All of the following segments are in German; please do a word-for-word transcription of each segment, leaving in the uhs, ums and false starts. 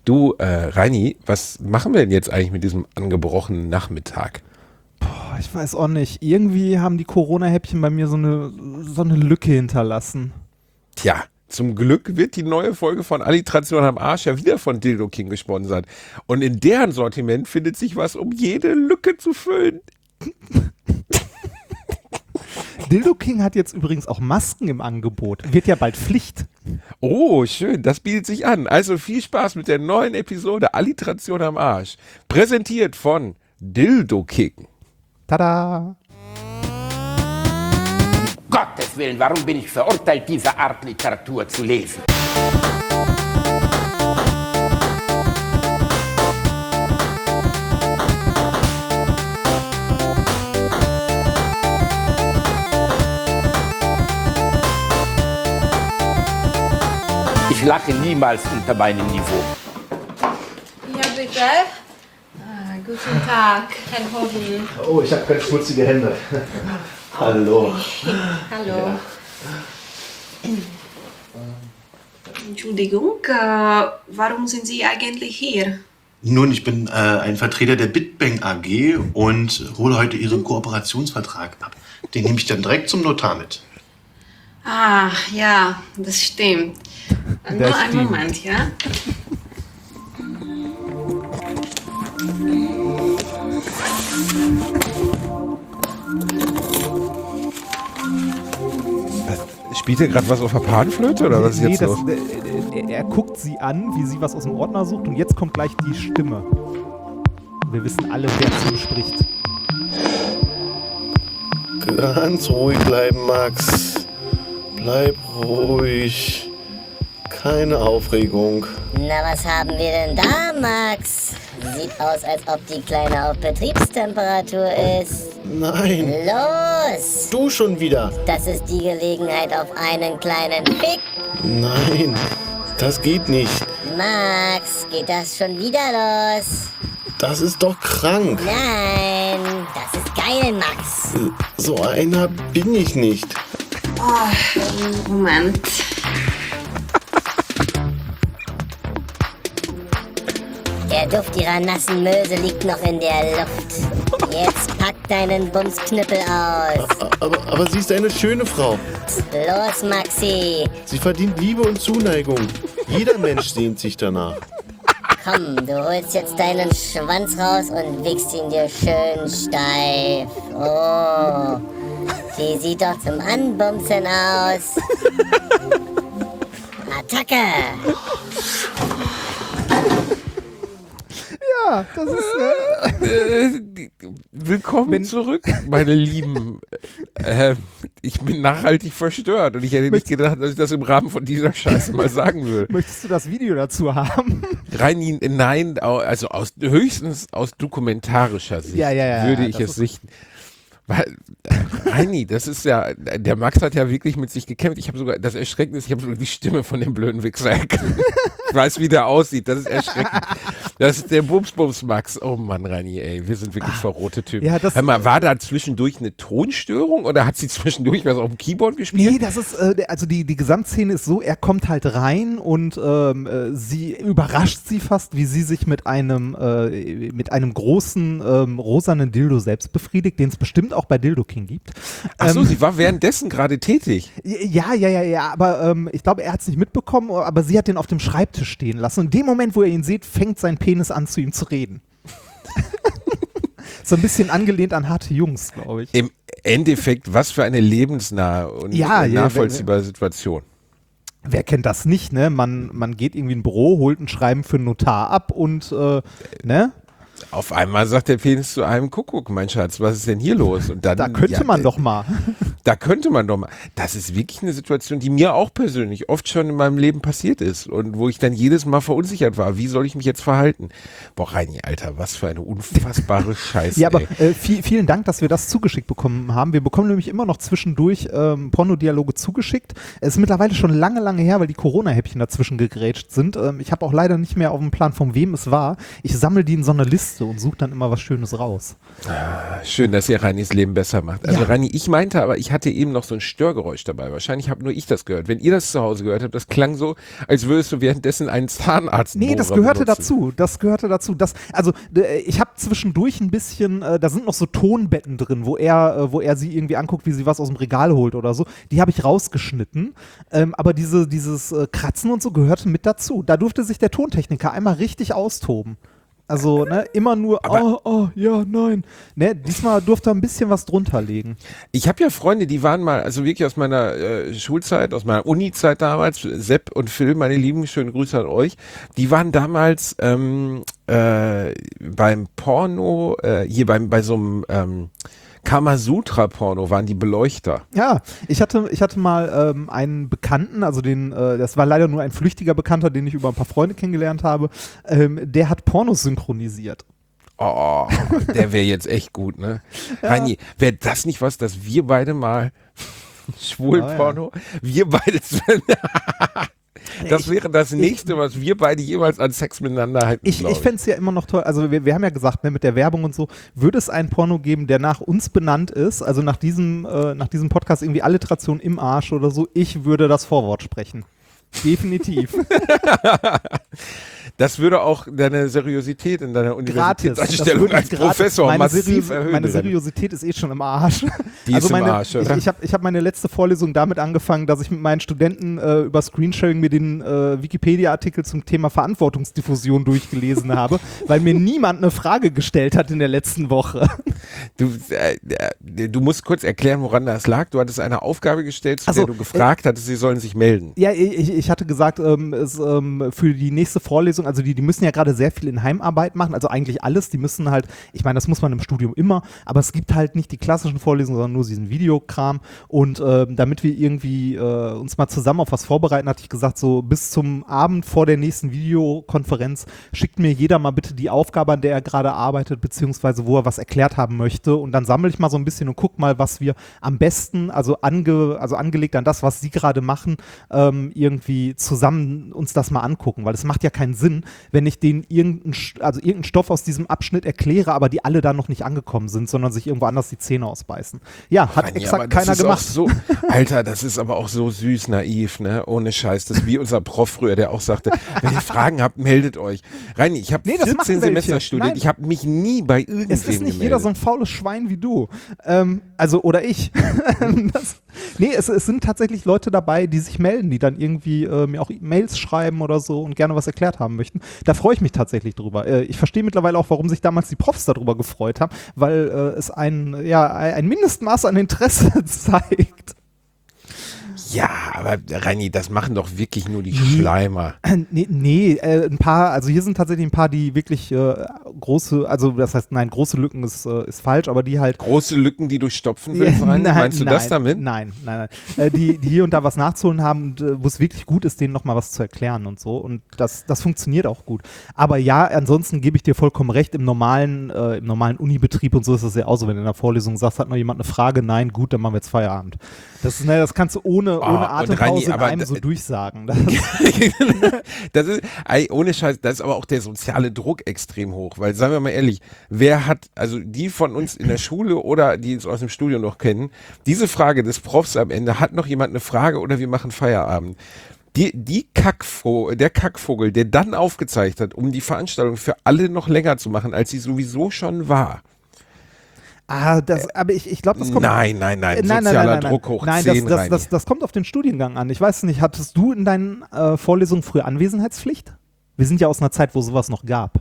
Du, äh, Reini, was machen wir denn jetzt eigentlich mit diesem angebrochenen Nachmittag? Boah, ich weiß auch nicht. Irgendwie haben die Corona-Häppchen bei mir so eine, so eine Lücke hinterlassen. Tja, zum Glück wird die neue Folge von Alliteration am Arsch ja wieder von Dildo King gesponsert. Und in deren Sortiment findet sich was, um jede Lücke zu füllen. Dildo King hat jetzt übrigens auch Masken im Angebot. Wird ja bald Pflicht. Oh, schön, das bietet sich an. Also viel Spaß mit der neuen Episode Alliteration am Arsch. Präsentiert von Dildo King. Tada! Gottes Willen, warum bin ich verurteilt, diese Art Literatur zu lesen? Ich lache niemals unter meinem Niveau. Ja, bitte. Ah, guten Tag, Herr Hoden. Oh, ich habe ganz schmutzige Hände. Hallo. Hallo. Entschuldigung, äh, warum sind Sie eigentlich hier? Nun, ich bin äh, ein Vertreter der Bitbank A G und hole heute Ihren Kooperationsvertrag ab. Den nehme ich dann direkt zum Notar mit. Ah, ja, das stimmt. Nur Das einen stimmt. Moment, ja? Spielt ihr gerade was auf der Panflöte oder was ist Nee, jetzt das, los? äh, er, er guckt sie an, wie sie was aus dem Ordner sucht und jetzt kommt gleich die Stimme. Wir wissen alle, wer zu ihm spricht. Ganz ruhig bleiben, Max. Bleib ruhig. Keine Aufregung. Na, was haben wir denn da, Max? Sieht aus, als ob die Kleine auf Betriebstemperatur ist. Nein, Los! du schon wieder. Das ist die Gelegenheit auf einen kleinen Fick. Nein, das geht nicht. Max, geht das schon wieder los? Das ist doch krank. Nein, das ist geil, Max. So einer bin ich nicht. Oh, Moment. Der Duft ihrer nassen Möse liegt noch in der Luft. Jetzt pack deinen Bumsknüppel aus. Aber, aber sie ist eine schöne Frau. Los, Maxi. Sie verdient Liebe und Zuneigung. Jeder Mensch sehnt sich danach. Komm, du holst jetzt deinen Schwanz raus und wickst ihn dir schön steif. Oh, die sieht doch zum Anbumsen aus. Attacke! Ja, das ist... Äh, Äh, die- willkommen Wenn- zurück, meine Lieben. Äh, ich bin nachhaltig verstört und ich hätte nicht gedacht, dass ich das im Rahmen von dieser Scheiße mal sagen würde. möchtest du das Video dazu haben? Rein, nein, au- also aus, höchstens aus dokumentarischer Sicht Ja, ja, ja, würde das ich es ist- sichten. Weil, äh, Reini, das ist ja, der Max hat ja wirklich mit sich gekämpft. Ich habe sogar, das Erschreckende ist, ich habe sogar die Stimme von dem blöden Wichser erkannt. Ich weiß, wie der aussieht, das ist erschreckend. Das ist der Bums-Bums Max. Oh Mann, Reini, ey, wir sind wirklich verrohte Typen. Ja, das- Hör mal, war da zwischendurch eine Tonstörung oder hat sie zwischendurch was auf dem Keyboard gespielt? Nee, das ist, äh, also die, die Gesamtszene ist so, er kommt halt rein und ähm, äh, sie überrascht sie fast, wie sie sich mit einem, äh, mit einem großen ähm, rosanen Dildo selbst befriedigt, den es bestimmt auch bei Dildo King gibt. Ach so, Ähm, sie war währenddessen gerade tätig. Ja, ja, ja, ja, aber ähm, ich glaube, er hat es nicht mitbekommen, aber sie hat den auf dem Schreibtisch stehen lassen. Und in dem Moment, wo er ihn sieht, fängt sein Penis an, zu ihm zu reden. So ein bisschen angelehnt an harte Jungs, glaube ich. Im Endeffekt, was für eine lebensnahe und Ja, äh, ja, nachvollziehbare Situation. Wer kennt das nicht, ne? Man, man geht irgendwie in ein Büro, holt ein Schreiben für einen Notar ab und, äh, ne? Auf einmal sagt der Penis zu einem, Kuckuck, mein Schatz, was ist denn hier los? Und dann, Da könnte ja, man äh, doch mal. Da könnte man doch mal. Das ist wirklich eine Situation, die mir auch persönlich oft schon in meinem Leben passiert ist und wo ich dann jedes Mal verunsichert war. Wie soll ich mich jetzt verhalten? Boah, Reini, Alter, was für eine unfassbare Scheiße. Ja, aber ey. äh, viel, vielen Dank, dass wir das zugeschickt bekommen haben. Wir bekommen nämlich immer noch zwischendurch ähm, Pornodialoge zugeschickt. Es ist mittlerweile schon lange, lange her, weil die Corona-Häppchen dazwischen gegrätscht sind. Ähm, ich habe auch leider nicht mehr auf dem Plan, von wem es war. Ich sammle die in so eine Liste und suche dann immer was Schönes raus. Schön, dass ihr Reinis Leben besser macht. Also Ja. Reini, ich meinte aber, ich hatte hatte eben noch so ein Störgeräusch dabei. Wahrscheinlich habe nur ich das gehört. Wenn ihr das zu Hause gehört habt, das klang so, als würdest du währenddessen einen Zahnarzt Nee, das gehörte benutzen. dazu. Das gehörte dazu. Das, also d- ich habe zwischendurch ein bisschen, äh, da sind noch so Tonbetten drin, wo er, äh, wo er sie irgendwie anguckt, wie sie was aus dem Regal holt oder so. Die habe ich rausgeschnitten. Ähm, aber diese, dieses äh, Kratzen und so gehörte mit dazu. Da durfte sich der Tontechniker einmal richtig austoben. Also, ne, immer nur, Aber- oh, oh, ja, nein. Ne, diesmal durfte er ein bisschen was drunter legen. Ich habe ja Freunde, die waren mal, also wirklich aus meiner äh, Schulzeit, aus meiner Uni-Zeit damals, Sepp und Phil, meine Lieben, schöne Grüße an euch. Die waren damals ähm, äh, beim Porno, äh, hier beim, bei so einem ähm, Kamasutra-Porno waren die Beleuchter. Ja, ich hatte, ich hatte mal ähm, einen Bekannten, also den, äh, das war leider nur ein flüchtiger Bekannter, den ich über ein paar Freunde kennengelernt habe, ähm, der hat Pornos synchronisiert. Oh, der wäre jetzt echt gut, ne? Reini, wäre das nicht was, dass wir beide mal Schwulporno, wir beide das wäre das nächste, was wir beide jemals an Sex miteinander hätten. Ich, glaub ich fände es ja immer noch toll, also wir, wir haben ja gesagt, ne, mit der Werbung und so, würde es einen Porno geben, der nach uns benannt ist, also nach diesem, äh, nach diesem Podcast irgendwie Alliteration im Arsch oder so, ich würde das Vorwort sprechen. Definitiv. Das würde auch deine Seriosität in deiner Gratis. Universitätsanstellung würde als ich gratis- Professor meine massiv Serios- erhöhen. Meine René. Seriosität ist eh schon im Arsch. Die also ist im meine, Arsch, oder? Ich, ich habe ich hab meine letzte Vorlesung damit angefangen, dass ich mit meinen Studenten äh, über Screensharing mir den äh, Wikipedia-Artikel zum Thema Verantwortungsdiffusion durchgelesen habe, weil mir niemand eine Frage gestellt hat in der letzten Woche. Du, äh, äh, du musst kurz erklären, woran das lag. Du hattest eine Aufgabe gestellt, zu Ach so, der du gefragt hattest, sie sollen sich melden. Ja, ich, ich hatte gesagt, ähm, es, ähm, für die nächste Vorlesung, also die, die müssen ja gerade sehr viel in Heimarbeit machen, also eigentlich alles, die müssen halt, ich meine, das muss man im Studium immer, aber es gibt halt nicht die klassischen Vorlesungen, sondern nur diesen Videokram und ähm, damit wir irgendwie äh, uns mal zusammen auf was vorbereiten, hatte ich gesagt, so bis zum Abend vor der nächsten Videokonferenz schickt mir jeder mal bitte die Aufgabe, an der er gerade arbeitet, beziehungsweise wo er was erklärt haben möchte und dann sammle ich mal so ein bisschen und guck mal, was wir am besten, also, ange, also angelegt an das, was sie gerade machen, ähm, irgendwie zusammen uns das mal angucken, weil es macht ja keinen Sinn, wenn ich denen irgendeinen, also irgendeinen Stoff aus diesem Abschnitt erkläre, aber die alle da noch nicht angekommen sind, sondern sich irgendwo anders die Zähne ausbeißen. Ja, hat Mann, ja, exakt aber das keiner ist gemacht. Auch so, Alter, das ist aber auch so süß naiv, ne? Ohne Scheiß. Das ist wie unser Prof früher, der auch sagte, wenn ihr Fragen habt, meldet euch. Reini, ich habe Nee, das machen vierzehn welche. Semester studiert. Nein. Ich habe mich nie bei irgendwem Es ist nicht gemeldet. jeder so ein faules Schwein wie du. Ähm, also, oder ich. das, nee, es, es sind tatsächlich Leute dabei, die sich melden, die dann irgendwie äh, mir auch Mails schreiben oder so und gerne was erklärt haben möchten. Da freue ich mich tatsächlich drüber. Äh, ich verstehe mittlerweile auch, warum sich damals die Profs darüber gefreut haben, weil äh, es ein, ja, ein Mindestmaß an Interesse zeigt. Ja, aber Reini, das machen doch wirklich nur die Schleimer. Nee, nee äh, ein paar, also hier sind tatsächlich ein paar, die wirklich äh, große, also das heißt, nein, große Lücken ist, äh, ist falsch, aber die halt Große Lücken, die du stopfen willst, Reini? nein, Meinst du nein, das damit? Nein, nein, nein. Äh, die, die hier und da was nachzuholen haben und äh, wo es wirklich gut ist, denen nochmal was zu erklären und so. Und das, das funktioniert auch gut. Aber ja, ansonsten gebe ich dir vollkommen recht, im normalen, äh, im normalen Unibetrieb und so ist es ja auch so, wenn du in der Vorlesung sagst, hat noch jemand eine Frage? Nein, gut, dann machen wir jetzt Feierabend. Das, ist, ne, das kannst du ohne, Oh, ohne und Atempause Reini, in aber einem d- so durchsagen. Das, Das ist, ey, ohne Scheiß, das ist aber auch der soziale Druck extrem hoch, weil, sagen wir mal ehrlich, wer hat, also die von uns in der Schule oder die uns aus dem Studium noch kennen, diese Frage des Profs am Ende, hat noch jemand eine Frage oder wir machen Feierabend? Die, die Kackvogel, der Kackvogel, der dann aufgezeigt hat, um die Veranstaltung für alle noch länger zu machen, als sie sowieso schon war. ah, das, aber ich, ich glaube, das kommt. Nein, nein, nein, Äh, nein, sozialer nein, nein, nein, Druck hoch nein, zehn, das, das, Reini. das, das kommt auf den Studiengang an. Ich weiß nicht, hattest du in deinen äh, Vorlesungen früher Anwesenheitspflicht? Wir sind ja aus einer Zeit, wo sowas noch gab.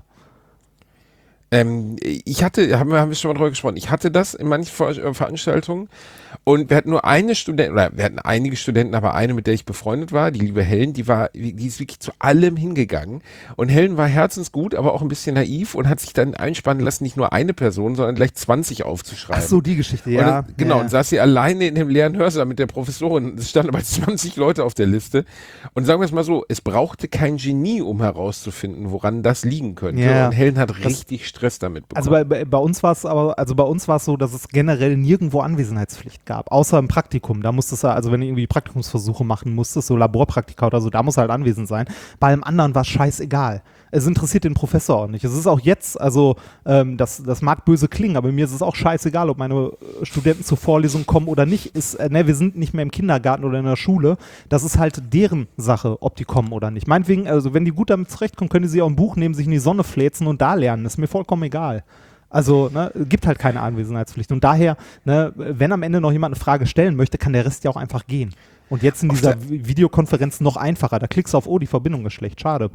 Ähm, ich hatte, haben wir, haben wir schon mal drüber gesprochen, ich hatte das in manchen Ver äh, Veranstaltungen und wir hatten nur eine Studentin, oder wir hatten einige Studenten, aber eine, mit der ich befreundet war, die liebe Helen, die war, die ist wirklich zu allem hingegangen und Helen war herzensgut, aber auch ein bisschen naiv und hat sich dann einspannen lassen, nicht nur eine Person, sondern gleich zwanzig aufzuschreiben. Ach so, die Geschichte, Und ja. dann, genau, ja. und saß sie alleine in dem leeren Hörsaal mit der Professorin. Es standen aber zwanzig Leute auf der Liste. Und sagen wir es mal so, es brauchte kein Genie, um herauszufinden, woran das liegen könnte. Ja. Und Helen hat Das- richtig Stress damit bekommen. Also bei, bei, bei uns war es aber, also bei uns war es so, dass es generell nirgendwo Anwesenheitspflicht gab. gab, außer im Praktikum. Da musstest du, also wenn du irgendwie Praktikumsversuche machen musstest, so Laborpraktika oder so, da musst du halt anwesend sein. Bei allem anderen war es scheißegal. Es interessiert den Professor auch nicht. Es ist auch jetzt, also ähm, das, das mag böse klingen, aber mir ist es auch scheißegal, ob meine Studenten zur Vorlesung kommen oder nicht. Ist, äh, ne, wir sind nicht mehr im Kindergarten oder in der Schule. Das ist halt deren Sache, ob die kommen oder nicht. Meinetwegen, also wenn die gut damit zurechtkommen, können die sich auch ein Buch nehmen, sich in die Sonne fläzen und da lernen. Das ist mir vollkommen egal. Also, ne, gibt halt keine Anwesenheitspflicht. Und daher, ne, wenn am Ende noch jemand eine Frage stellen möchte, kann der Rest ja auch einfach gehen. Und jetzt in dieser Vi- Videokonferenz noch einfacher. Da klickst du auf, oh, die Verbindung ist schlecht. Schade.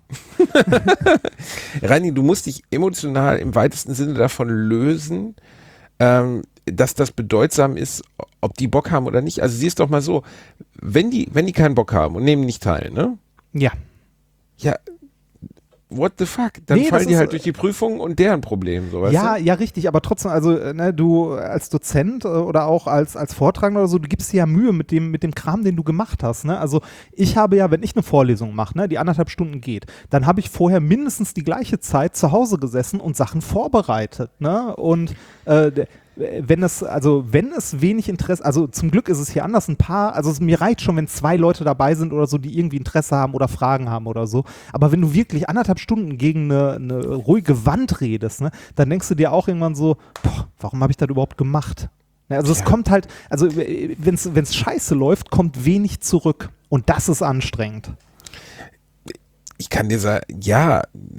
Reini, du musst dich emotional im weitesten Sinne davon lösen, ähm, dass das bedeutsam ist, ob die Bock haben oder nicht. Also siehst doch mal so, wenn die, wenn die keinen Bock haben und nehmen nicht teil, ne? Ja. Ja, what the fuck? Dann Nee, fallen das die ist- halt durch die Prüfung und deren Problem, so weißt Ja, du? ja, richtig, aber trotzdem, also äh, ne, du als Dozent äh, oder auch als, als Vortragender oder so, du gibst dir ja Mühe mit dem, mit dem Kram, den du gemacht hast. Ne? Also ich habe ja, wenn ich eine Vorlesung mache, ne, die anderthalb Stunden geht, dann habe ich vorher mindestens die gleiche Zeit zu Hause gesessen und Sachen vorbereitet. Ne? Und äh, d- wenn es, also wenn es wenig Interesse, also zum Glück ist es hier anders, ein paar, also es, mir reicht schon, wenn zwei Leute dabei sind oder so, die irgendwie Interesse haben oder Fragen haben oder so, aber wenn du wirklich anderthalb Stunden gegen eine, eine ruhige Wand redest, ne, dann denkst du dir auch irgendwann so, boah, warum habe ich das überhaupt gemacht? Ne, also es Ja. kommt halt, also wenn es scheiße läuft, kommt wenig zurück und das ist anstrengend. Ich kann dir sagen, ja,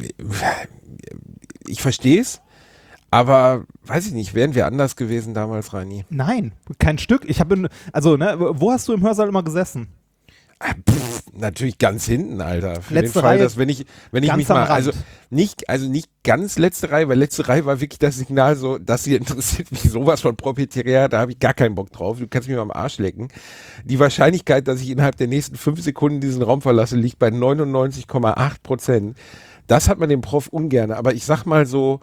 ich verstehe es, aber weiß ich nicht, wären wir anders gewesen damals, Reini? Nein, kein Stück. Ich habe, also ne, wo hast du im Hörsaal immer gesessen? Ah, pff, natürlich ganz hinten, Alter. Für Letzte den Fall, Reihe, dass wenn ich, wenn ich ganz mich am mal, Rand. also nicht, also nicht ganz letzte Reihe, weil letzte Reihe war wirklich das Signal so, das hier interessiert mich sowas von proprietär, da habe ich gar keinen Bock drauf. Du kannst mich mal am Arsch lecken. Die Wahrscheinlichkeit, dass ich innerhalb der nächsten fünf Sekunden diesen Raum verlasse, liegt bei neunundneunzig Komma acht Prozent. Das hat man dem Prof ungern. Aber ich sag mal so,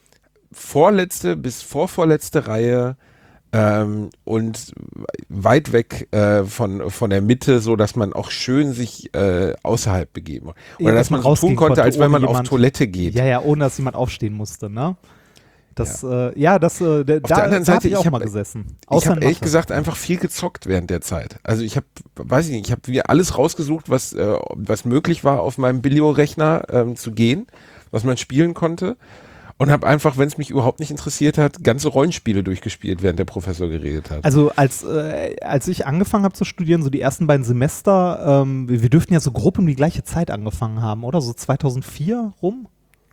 vorletzte bis vorvorletzte Reihe ähm, und weit weg äh, von, von der Mitte, so dass man auch schön sich äh, außerhalb begeben. Oder Ja, dass man so tun rausgehen konnte, als wenn ohne man auf jemand- Toilette geht. Ja, ja, ohne dass jemand aufstehen musste, ne? Das, ja, äh, ja das, äh, da, Auf der anderen da hab Seite, ich auch ich hab- mal gesessen. Ich Außer habe in ehrlich Mathe. gesagt einfach viel gezockt während der Zeit. Also ich habe, weiß ich nicht, ich habe mir alles rausgesucht, was, äh, was möglich war, auf meinem Bilio-Rechner ähm, zu gehen, was man spielen konnte. Und habe einfach, wenn es mich überhaupt nicht interessiert hat, ganze Rollenspiele durchgespielt, während der Professor geredet hat. Also als, äh, als ich angefangen habe zu studieren, so die ersten beiden Semester, ähm, wir, wir dürften ja so grob um die gleiche Zeit angefangen haben, oder? So zweitausendvier rum?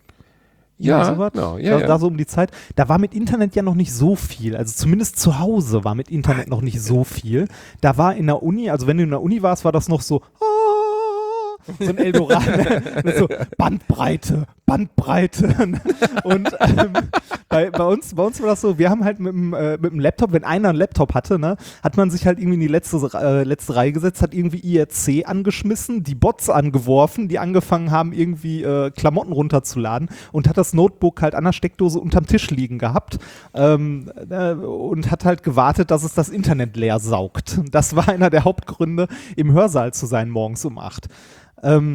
ja, Sowas? genau, ja, da, ja. da so um die Zeit. Da war mit Internet ja noch nicht so viel. Also zumindest zu Hause war mit Internet noch nicht so viel. Da war in der Uni, also wenn du in der Uni warst, war das noch so, ah, so ein Eldorado, mit so Bandbreite, Bandbreite. Und ähm, bei, bei, uns, bei uns war das so, wir haben halt mit dem, äh, mit dem Laptop, wenn einer einen Laptop hatte, ne, hat man sich halt irgendwie in die letzte, äh, letzte Reihe gesetzt, hat irgendwie I R C angeschmissen, die Bots angeworfen, die angefangen haben, irgendwie äh, Klamotten runterzuladen und hat das Notebook halt an der Steckdose unterm Tisch liegen gehabt ähm, äh, und hat halt gewartet, dass es das Internet leer saugt. Das war einer der Hauptgründe, im Hörsaal zu sein morgens um acht. Ähm,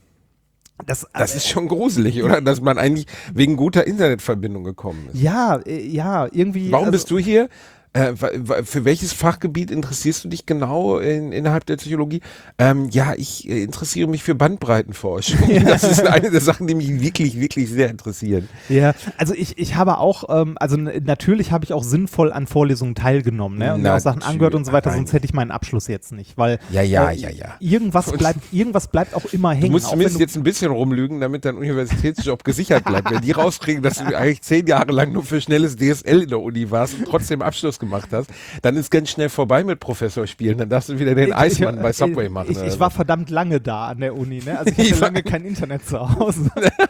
das, Das ist schon gruselig, oder? Dass man eigentlich wegen guter Internetverbindung gekommen ist. ja, äh, ja, irgendwie. Warum also, bist du hier? Äh, wa- wa- für welches Fachgebiet interessierst du dich genau in, innerhalb der Psychologie? Ähm, ja, ich äh, interessiere mich für Bandbreitenforschung. Das ist eine der Sachen, die mich wirklich, wirklich sehr interessieren. Ja, also ich, ich habe auch, ähm, also n- natürlich habe ich auch sinnvoll an Vorlesungen teilgenommen, ne? Und mir auch Sachen Natürlich, angehört und so weiter, nein. sonst hätte ich meinen Abschluss jetzt nicht, weil Ja, ja, äh, ja, ja. Irgendwas bleibt, irgendwas bleibt auch immer hängen. Du musst auch zumindest wenn du, jetzt ein bisschen rumlügen, damit dein Universitätsjob gesichert bleibt. Wenn die rauskriegen, dass du eigentlich zehn Jahre lang nur für schnelles D S L in der Uni warst und trotzdem Abschluss gemacht hast, dann ist ganz schnell vorbei mit Professor spielen. Dann darfst du wieder den Ich- Eismann ich, bei Subway ich, machen. Ich, oder ich so. war verdammt lange da an der Uni, ne? Also ich hatte Ich war- lange kein Internet zu Hause.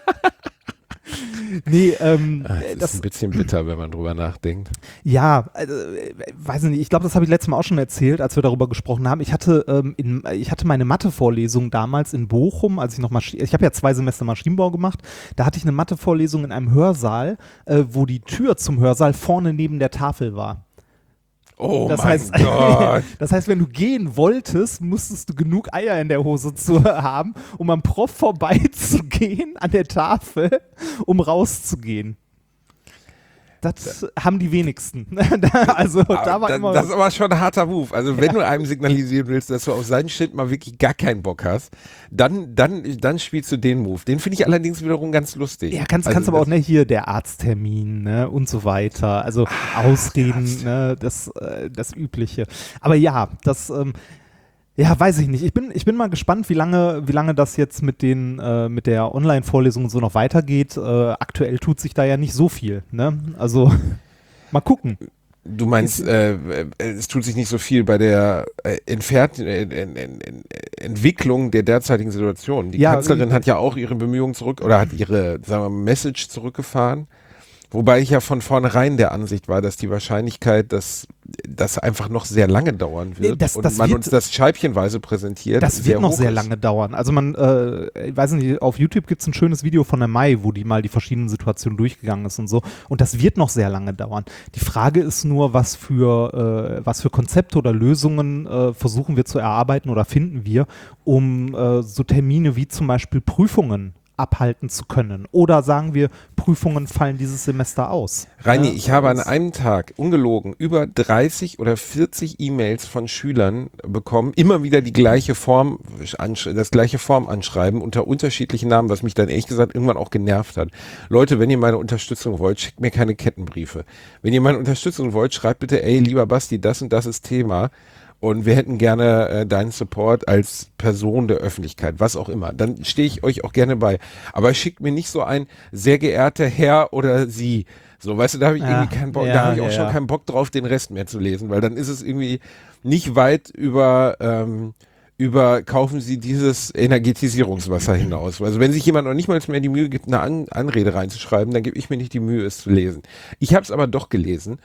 Nee, ähm, Ah, es ist das, ein bisschen bitter, wenn man drüber nachdenkt. ja, also, äh, weiß ich nicht, ich glaube, das habe ich letztes Mal auch schon erzählt, als wir darüber gesprochen haben. Ich hatte, ähm, in, ich hatte meine Mathe-Vorlesung damals in Bochum, als ich noch Maschi- ich habe ja zwei Semester Maschinenbau gemacht, da hatte ich eine Mathe-Vorlesung in einem Hörsaal, äh, wo die Tür zum Hörsaal vorne neben der Tafel war. Oh Das mein heißt, Gott. das heißt, wenn du gehen wolltest, musstest du genug Eier in der Hose zu haben, um am Prof vorbeizugehen an der Tafel, um rauszugehen. Das haben die wenigsten. also da war das, immer. das ist aber schon ein harter Move. Also wenn ja. du einem signalisieren willst, dass du auf seinen Shit mal wirklich gar keinen Bock hast, dann, dann, dann spielst du den Move. Den finde ich allerdings wiederum ganz lustig. Ja, kannst, also kannst aber auch, ne, hier der Arzttermin, ne, und so weiter. Also ah, Ausreden, ne, das, äh, das Übliche. Aber ja, das, ähm, ja, weiß ich nicht. Ich bin, ich bin mal gespannt, wie lange, wie lange das jetzt mit den, äh, mit der Online-Vorlesung so noch weitergeht. Äh, aktuell tut sich da ja nicht so viel, ne? Also mal gucken. Du meinst, äh, es tut sich nicht so viel bei der äh, Entfert äh, in, in, in Entwicklung der derzeitigen Situation. Die ja, Kanzlerin äh, hat ja auch ihre Bemühungen zurück oder hat ihre, sagen wir mal, Message zurückgefahren. Wobei ich ja von vornherein der Ansicht war, dass die Wahrscheinlichkeit, dass das einfach noch sehr lange dauern wird das, das und man wird, uns das scheibchenweise präsentiert. Das wird noch sehr ist. lange dauern. Also man, äh, ich weiß nicht, auf YouTube gibt es ein schönes Video von der Mai, wo die mal die verschiedenen Situationen durchgegangen ist und so. Und das wird noch sehr lange dauern. Die Frage ist nur, was für, äh, was für Konzepte oder Lösungen äh, versuchen wir zu erarbeiten oder finden wir, um äh, so Termine wie zum Beispiel Prüfungen abhalten zu können. Oder sagen wir, Prüfungen fallen dieses Semester aus. Reini, ja, ich habe an einem Tag, ungelogen, über dreißig oder vierzig E-Mails von Schülern bekommen, immer wieder die gleiche Form, das gleiche Form anschreiben unter unterschiedlichen Namen, was mich dann ehrlich gesagt irgendwann auch genervt hat. Leute, wenn ihr meine Unterstützung wollt, schickt mir keine Kettenbriefe. Wenn ihr meine Unterstützung wollt, schreibt bitte, ey, lieber Basti, das und das ist Thema. Und wir hätten gerne äh, deinen Support als Person der Öffentlichkeit, was auch immer. Dann stehe ich euch auch gerne bei. Aber schickt mir nicht so ein sehr geehrter Herr oder Sie. So, weißt du, da habe ich ja, irgendwie keinen Bock, ja, da habe ich auch ja, schon ja. keinen Bock drauf, den Rest mehr zu lesen, weil dann ist es irgendwie nicht weit über, ähm, über kaufen Sie dieses Energetisierungswasser hinaus. Also wenn sich jemand noch nicht mal mehr die Mühe gibt, eine An- Anrede reinzuschreiben, dann gebe ich mir nicht die Mühe, es zu lesen. Ich habe es aber doch gelesen.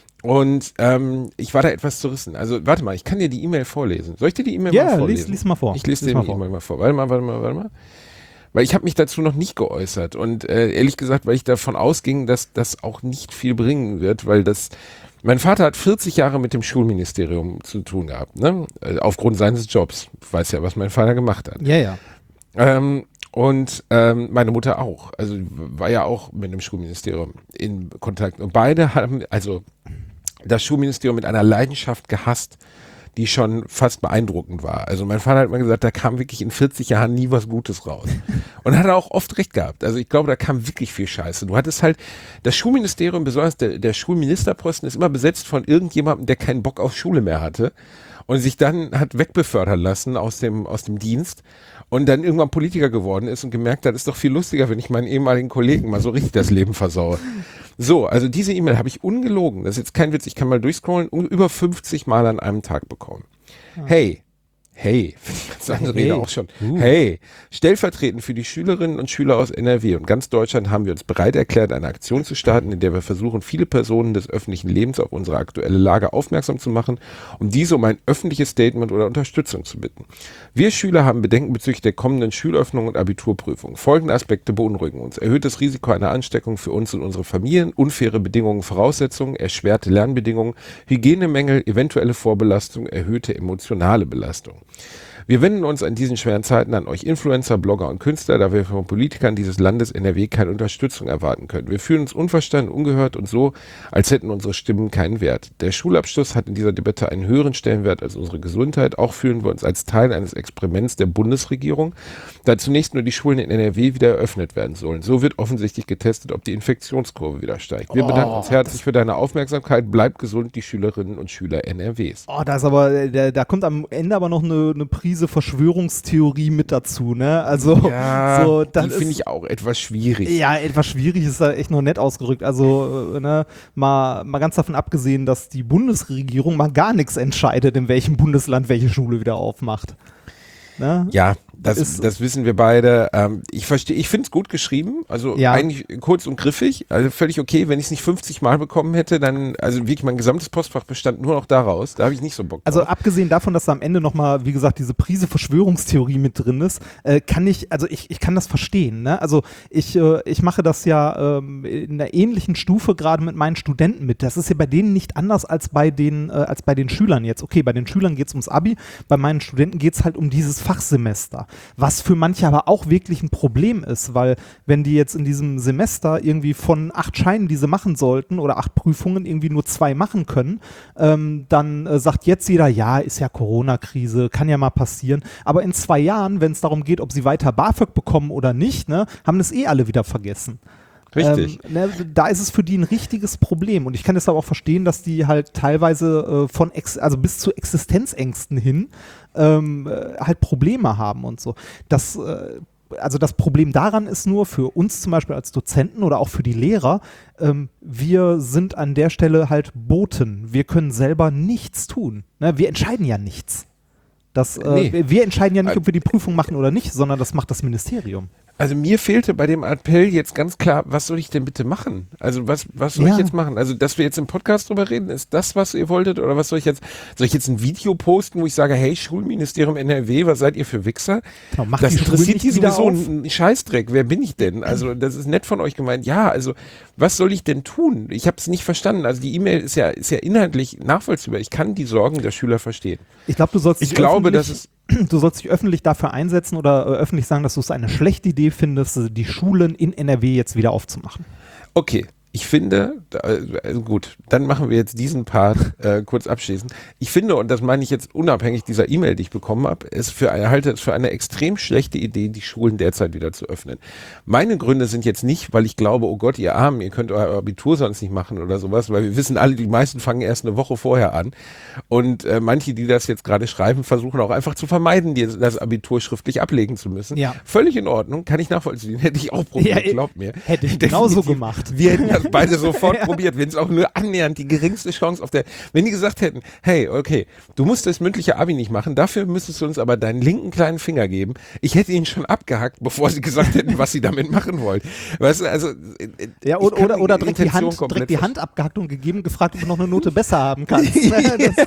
Und ähm, ich war da etwas zerrissen. Also warte mal, ich kann dir die E-Mail vorlesen. Soll ich dir die E-Mail Ja, mal lies, vorlesen? lies mal vor. Ich lese Lies dir mal die vor. E-Mail mal vor. Warte mal, warte mal, warte mal. Weil ich habe mich dazu noch nicht geäußert. Und äh, ehrlich gesagt, weil ich davon ausging, dass das auch nicht viel bringen wird, weil das... Mein Vater hat vierzig Jahre mit dem Schulministerium zu tun gehabt, ne? Äh, aufgrund seines Jobs. Ich weiß ja, was mein Vater gemacht hat. Ja, ja. Ähm, und ähm, meine Mutter auch. Also war ja auch mit dem Schulministerium in Kontakt. Und beide haben, also das Schulministerium mit einer Leidenschaft gehasst, die schon fast beeindruckend war. Also mein Vater hat mal gesagt, da kam wirklich in vierzig Jahren nie was Gutes raus. Und hat er auch oft recht gehabt. Also ich glaube, da kam wirklich viel Scheiße. Du hattest halt, das Schulministerium, besonders der, der Schulministerposten, ist immer besetzt von irgendjemandem, der keinen Bock auf Schule mehr hatte und sich dann hat wegbefördern lassen aus dem, aus dem Dienst und dann irgendwann Politiker geworden ist und gemerkt hat, ist doch viel lustiger, wenn ich meinen ehemaligen Kollegen mal so richtig das Leben versaue. So, also diese E-Mail habe ich ungelogen, das ist jetzt kein Witz, ich kann mal durchscrollen, über fünfzig Mal an einem Tag bekommen. Hey, hey, das andere Hey. Rede auch schon. Uh. Hey, stellvertretend für die Schülerinnen und Schüler aus N R W und ganz Deutschland haben wir uns bereit erklärt, eine Aktion zu starten, in der wir versuchen, viele Personen des öffentlichen Lebens auf unsere aktuelle Lage aufmerksam zu machen, um diese um ein öffentliches Statement oder Unterstützung zu bitten. Wir Schüler haben Bedenken bezüglich der kommenden Schulöffnung und Abiturprüfung. Folgende Aspekte beunruhigen uns. Erhöhtes Risiko einer Ansteckung für uns und unsere Familien, unfaire Bedingungen, Voraussetzungen, erschwerte Lernbedingungen, Hygienemängel, eventuelle Vorbelastung, erhöhte emotionale Belastung. Wir wenden uns an diesen schweren Zeiten an euch Influencer, Blogger und Künstler, da wir von Politikern dieses Landes N R W keine Unterstützung erwarten können. Wir fühlen uns unverstanden, ungehört und so, als hätten unsere Stimmen keinen Wert. Der Schulabschluss hat in dieser Debatte einen höheren Stellenwert als unsere Gesundheit. Auch fühlen wir uns als Teil eines Experiments der Bundesregierung, da zunächst nur die Schulen in N R W wieder eröffnet werden sollen. So wird offensichtlich getestet, ob die Infektionskurve wieder steigt. Wir Oh, bedanken uns herzlich für deine Aufmerksamkeit. Bleibt gesund, die Schülerinnen und Schüler N R Ws. Oh, da ist aber, da, da kommt am Ende aber noch eine, eine Prise Verschwörungstheorie mit dazu, ne? Also, Ja, so, das die finde ist, ich auch etwas schwierig. ja, etwas schwierig ist da echt noch nett ausgerückt. Also, äh, ne, mal, mal ganz davon abgesehen, dass die Bundesregierung mal gar nichts entscheidet, in welchem Bundesland welche Schule wieder aufmacht. Ne? Ja, das, Ist- das wissen wir beide. Ähm, ich verstehe, ich finde es gut geschrieben, also Ja. eigentlich kurz und griffig, also völlig okay. Wenn ich es nicht fünfzig Mal bekommen hätte, dann, also wirklich mein gesamtes Postfach bestand nur noch daraus. Da habe ich nicht so Bock drauf. Also abgesehen davon, dass da am Ende nochmal, wie gesagt, diese Prise Verschwörungstheorie mit drin ist, äh, kann ich, also ich, ich kann das verstehen. Ne? Also ich, äh, ich mache das ja ähm, in einer ähnlichen Stufe gerade mit meinen Studenten mit. Das ist ja bei denen nicht anders als bei den, äh, als bei den Schülern jetzt. Okay, bei den Schülern geht es ums Abi, bei meinen Studenten geht es halt um dieses Fachsemester. Was für manche aber auch wirklich ein Problem ist, weil wenn die jetzt in diesem Semester irgendwie von acht Scheinen, die sie machen sollten oder acht Prüfungen irgendwie nur zwei machen können, ähm, dann äh, sagt jetzt jeder, ja, ist ja Corona-Krise, kann ja mal passieren. Aber in zwei Jahren, wenn es darum geht, ob sie weiter BAföG bekommen oder nicht, ne, haben das eh alle wieder vergessen. Richtig. Ähm, ne, da ist es für die ein richtiges Problem und ich kann das aber auch verstehen, dass die halt teilweise äh, von ex also bis zu Existenzängsten hin ähm, äh, halt Probleme haben und so. Das, äh, also das Problem daran ist nur für uns zum Beispiel als Dozenten oder auch für die Lehrer, ähm, wir sind an der Stelle halt Boten. Wir können selber nichts tun. Ne? Wir entscheiden ja nichts. Das, äh, Nee. Wir entscheiden ja nicht, ob wir die Prüfung machen oder nicht, sondern das macht das Ministerium. Also mir fehlte bei dem Appell jetzt ganz klar, was soll ich denn bitte machen? Also was, was soll Ja. ich jetzt machen? Also, dass wir jetzt im Podcast drüber reden, ist das, was ihr wolltet? Oder was soll ich jetzt, soll ich jetzt ein Video posten, wo ich sage, hey, Schulministerium N R W, was seid ihr für Wichser? Genau, macht Das die Schulen interessiert nicht die wieder sowieso auf? einen Scheißdreck. Wer bin ich denn? Also das ist nett von euch gemeint. Ja, also was soll ich denn tun? Ich habe es nicht verstanden. Also die E-Mail ist ja, ist ja inhaltlich nachvollziehbar. Ich kann die Sorgen der Schüler verstehen. Ich glaube, du sollst Ich dich glaube, öffentlich- dass es du sollst dich öffentlich dafür einsetzen oder äh, öffentlich sagen, dass du es eine schlechte Idee findest, die Schulen in N R W jetzt wieder aufzumachen. Okay, ich finde, da- also gut, dann machen wir jetzt diesen Part äh, kurz abschließen. Ich finde, und das meine ich jetzt unabhängig dieser E-Mail, die ich bekommen habe, es für eine, halte es für eine extrem schlechte Idee, die Schulen derzeit wieder zu öffnen. Meine Gründe sind jetzt nicht, weil ich glaube, oh Gott, ihr Armen, ihr könnt euer Abitur sonst nicht machen oder sowas, weil wir wissen alle, die meisten fangen erst eine Woche vorher an. Und äh, manche, die das jetzt gerade schreiben, versuchen auch einfach zu vermeiden, die, das Abitur schriftlich ablegen zu müssen. Ja. Völlig in Ordnung, kann ich nachvollziehen. Hätte ich auch probiert, Ja, glaubt mir. hätte ich genauso Definitiv. gemacht. Wir hätten das beide sofort probiert, wenn es auch nur annähernd die geringste Chance auf der, wenn die gesagt hätten, hey, okay, du musst das mündliche Abi nicht machen, dafür müsstest du uns aber deinen linken kleinen Finger geben. Ich hätte ihn schon abgehackt, bevor sie gesagt hätten, was sie damit machen wollen. Weißt du, also äh, Ja, ich oder, kann oder, oder direkt, die Intention Hand, komplett direkt die Hand abgehackt und gegeben, gefragt, ob du noch eine Note besser haben kannst. Das,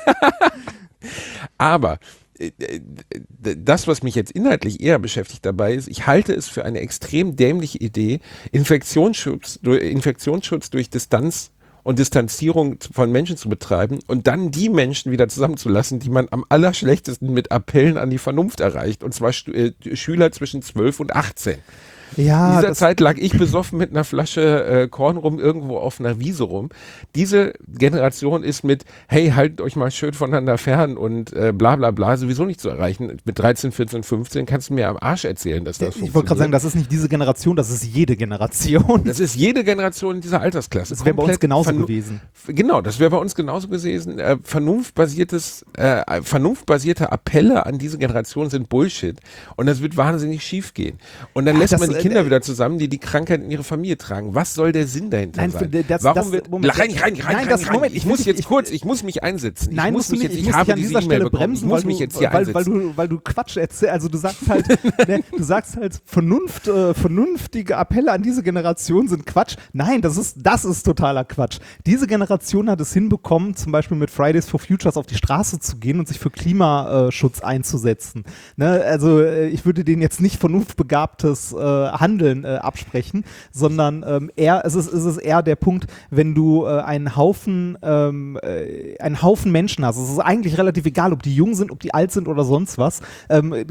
Aber äh, äh, das, was mich jetzt inhaltlich eher beschäftigt dabei ist, ich halte es für eine extrem dämliche Idee, Infektionsschutz, durch- Infektionsschutz durch Distanz und Distanzierung von Menschen zu betreiben und dann die Menschen wieder zusammenzulassen, die man am allerschlechtesten mit Appellen an die Vernunft erreicht, und zwar Stu- äh, Schüler zwischen zwölf und achtzehn. In ja, dieser das, Zeit lag ich besoffen mit einer Flasche äh, Korn rum irgendwo auf einer Wiese rum. Diese Generation ist mit, hey, haltet euch mal schön voneinander fern und äh, bla bla bla sowieso nicht zu erreichen. Mit dreizehn, vierzehn, fünfzehn kannst du mir am Arsch erzählen, dass das ich wollte gerade sagen, das ist nicht diese Generation, das ist jede Generation. das ist jede Generation in dieser Altersklasse. Das wäre bei uns Komplett genauso vernu- gewesen. Genau, das wäre bei uns genauso gewesen. Äh, vernunftbasiertes, äh, vernunftbasierte Appelle an diese Generation sind Bullshit. Und das wird wahnsinnig schief gehen. Und dann Ja, lässt das, man die äh, Kinder äh, wieder zusammen, die die Krankheit in ihre Familie tragen. Was soll der Sinn dahinter Nein, sein? für- das- Warum das- wird, Moment, rein, rein, rein, nein, rein, das- rein. Moment, ich ich muss will- jetzt ich- kurz, ich muss mich einsetzen. Nein, ich muss musst du mich nicht. jetzt, Ich ich muss habe dich an diese dieser E-Mail Stelle bekommen. bremsen, Ich muss weil mich du, jetzt hier weil, weil, einsetzen. du, weil du Quatsch erzählst. Also du sagst halt, ne, du sagst halt, Vernunft, äh, vernünftige Appelle an diese Generation sind Quatsch. Nein, das ist, das ist totaler Quatsch. Diese Generation hat es hinbekommen, zum Beispiel mit Fridays for Futures auf die Straße zu gehen und sich für Klimaschutz einzusetzen. Ne, also äh, ich würde denen jetzt nicht vernunftbegabtes äh, Handeln äh, absprechen, sondern ähm, eher, es ist, es ist eher der Punkt, wenn du äh, einen Haufen, ähm, äh, einen Haufen Menschen hast. Es ist eigentlich relativ egal, ob die jung sind, ob die alt sind oder sonst was. Ähm, äh,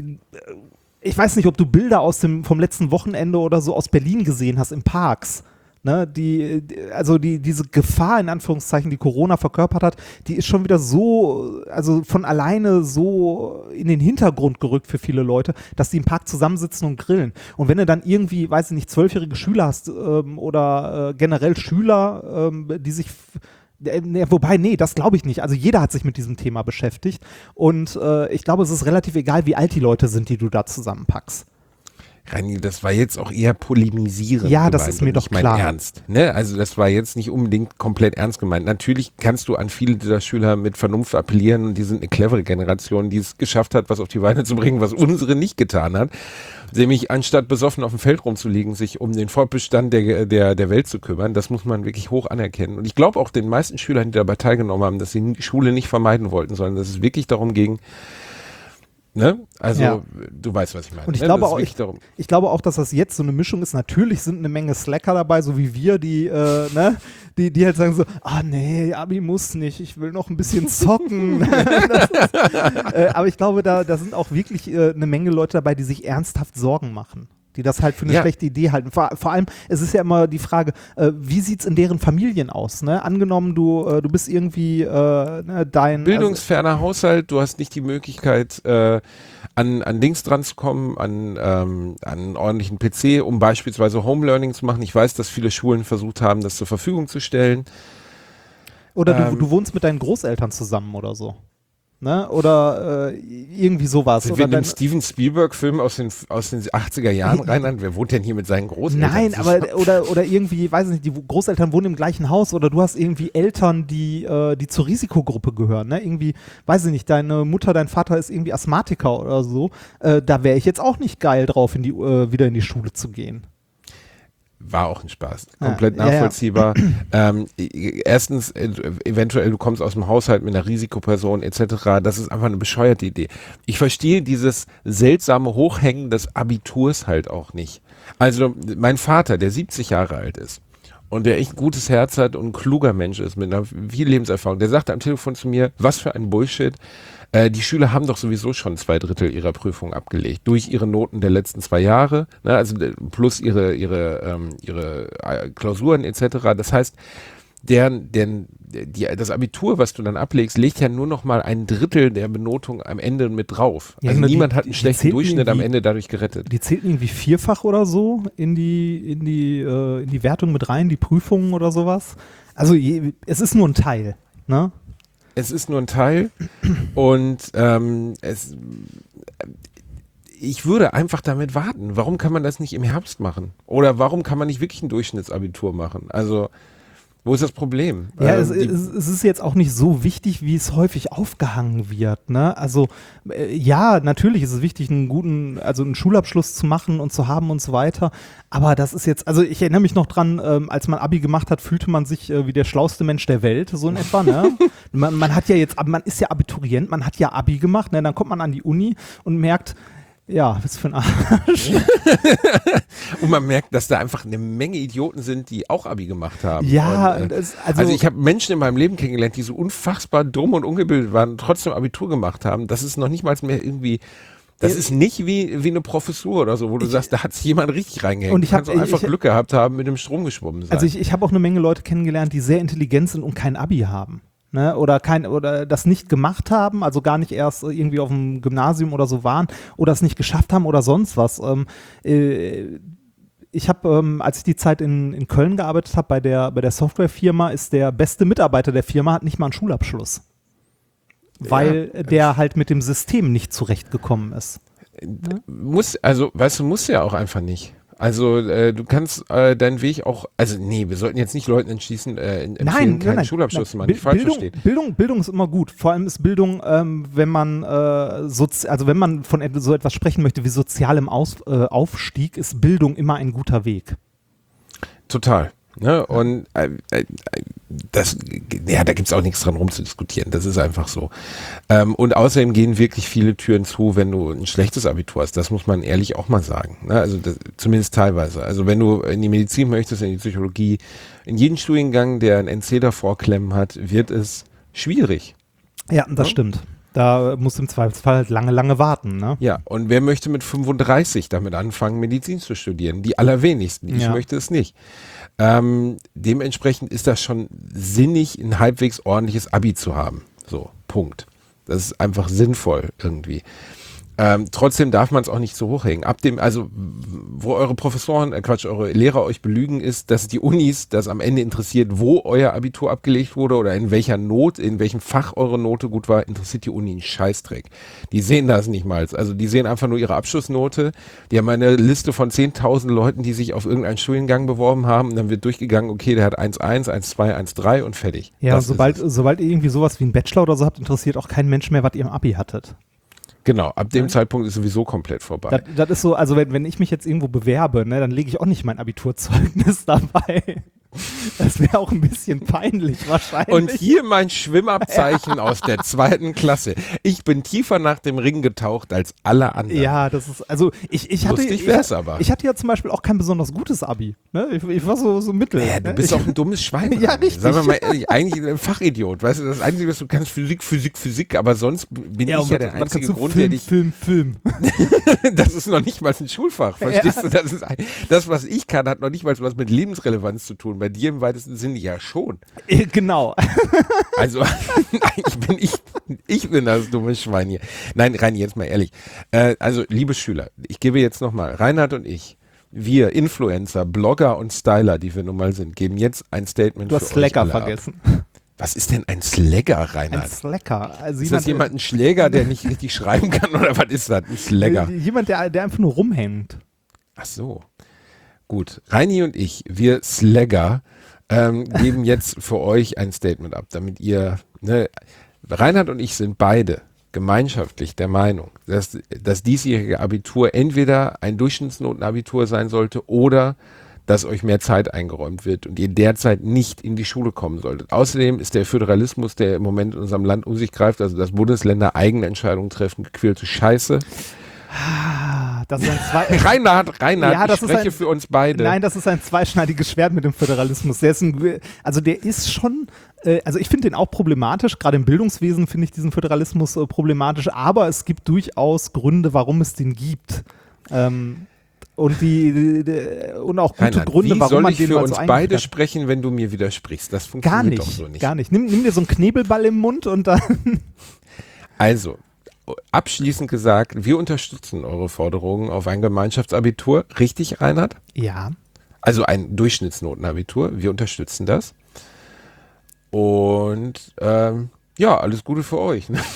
ich weiß nicht, ob du Bilder aus dem, vom letzten Wochenende oder so aus Berlin gesehen hast, in Parks. Ne, die, die- also die, diese Gefahr, in Anführungszeichen, die Corona verkörpert hat, die ist schon wieder so, also von alleine so in den Hintergrund gerückt für viele Leute, dass die im Park zusammensitzen und grillen. Und wenn du dann irgendwie, weiß ich nicht, zwölfjährige Schüler hast ähm, oder äh, generell Schüler, ähm, die sich f- äh, ne, wobei, nee, das glaube ich nicht. Also jeder hat sich mit diesem Thema beschäftigt und äh, ich glaube, es ist relativ egal, wie alt die Leute sind, die du da zusammenpackst. Rani, das war jetzt auch eher polemisierend. Ja, das gemeint ist mir und doch nicht mein klar. Ernst. Ne? Also das war jetzt nicht unbedingt komplett ernst gemeint. Natürlich kannst du an viele dieser Schüler mit Vernunft appellieren und die sind eine clevere Generation, die es geschafft hat, was auf die Beine zu bringen, was unsere nicht getan hat. Nämlich anstatt besoffen auf dem Feld rumzuliegen, sich um den Fortbestand der, der, der Welt zu kümmern. Das muss man wirklich hoch anerkennen. Und ich glaube auch den meisten Schülern, die dabei teilgenommen haben, dass sie die Schule nicht vermeiden wollten, sondern dass es wirklich darum ging, Ne? Also Ja. du weißt, was ich meine. Und ich, ne? glaube Das ist auch, wirklich ich, darum. ich glaube auch, dass das jetzt so eine Mischung ist. Natürlich sind eine Menge Slacker dabei, so wie wir, die, äh, ne, die, die halt sagen so, ah nee, Abi muss nicht, ich will noch ein bisschen zocken. Das ist, äh, aber ich glaube, da, da sind auch wirklich äh, eine Menge Leute dabei, die sich ernsthaft Sorgen machen. Die das halt für eine Ja. schlechte Idee halten. Vor, vor allem, es ist ja immer die Frage, äh, wie sieht es in deren Familien aus? Ne? Angenommen, du, äh, du bist irgendwie äh, ne, dein... Bildungsferner Haushalt, du hast nicht die Möglichkeit, äh, an, an Dings dran zu kommen, an, ähm, an einen ordentlichen P C, um beispielsweise Home Learning zu machen. Ich weiß, dass viele Schulen versucht haben, das zur Verfügung zu stellen. Oder du, ähm, du wohnst mit deinen Großeltern zusammen oder so. Ne? Oder äh, irgendwie sowas. Sind Oder wir in dem dein- Steven Spielberg-Film aus den, aus den achtziger Jahren rein? Wer wohnt denn hier mit seinen Großeltern? Nein, zusammen? aber oder, oder irgendwie, weiß ich nicht, die Großeltern wohnen im gleichen Haus oder du hast irgendwie Eltern, die, äh, die zur Risikogruppe gehören. Ne? Irgendwie, weiß ich nicht, deine Mutter, dein Vater ist irgendwie Asthmatiker oder so. Äh, da wäre ich jetzt auch nicht geil drauf, in die, äh, wieder in die Schule zu gehen. War auch ein Spaß. Komplett Ja, ja, ja. nachvollziehbar. Ähm, erstens, äh, eventuell du kommst aus dem Haushalt mit einer Risikoperson et cetera. Das ist einfach eine bescheuerte Idee. Ich verstehe dieses seltsame Hochhängen des Abiturs halt auch nicht. Also mein Vater, der siebzig Jahre alt ist und der echt ein gutes Herz hat und ein kluger Mensch ist mit einer viel Lebenserfahrung, der sagte am Telefon zu mir, was für ein Bullshit. Äh, die Schüler haben doch sowieso schon zwei Drittel ihrer Prüfungen abgelegt durch ihre Noten der letzten zwei Jahre, ne, also äh, plus ihre ihre ähm, ihre äh, Klausuren et cetera. Das heißt, deren, deren, die, das Abitur, was du dann ablegst, legt ja nur noch mal ein Drittel der Benotung am Ende mit drauf. Ja, Also genau, die- niemand hat einen die schlechten zählten Durchschnitt am irgendwie- Ende dadurch gerettet. Die zählten irgendwie vierfach oder so in die, in die, äh, in die Wertung mit rein, die Prüfungen oder sowas. Also je, es ist nur ein Teil, ne? Es ist nur ein Teil und ähm, es, ich würde einfach damit warten. Warum kann man das nicht im Herbst machen? Oder warum kann man nicht wirklich ein Durchschnittsabitur machen? Also, wo ist das Problem? Ja, Ähm, es, die, es, es ist jetzt auch nicht so wichtig, wie es häufig aufgehangen wird. Ne? Also äh, ja, natürlich ist es wichtig, einen guten, also einen Schulabschluss zu machen und zu haben und so weiter. Aber das ist jetzt, also ich erinnere mich noch dran, ähm, als man Abi gemacht hat, fühlte man sich äh, wie der schlauste Mensch der Welt, so in etwa. Ne? man, man hat ja jetzt, man ist ja Abiturient, man hat ja Abi gemacht, ne? Dann kommt man an die Uni und merkt, ja, was für ein Arsch. und man merkt, dass da einfach eine Menge Idioten sind, die auch Abi gemacht haben. Ja, und, äh, das, also, Also ich habe Menschen in meinem Leben kennengelernt, die so unfassbar dumm und ungebildet waren und trotzdem Abitur gemacht haben. Das ist noch nicht mal mehr irgendwie, das Ja, ist nicht wie, wie eine Professur oder so, wo du ich- sagst, da hat sich jemand richtig reingehängt. Und ich du hab- kannst auch einfach ich- Glück gehabt haben, mit dem Strom geschwommen sein. Also ich, ich habe auch eine Menge Leute kennengelernt, die sehr intelligent sind und kein Abi haben. Ne? Oder kein oder das nicht gemacht haben, also gar nicht erst irgendwie auf dem Gymnasium oder so waren oder es nicht geschafft haben oder sonst was. Ähm, äh, ich habe, ähm, als ich die Zeit in, in Köln gearbeitet habe, bei der, bei der Softwarefirma, ist der beste Mitarbeiter der Firma, hat nicht mal einen Schulabschluss. Weil Ja, der halt mit dem System nicht zurechtgekommen ist. muss, also, weißt du, muss ja auch einfach nicht. Also äh, du kannst äh, deinen Weg auch, also nee, wir sollten jetzt nicht Leuten entschließen, äh, empfehlen, Nein, keinen nein, Schulabschluss zu nein. machen, nicht falsch Bildung, verstehen. Bildung, Bildung ist immer gut. Vor allem ist Bildung, ähm, wenn man äh, sozi- also wenn man von et- so etwas sprechen möchte wie sozialem Aus äh, Aufstieg, ist Bildung immer ein guter Weg. Total. Ne? Und äh, äh, das, ja, da gibt's auch nichts dran rumzudiskutieren. Das ist einfach so. Ähm, und außerdem gehen wirklich viele Türen zu, wenn du ein schlechtes Abitur hast. Das muss man ehrlich auch mal sagen. Ne? Also das, zumindest teilweise. Also wenn du in die Medizin möchtest, in die Psychologie, in jeden Studiengang, der ein N C davor klemmen hat, wird es schwierig. Ja, das Ja. stimmt. Da muss im Zweifelsfall halt lange, lange warten. Ne? Ja, und wer möchte mit fünfunddreißig damit anfangen, Medizin zu studieren? Die allerwenigsten. Ich Ja. möchte es nicht. Ähm, dementsprechend ist das schon sinnig, ein halbwegs ordentliches Abi zu haben. So, Punkt. Das ist einfach sinnvoll irgendwie. Ähm, trotzdem darf man es auch nicht so hochhängen. Ab dem, also wo eure Professoren, äh Quatsch, eure Lehrer euch belügen, ist, dass die Unis das am Ende interessiert, wo euer Abitur abgelegt wurde oder in welcher Not, in welchem Fach eure Note gut war, interessiert die Uni einen Scheißdreck. Die sehen das nicht mal. Also die sehen einfach nur ihre Abschlussnote. Die haben eine Liste von zehntausend Leuten, die sich auf irgendeinen Studiengang beworben haben. Und dann wird durchgegangen, okay, der hat eins eins, eins zwei, eins drei und fertig. Ja, Das ist sobald, es. sobald ihr irgendwie sowas wie einen Bachelor oder so habt, interessiert auch kein Mensch mehr, was ihr im Abi hattet. Genau, ab dem Zeitpunkt ist sowieso komplett vorbei. Das, das ist so, also wenn, wenn ich mich jetzt irgendwo bewerbe, ne, dann lege ich auch nicht mein Abiturzeugnis dabei. Das wäre auch ein bisschen peinlich wahrscheinlich. Und hier mein Schwimmabzeichen aus der zweiten Klasse. Ich bin tiefer nach dem Ring getaucht als alle anderen. Ja, das ist, also ich, ich hatte, Lustig ich, wär's hatte aber. ich hatte ja zum Beispiel auch kein besonders gutes Abi. Ne? Ich, ich war so, so mittel. Ja, du ne? bist ich, auch ein dummes Schwein. Ja, richtig. Sagen wir mal ehrlich, eigentlich ein Fachidiot. Weißt du, das Einzige, was du kannst, Physik, Physik, Physik, aber sonst bin ja, ich ja was- der was einzige kannst du? Grund, Film, der dich... Film, Film. Das ist noch nicht mal ein Schulfach, verstehst du? Das, ist ein, das, was ich kann, hat noch nicht mal was mit Lebensrelevanz zu tun. Bei dir im weitesten Sinne ja schon. Äh, Genau. Also, ich bin ich, ich bin das dumme Schwein hier. Nein, Reini, jetzt mal ehrlich. Äh, also, liebe Schüler, ich gebe jetzt nochmal, Reinhard und ich, wir Influencer, Blogger und Styler, die wir nun mal sind, geben jetzt ein Statement Du für hast euch Slacker alle ab. vergessen. Was ist denn ein Slagger, Ein Reinhard? Slacker. Also Ist das jemand ein Schläger, der nicht richtig schreiben kann, oder was ist das? Ein Slagger. äh, Jemand, der, der einfach nur rumhängt. Ach so. Gut. Reini und ich, wir Slagger, ähm, geben jetzt für euch ein Statement ab, damit ihr, ne, Reinhard und ich sind beide gemeinschaftlich der Meinung, dass das diesjährige Abitur entweder ein Durchschnittsnotenabitur sein sollte oder dass euch mehr Zeit eingeräumt wird und ihr derzeit nicht in die Schule kommen solltet. Außerdem ist der Föderalismus, der im Moment in unserem Land um sich greift, also dass Bundesländer eigene Entscheidungen treffen, gequälte Scheiße. Ah, das ist ein zwei Reinhard, Reinhard, Ja, das ich ist spreche ein- für uns beide. Nein, das ist ein zweischneidiges Schwert mit dem Föderalismus. Der ist ein, also der ist schon, äh, also ich finde den auch problematisch. Gerade im Bildungswesen finde ich diesen Föderalismus äh, problematisch. Aber es gibt durchaus Gründe, warum es den gibt. Ähm, und die, die, die und auch gute Reinhard, Gründe, wie warum soll man ich den für mal uns so eingeführt beide hat. sprechen, wenn du mir widersprichst? Das Gar funktioniert nicht, doch so nicht. gar nicht. Nimm, nimm dir so einen Knebelball im Mund und dann. Also, abschließend gesagt, wir unterstützen eure Forderungen auf ein Gemeinschaftsabitur. Richtig, Reinhard? Ja. Also ein Durchschnittsnotenabitur. Wir unterstützen das. Und ähm, ja, alles Gute für euch. Ne?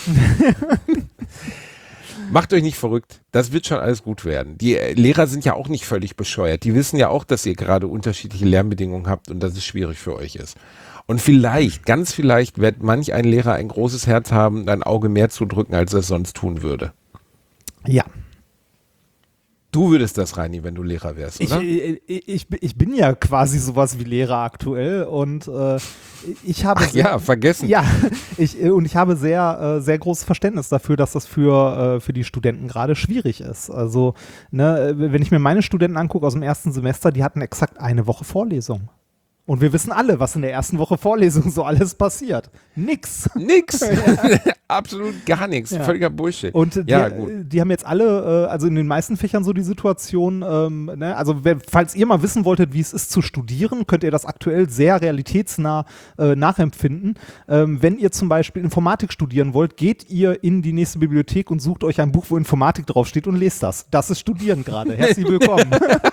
Macht euch nicht verrückt. Das wird schon alles gut werden. Die äh, Lehrer sind ja auch nicht völlig bescheuert. Die wissen ja auch, dass ihr gerade unterschiedliche Lernbedingungen habt und dass es schwierig für euch ist. Und vielleicht, ganz vielleicht, wird manch ein Lehrer ein großes Herz haben und ein Auge mehr zudrücken, als er es sonst tun würde. Ja. Du würdest das, Reini, wenn du Lehrer wärst, Ich, oder? ich, ich, ich bin ja quasi sowas wie Lehrer aktuell und äh, ich habe Ach ja, vergessen. ja ich, und ich habe sehr äh, sehr großes Verständnis dafür, dass das für äh, für die Studenten gerade schwierig ist. Also ne, wenn ich mir meine Studenten angucke aus dem ersten Semester, die hatten exakt eine Woche Vorlesung. Und wir wissen alle, was in der ersten Woche Vorlesung so alles passiert. Nix. Nix. Absolut gar nichts. Ja. Völliger Bullshit. Und die, ja, gut. die haben jetzt alle, äh, also in den meisten Fächern so die Situation, ähm, ne, also wer, falls ihr mal wissen wolltet, wie es ist zu studieren, könnt ihr das aktuell sehr realitätsnah äh, nachempfinden. Ähm, wenn ihr zum Beispiel Informatik studieren wollt, geht ihr in die nächste Bibliothek und sucht euch ein Buch, wo Informatik draufsteht und lest das. Das ist Studieren gerade. Herzlich willkommen.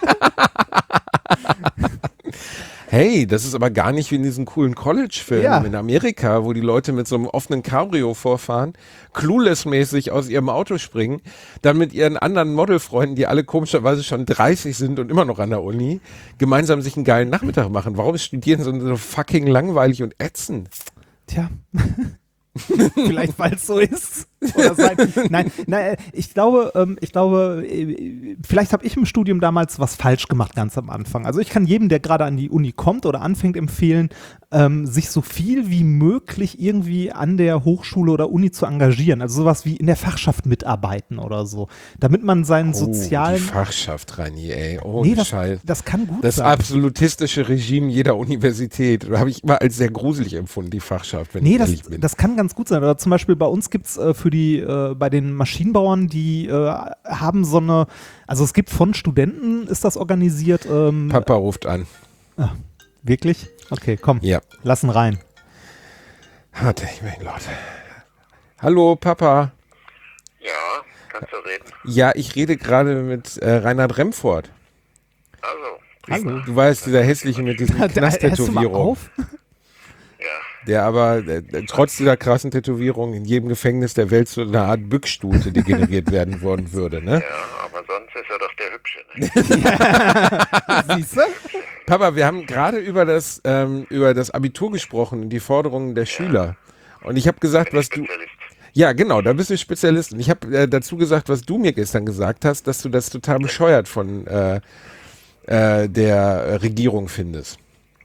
Hey, das ist aber gar nicht wie in diesen coolen College-Filmen Ja. in Amerika, wo die Leute mit so einem offenen Cabrio vorfahren, clueless-mäßig aus ihrem Auto springen, dann mit ihren anderen Modelfreunden, die alle komischerweise schon dreißig sind und immer noch an der Uni, gemeinsam sich einen geilen Nachmittag machen. Warum ist Studieren so, so fucking langweilig und ätzend? Tja. Vielleicht, weil es so ist. Oder sein. Nein, nein, ich glaube, ähm, ich glaube, äh, vielleicht habe ich im Studium damals was falsch gemacht, ganz am Anfang. Also ich kann jedem, der gerade an die Uni kommt oder anfängt, empfehlen, ähm, sich so viel wie möglich irgendwie an der Hochschule oder Uni zu engagieren. Also sowas wie in der Fachschaft mitarbeiten oder so. Damit man seinen Oh, sozialen. die Fachschaft, Reini, ey. Oh, nee, das, Scheiß. das kann gut Das sein. absolutistische Regime jeder Universität habe ich immer als sehr gruselig empfunden, die Fachschaft, wenn Nee, ich das, ehrlich bin. das kann ganz gut sein. Oder zum Beispiel bei uns gibt es äh, für die, äh, bei den Maschinenbauern, die äh, haben so eine, also es gibt von Studenten, ist das organisiert. Ähm, Papa ruft an. wirklich? Okay, komm, Ja. lassen rein. Warte, ich bin laut. Hallo, Papa. Ja, kannst du reden? Ja, ich rede gerade mit äh, Reinhard Remford. Also, Hallo. Du weißt, dieser hässliche mit diesen Hörst du mal Knast-Tätowierungen, auf? ja. der aber äh, trotz dieser krassen Tätowierung in jedem Gefängnis der Welt zu einer Art Bückstute degeneriert werden worden würde, ne? Ja, aber sonst ist er doch der Hübsche, ne? Siehst du? Papa, wir haben gerade über das ähm, über das Abitur gesprochen und die Forderungen der Schüler. Und ich habe gesagt, was du... Spezialist. Ja, genau, da bist du Spezialist. Und ich habe äh, dazu gesagt, was du mir gestern gesagt hast, dass du das total bescheuert von äh, äh, der Regierung findest.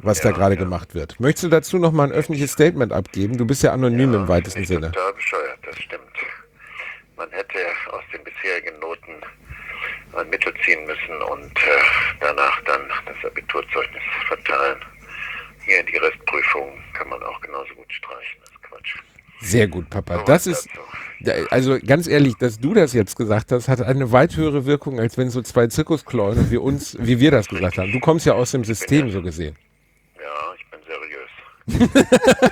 was da gerade gemacht wird. Möchtest du dazu noch mal ein öffentliches Statement abgeben? Du bist ja anonym im weitesten ich Sinne. bin total bescheuert, das stimmt. Man hätte aus den bisherigen Noten ein Mittel ziehen müssen und äh, danach dann das Abiturzeugnis verteilen. Hier in die Restprüfung kann man auch genauso gut streichen, das ist Quatsch. Sehr gut, Papa. So, Das ist, also ganz ehrlich, dass du das jetzt gesagt hast, hat eine weit höhere Wirkung, als wenn so zwei Zirkusclowns wie uns, wie wir das gesagt haben. Du kommst ja aus dem System, so gesehen. Ja, ich bin seriös.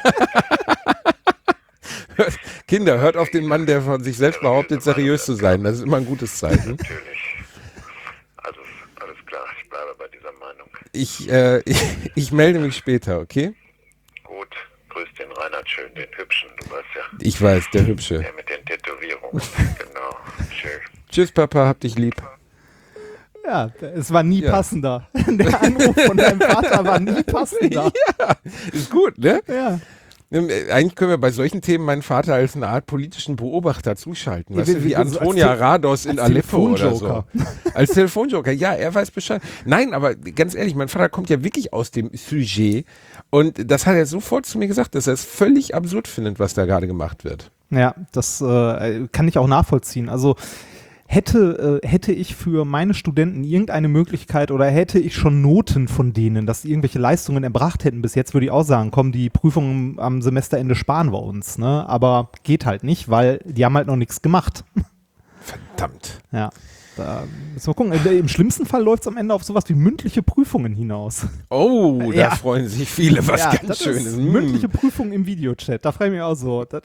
Hört, Kinder, hört auf den Mann, der von sich selbst behauptet, seriös zu sein. Das ist immer ein gutes Zeichen. Natürlich. Also, alles klar, ich bleibe bei dieser Meinung. Ich, äh, ich, ich melde mich später, okay? Gut, grüß den Reinhard schön, den Hübschen, du weißt ja. Ich weiß, der Hübsche. Der mit den Tätowierungen, genau. Schön. Tschüss, Papa, hab dich lieb. Ja, es war nie Ja. passender. Der Anruf von deinem Vater war nie passender. Ja, ist gut, ne? Ja. Eigentlich können wir bei solchen Themen meinen Vater als eine Art politischen Beobachter zuschalten. Weißt Ja, du, wie- wie wie- als Antonia Te- Rados in als Aleppo oder so. Telefonjoker. Als Telefonjoker, ja, er weiß Bescheid. Nein, aber ganz ehrlich, mein Vater kommt ja wirklich aus dem Sujet und das hat er sofort zu mir gesagt, dass er es völlig absurd findet, was da gerade gemacht wird. Ja, das äh, kann ich auch nachvollziehen. Also hätte, äh, hätte ich für meine Studenten irgendeine Möglichkeit oder hätte ich schon Noten von denen, dass sie irgendwelche Leistungen erbracht hätten bis jetzt, würde ich auch sagen, komm, die Prüfungen am Semesterende sparen wir uns. Ne? Aber geht halt nicht, weil die haben halt noch nichts gemacht. Verdammt. Ja. Da müssen wir gucken. Im schlimmsten Fall läuft es am Ende auf sowas wie mündliche Prüfungen hinaus. Oh, da Ja. freuen sich viele, was Ja, ganz das Schönes. ist Mm. mündliche Prüfungen im Videochat. Da frage ich mich auch so. Das,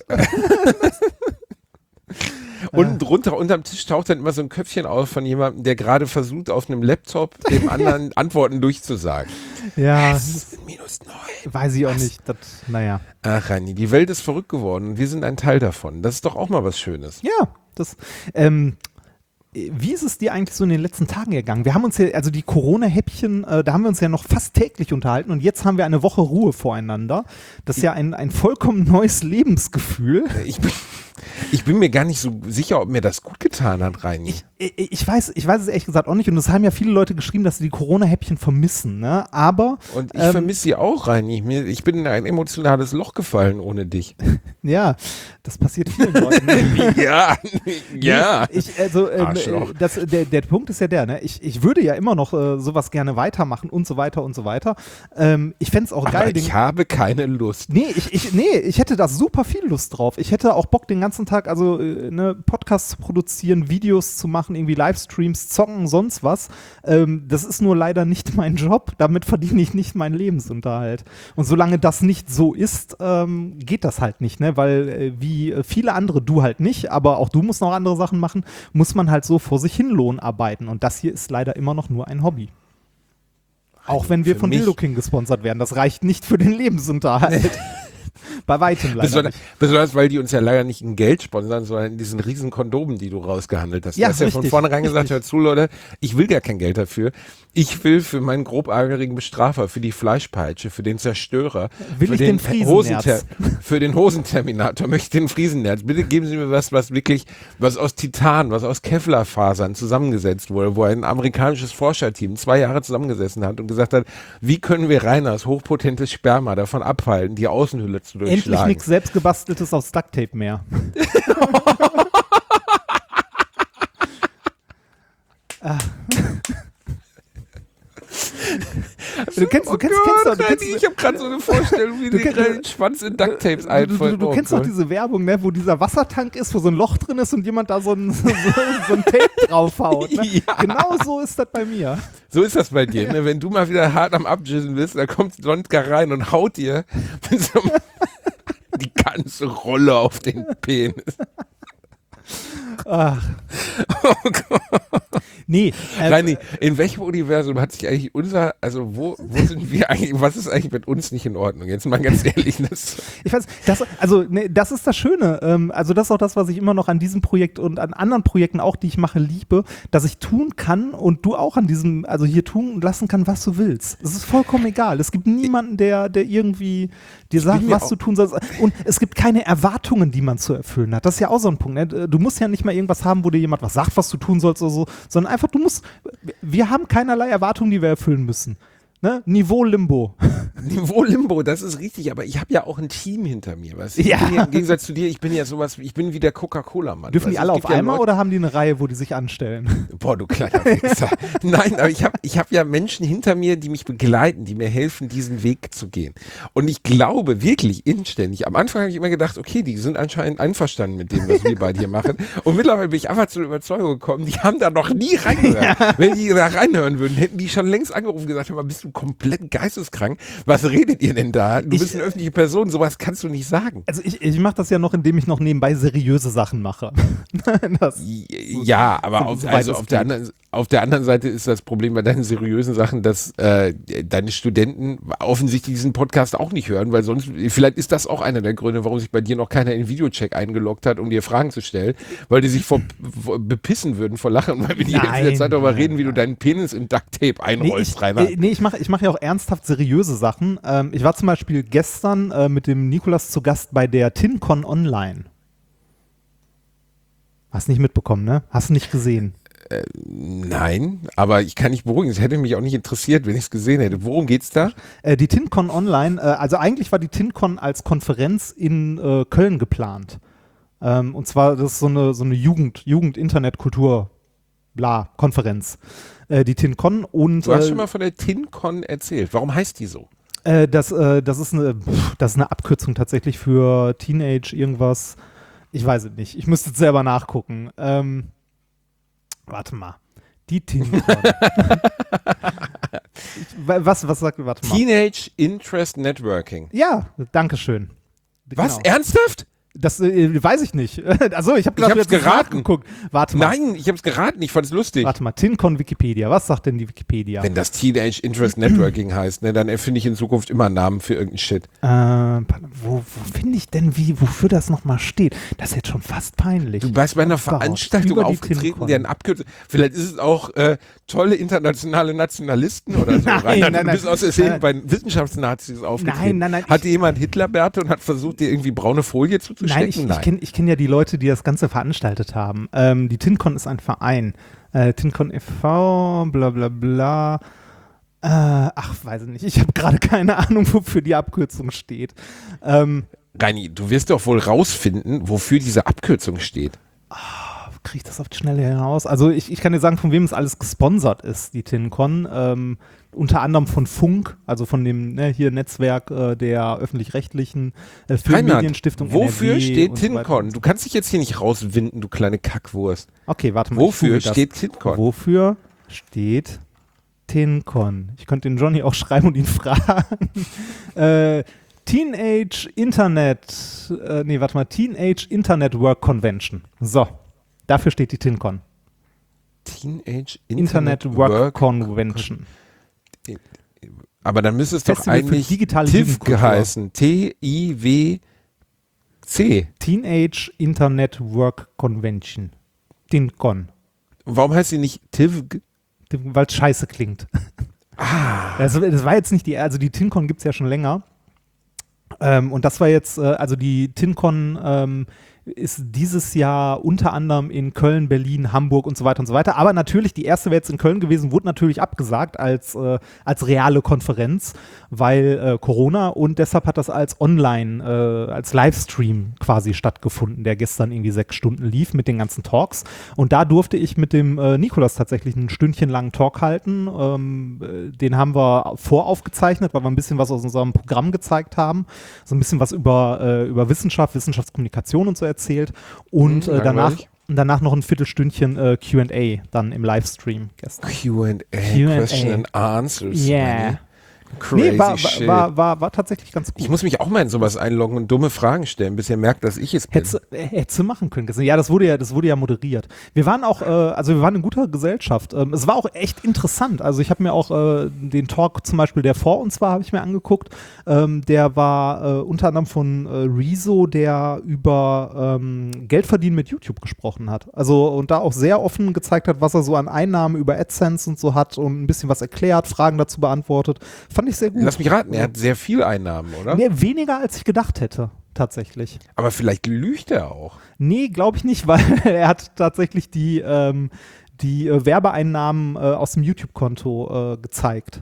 Unten drunter, unterm Tisch taucht dann immer so ein Köpfchen auf von jemandem, der gerade versucht, auf einem Laptop dem anderen Antworten durchzusagen. ja, Das ist minus neun. weiß ich auch nicht. Das, naja. Ach, Rani, die Welt ist verrückt geworden und wir sind ein Teil davon. Das ist doch auch mal was Schönes. Ja, das. Ähm, wie ist es dir eigentlich so in den letzten Tagen gegangen? Wir haben uns ja, also die Corona-Häppchen, äh, da haben wir uns ja noch fast täglich unterhalten und jetzt haben wir eine Woche Ruhe voreinander. Das ist ja ein, ein vollkommen neues Lebensgefühl. Ich bin, ich bin mir gar nicht so sicher, ob mir das gut getan hat, Reini. Ich, ich, ich, weiß, ich weiß es ehrlich gesagt auch nicht und es haben ja viele Leute geschrieben, dass sie die Corona-Häppchen vermissen, ne? Aber Und ich ähm, vermisse sie auch, Reini. Mir, ich bin in ein emotionales Loch gefallen ohne dich. ja, das passiert vielen Leuten. Ne? ja, ja. Nee, ich, also, ähm, Arschloch. äh, das, der, der Punkt ist ja der, ne? ich, ich würde ja immer noch äh, sowas gerne weitermachen und so weiter und so weiter. Ähm, ich fände es auch geil. Aber den, ich habe keine Lust. nee, ich, ich, nee, ich hätte da super viel Lust drauf. Ich hätte auch Bock, den ganzen Tag also äh, ne, Podcasts zu produzieren, Videos zu machen, irgendwie Livestreams, zocken, sonst was. Ähm, das ist nur leider nicht mein Job. Damit verdiene ich nicht meinen Lebensunterhalt. Und solange das nicht so ist, ähm, geht das halt nicht, ne? Weil äh, wie äh, viele andere, du halt nicht, aber auch du musst noch andere Sachen machen, muss man halt so vor sich hin Lohn arbeiten. Und das hier ist leider immer noch nur ein Hobby. Auch wenn wir Für von mich- Dildo King gesponsert werden. Das reicht nicht für den Lebensunterhalt. Bei weitem leider Besonders, nicht. besonders, weil die uns ja leider nicht in Geld sponsern, sondern in diesen riesen Kondomen, die du rausgehandelt hast. Ja, du hast ja von richtig, vornherein gesagt, richtig. hör zu, Leute, ich will gar kein Geld dafür. Ich will für meinen grobärgerigen Bestrafer, für die Fleischpeitsche, für den Zerstörer, Will für ich den Friesennerz. für den Hosenterminator möchte ich den Friesennerz. Bitte geben Sie mir was, was wirklich, was aus Titan, was aus Kevlarfasern zusammengesetzt wurde, wo ein amerikanisches Forscherteam zwei Jahre zusammengesessen hat und gesagt hat, wie können wir Reiners hochpotentes Sperma davon abhalten, die Außenhülle zu durchschlagen. Endlich nichts selbstgebasteltes aus Ducktape mehr. Ah. Du kennst, du kennst, Oh kennst, Gott, doch- du Reini, kennst, ich habe gerade so eine Vorstellung, wie Du die kennst- gerade den Schwanz in Ducktapes du, du, einfolgt. du, du Oh kennst doch Gott. diese Werbung, ne, wo dieser Wassertank ist, wo so ein Loch drin ist und jemand da so ein, so, so ein Tape draufhaut. Ne? Ja. Genau so ist das bei mir. So ist das bei dir, ne? Wenn du mal wieder hart am Abjissen bist, dann kommt Sontka rein und haut dir mit so einem die ganze Rolle auf den Penis. Ach. Oh Gott. Nee, äh, Reini, in welchem Universum hat sich eigentlich unser, also wo, wo sind wir eigentlich, was ist eigentlich mit uns nicht in Ordnung? Jetzt mal ganz ehrlich. Das, ich weiß, das, also ne, das ist das Schöne. Ähm, also das ist auch das, was ich immer noch an diesem Projekt und an anderen Projekten auch, die ich mache, liebe, dass ich tun kann und du auch an diesem, also hier tun und lassen kann, was du willst. Es ist vollkommen egal. Es gibt niemanden, der, der irgendwie dir sagt, mir was auch- du tun sollst. Und es gibt keine Erwartungen, die man zu erfüllen hat. Das ist ja auch so ein Punkt. Ne? Du musst ja nicht mal irgendwas haben, wo dir jemand was sagt, was du tun sollst oder so, sondern einfach, du musst, wir haben keinerlei Erwartungen, die wir erfüllen müssen. Ne? Niveau Limbo. Niveau Limbo, das ist richtig, aber ich habe ja auch ein Team hinter mir. Weißt? Ich Ja. bin ja. Im Gegensatz zu dir, ich bin ja sowas, ich bin wie der Coca-Cola-Mann. Dürfen weißt die du? alle Es auf gibt ja einmal Leute- oder haben die eine Reihe, wo die sich anstellen? Boah, du kleiner Wichser. Nein, aber ich habe ich hab ja Menschen hinter mir, die mich begleiten, die mir helfen, diesen Weg zu gehen. Und ich glaube wirklich inständig, am Anfang habe ich immer gedacht, okay, die sind anscheinend einverstanden mit dem, was wir beide hier machen. Und mittlerweile bin ich einfach zur Überzeugung gekommen, die haben da noch nie reingehört. Ja. Wenn die da reinhören würden, hätten die schon längst angerufen und gesagt, hör mal, bist du komplett geisteskrank? Was redet ihr denn da? Du Ich- bist eine öffentliche Person, sowas kannst du nicht sagen. Also ich, ich mache das ja noch, indem ich noch nebenbei seriöse Sachen mache. das, Ja, aber so- auf, soweit also es auf, der geht. anderen, auf der anderen Seite ist das Problem bei deinen seriösen Sachen, dass äh, deine Studenten offensichtlich diesen Podcast auch nicht hören, weil sonst, vielleicht ist das auch einer der Gründe, warum sich bei dir noch keiner in den Videocheck eingeloggt hat, um dir Fragen zu stellen, weil die sich vor, vor, bepissen würden vor Lachen, weil wir die jetzt in der Nein, Zeit darüber nein, reden, wie du deinen Penis in Ducktape Nee, einrollst, ich, Rainer. äh, nee, ich mache ich mach ja auch ernsthaft seriöse Sachen. Ähm, ich war zum Beispiel gestern äh, mit dem Nikolas zu Gast bei der TinCon Online. Hast nicht mitbekommen, ne? Hast du nicht gesehen? Nein, aber ich kann nicht beruhigen, es hätte mich auch nicht interessiert, wenn ich es gesehen hätte. Worum geht's da? Äh, die TinCon Online, äh, also eigentlich war die TinCon als Konferenz in äh, Köln geplant. Ähm, und zwar, das ist so eine, so eine Jugend, Jugend-Internet-Kultur, bla, Konferenz. Äh, die TinCon und Du hast äh, schon mal von der TinCon erzählt. Warum heißt die so? Äh, das, äh, das, ist eine, pff, das ist eine Abkürzung tatsächlich für Teenage irgendwas. Ich weiß es nicht. Ich müsste jetzt selber nachgucken. Ähm, warte mal. Die TinCon. was, was sagt, warte mal. Teenage Interest Networking. Ja, danke schön. Was? Genau. Ernsthaft? Das äh, weiß ich nicht. Achso, ich habe Ich hab's jetzt nicht geraten. nachgeguckt. Warte mal. Nein, ich habe es geraten, ich fand es lustig. Warte mal. TinCon Wikipedia. Was sagt denn die Wikipedia? Wenn das Teenage Interest Networking heißt, ne, dann erfinde ich in Zukunft immer Namen für irgendeinen Shit. Äh, wo wo finde ich denn, wie, wofür das nochmal steht? Das ist jetzt schon fast peinlich. Du bist bei einer Oh Gott, Veranstaltung über die aufgetreten, TinCon. deren Abkürzung. Vielleicht ist es auch äh, tolle internationale Nationalisten oder so. Nein, Rainer, nein, du bist nein. aus Versehen Nein. bei Wissenschaftsnazis aufgetreten. Nein, nein, nein, Hatte jemand Hitlerbärte und hat versucht, dir irgendwie braune Folie zuzustecken? Nein, ich, ich kenne ich kenn ja die Leute, die das Ganze veranstaltet haben. Ähm, die TinCon ist ein Verein. Äh, TinCon e V, bla bla bla. Äh, ach, weiß ich nicht. Ich habe gerade keine Ahnung, wofür die Abkürzung steht. Ähm, Reini, du wirst doch wohl rausfinden, wofür diese Abkürzung steht. Kriege ich das auf die Schnelle heraus? Also ich, ich kann dir sagen, von wem es alles gesponsert ist, die TinCon. Ähm, unter anderem von Funk, also von dem ne, hier Netzwerk äh, der öffentlich-rechtlichen äh, Filmmedienstiftung. wofür N R W steht und so weiter. TinCon? Du kannst dich jetzt hier nicht rauswinden, du kleine Kackwurst. Okay, warte mal. ich Wofür google das. steht TinCon? Wofür steht TinCon? Ich könnte den Johnny auch schreiben und ihn fragen. äh, Teenage Internet, äh, nee, warte mal, Teenage Internet Work Convention. So, dafür steht die TinCon. Teenage Internet, Internet, Work, Work Convention. Aber dann müsste es doch Festival für eigentlich digitale T I W Jugendkultur. geheißen. T I W C. Teenage Internet Work Convention. TinCon. Warum heißt sie nicht T I W G? Weil es scheiße klingt. Ah. Das, das war jetzt nicht die, also die TinCon gibt es ja schon länger. Ähm, und das war jetzt, äh, also die TinCon ähm, ist dieses Jahr unter anderem in Köln, Berlin, Hamburg und so weiter und so weiter. Aber natürlich, die erste wäre jetzt in Köln gewesen, wurde natürlich abgesagt als, äh, als reale Konferenz, weil äh, Corona, und deshalb hat das als Online, äh, als Livestream quasi stattgefunden, der gestern irgendwie sechs Stunden lief mit den ganzen Talks. Und da durfte ich mit dem äh, Nikolas tatsächlich einen Stündchen langen Talk halten. Ähm, äh, den haben wir voraufgezeichnet, weil wir ein bisschen was aus unserem Programm gezeigt haben. So ein bisschen was über, äh, über Wissenschaft, Wissenschaftskommunikation und so erzählt. Und Hm, äh, danach, langweilig. danach noch ein Viertelstündchen äh, Q and A dann im Livestream gestern. Q and A, Q and A. Question and Answers. Yeah. Manni. Crazy Nee, war, shit. war, war, war, war tatsächlich ganz gut. Ich muss mich auch mal in sowas einloggen und dumme Fragen stellen, bis ihr merkt, dass ich es bin. Hättest du- äh, hättest du machen können. Ja, das wurde ja, das wurde ja moderiert. Wir waren auch, äh, also wir waren in guter Gesellschaft. Ähm, es war auch echt interessant. Also ich habe mir auch äh, den Talk zum Beispiel, der vor uns war, habe ich mir angeguckt. Ähm, der war äh, unter anderem von äh, Rezo, der über ähm, Geldverdienen mit YouTube gesprochen hat. Also und da auch sehr offen gezeigt hat, was er so an Einnahmen über AdSense und so hat und ein bisschen was erklärt, Fragen dazu beantwortet. Fand ich sehr gut. Lass mich raten, er hat sehr viel Einnahmen, oder? Nee, weniger als ich gedacht hätte, tatsächlich. Aber vielleicht lügt er auch. Nee, glaube ich nicht, weil er hat tatsächlich die, ähm, die äh, Werbeeinnahmen äh, aus dem YouTube-Konto äh, gezeigt.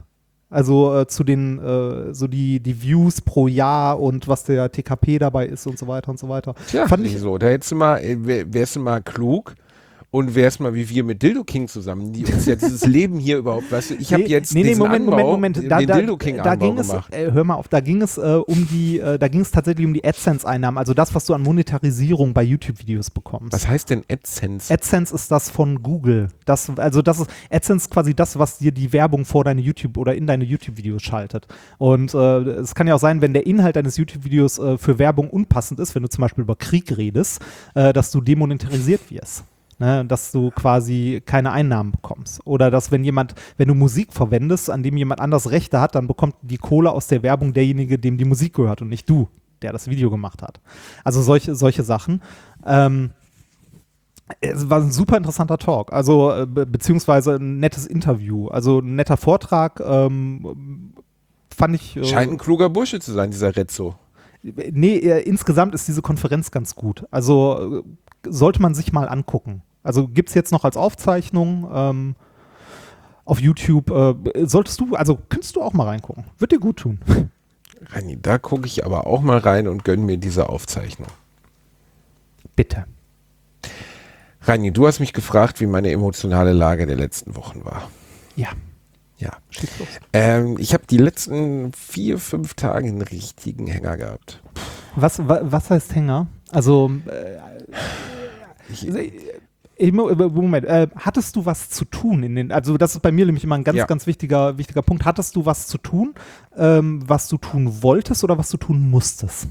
Also äh, zu den, äh, so die, die Views pro Jahr und was der T K P dabei ist und so weiter und so weiter. Tja, Fand ich so, da hättest du mal, wär, wärst du mal klug und wärst mal wie wir mit Dildo King zusammen, die uns ja dieses Leben hier überhaupt, weißt du, ich habe Nee, jetzt nee, nee, diesen Moment, Anbau, Moment, Moment. Da, den da, Dildo King da Anbau ging es, gemacht. äh, hör mal auf, da ging es äh, um die, äh, da ging es tatsächlich um die AdSense-Einnahmen, also das, was du an Monetarisierung bei YouTube-Videos bekommst. Was heißt denn AdSense? AdSense ist das von Google. Das, also das ist AdSense quasi das, was dir die Werbung vor deine YouTube oder in deine YouTube-Videos schaltet. Und äh, es kann ja auch sein, wenn der Inhalt deines YouTube-Videos äh, für Werbung unpassend ist, wenn du zum Beispiel über Krieg redest, äh, dass du demonetarisiert wirst. Ne, dass du quasi keine Einnahmen bekommst. Oder dass, wenn jemand, wenn du Musik verwendest, an dem jemand anders Rechte hat, dann bekommt die Kohle aus der Werbung derjenige, dem die Musik gehört und nicht du, der das Video gemacht hat. Also solche, solche Sachen. Ähm, es war ein super interessanter Talk, also äh, be beziehungsweise ein nettes Interview, also ein netter Vortrag, ähm, fand ich. Äh, Scheint ein kluger Bursche zu sein, dieser Rezzo. Nee, äh, insgesamt ist diese Konferenz ganz gut. Also äh, sollte man sich mal angucken. Also gibt es jetzt noch als Aufzeichnung ähm, auf YouTube. Äh, solltest du, also könntest du auch mal reingucken. Wird dir gut tun. Reini, da gucke ich aber auch mal rein und gönne mir diese Aufzeichnung. Bitte. Reini, du hast mich gefragt, wie meine emotionale Lage der letzten Wochen war. Ja. Ja. Schieß los. Ähm, ich habe die letzten vier, fünf Tage einen richtigen Hänger gehabt. Was, wa, was heißt Hänger? Also, äh, Ich, ich, Moment, äh, hattest du was zu tun in den, also das ist bei mir nämlich immer ein ganz, Ja. ganz wichtiger, wichtiger Punkt. Hattest du was zu tun, ähm, was du tun wolltest oder was du tun musstest?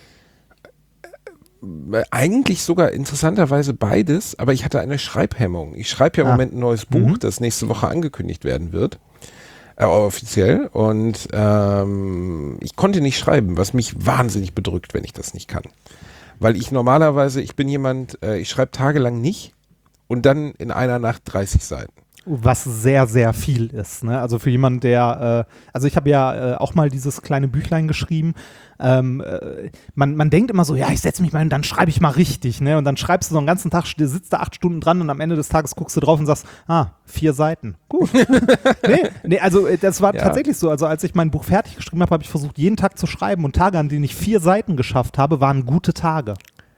Eigentlich sogar interessanterweise beides, aber ich hatte eine Schreibhemmung. Ich schreibe ja im Ah. Moment ein neues Buch, Mhm. das nächste Woche angekündigt werden wird, äh, offiziell. Und ähm, ich konnte nicht schreiben, was mich wahnsinnig bedrückt, wenn ich das nicht kann. Weil ich normalerweise, ich bin jemand, äh, ich schreibe tagelang nicht und dann in einer Nacht dreißig Seiten. Was sehr, sehr viel ist. Ne? Also für jemanden, der, äh, also ich habe ja äh, auch mal dieses kleine Büchlein geschrieben. Ähm, äh, man, man denkt immer so, ja, ich setze mich mal hin, dann schreibe ich mal richtig. Ne? Und dann schreibst du so einen ganzen Tag, sitzt da acht Stunden dran und am Ende des Tages guckst du drauf und sagst, ah, vier Seiten. Gut. nee, nee, also äh, das war Ja. tatsächlich so. Also als ich mein Buch fertig geschrieben habe, habe ich versucht, jeden Tag zu schreiben. Und Tage, an denen ich vier Seiten geschafft habe, waren gute Tage.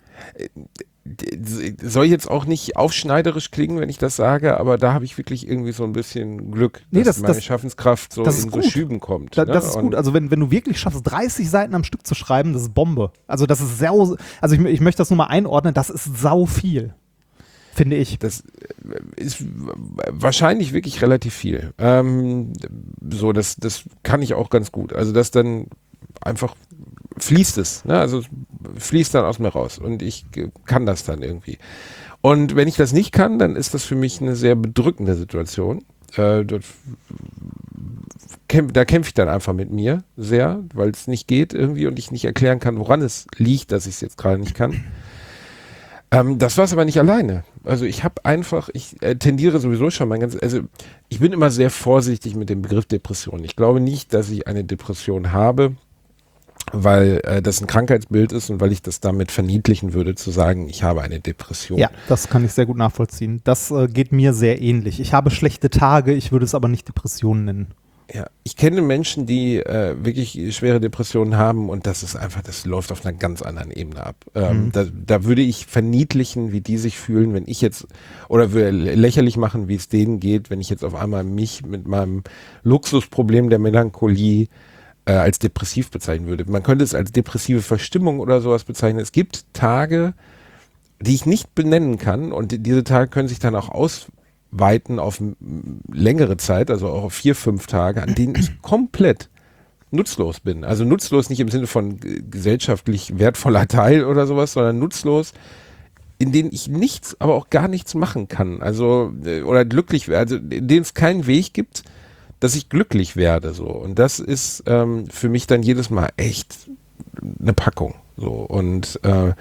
Soll jetzt auch nicht aufschneiderisch klingen, wenn ich das sage, aber da habe ich wirklich irgendwie so ein bisschen Glück, Nee, dass das- meine das- Schaffenskraft so das ist in so gut. Schüben kommt. Da, ne? das ist Und gut. Also wenn, wenn du wirklich schaffst, dreißig Seiten am Stück zu schreiben, das ist Bombe. Also das ist sehr, also ich, ich möchte das nur mal einordnen, das ist sau viel, finde ich. Das ist wahrscheinlich wirklich relativ viel. Ähm, so, das, das kann ich auch ganz gut. Also das dann einfach fließt es. Ne? Also es fließt dann aus mir raus und ich kann das dann irgendwie. Und wenn ich das nicht kann, dann ist das für mich eine sehr bedrückende Situation. Äh, das, kämpf, da kämpfe ich dann einfach mit mir sehr, weil es nicht geht irgendwie und ich nicht erklären kann, woran es liegt, dass ich es jetzt gerade nicht kann. Ähm, das war es aber nicht alleine. Also ich habe einfach, ich äh, tendiere sowieso schon mein ganzes, also ich bin immer sehr vorsichtig mit dem Begriff Depression. Ich glaube nicht, dass ich eine Depression habe, weil äh, das ein Krankheitsbild ist und weil ich das damit verniedlichen würde, zu sagen, ich habe eine Depression. Ja, das kann ich sehr gut nachvollziehen. Das äh, geht mir sehr ähnlich. Ich habe schlechte Tage, ich würde es aber nicht Depressionen nennen. Ja, ich kenne Menschen, die äh, wirklich schwere Depressionen haben und das ist einfach, das läuft auf einer ganz anderen Ebene ab. Ähm, Mhm. da, da würde ich verniedlichen, wie die sich fühlen, wenn ich jetzt, oder würde lächerlich machen, wie es denen geht, wenn ich jetzt auf einmal mich mit meinem Luxusproblem der Melancholie äh, als depressiv bezeichnen würde. Man könnte es als depressive Verstimmung oder sowas bezeichnen. Es gibt Tage, die ich nicht benennen kann und die, diese Tage können sich dann auch ausweiten auf m- längere Zeit, also auch auf vier, fünf Tage, an denen ich komplett nutzlos bin. Also nutzlos nicht im Sinne von g- gesellschaftlich wertvoller Teil oder sowas, sondern nutzlos, in denen ich nichts, aber auch gar nichts machen kann. Also, äh, oder glücklich werde, also in denen es keinen Weg gibt, dass ich glücklich werde. So. Und das ist ähm, für mich dann jedes Mal echt eine Packung. So. Und äh,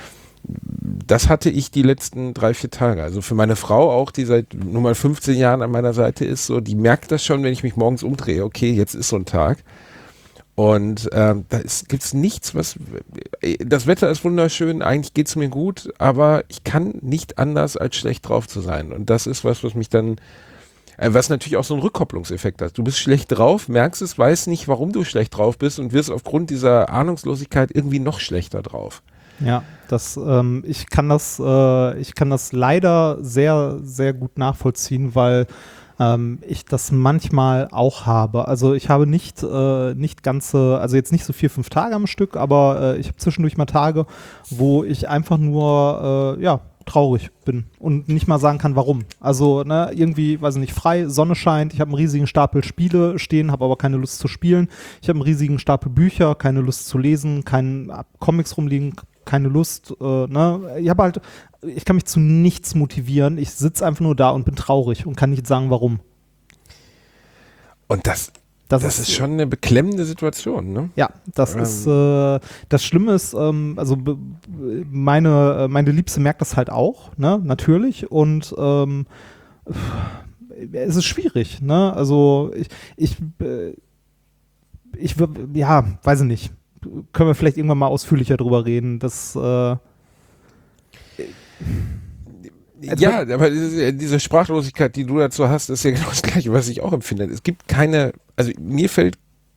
das hatte ich die letzten drei, vier Tage. Also für meine Frau auch, die seit nur mal fünfzehn Jahren an meiner Seite ist, so, die merkt das schon, wenn ich mich morgens umdrehe. Okay, jetzt ist so ein Tag. Und ähm, da gibt es nichts, was, das Wetter ist wunderschön, eigentlich geht es mir gut, aber ich kann nicht anders, als schlecht drauf zu sein. Und das ist was, was mich dann Äh, Was natürlich auch so einen Rückkopplungseffekt hat. Du bist schlecht drauf, merkst es, weißt nicht, warum du schlecht drauf bist und wirst aufgrund dieser Ahnungslosigkeit irgendwie noch schlechter drauf. Ja, das, ähm, ich kann das, äh, ich kann das leider sehr, sehr gut nachvollziehen, weil ähm, ich das manchmal auch habe. Also ich habe nicht, äh, nicht ganze, also jetzt nicht so vier, fünf Tage am Stück, aber äh, ich habe zwischendurch mal Tage, wo ich einfach nur, äh, ja, traurig bin und nicht mal sagen kann, warum. Also, ne, irgendwie, weiß ich nicht, frei, Sonne scheint, ich habe einen riesigen Stapel Spiele stehen, habe aber keine Lust zu spielen. Ich habe einen riesigen Stapel Bücher, keine Lust zu lesen, keine Comics rumliegen, keine Lust, äh, ne. Ich habe halt, ich kann mich zu nichts motivieren. Ich sitze einfach nur da und bin traurig und kann nicht sagen, warum. Und das, Das, das ist, ist schon eine beklemmende Situation, ne? Ja, das Ähm. ist, äh, das Schlimme ist, ähm, also be- meine, äh, meine Liebste merkt das halt auch, ne, natürlich, und ähm, es ist schwierig, ne, also ich, ich, äh, ich, ja, weiß ich nicht, können wir vielleicht irgendwann mal ausführlicher drüber reden, das, äh, Ja, aber diese diese Sprachlosigkeit, die du dazu hast, ist ja genau das Gleiche, was ich auch empfinde. Es gibt keine, also mir fällt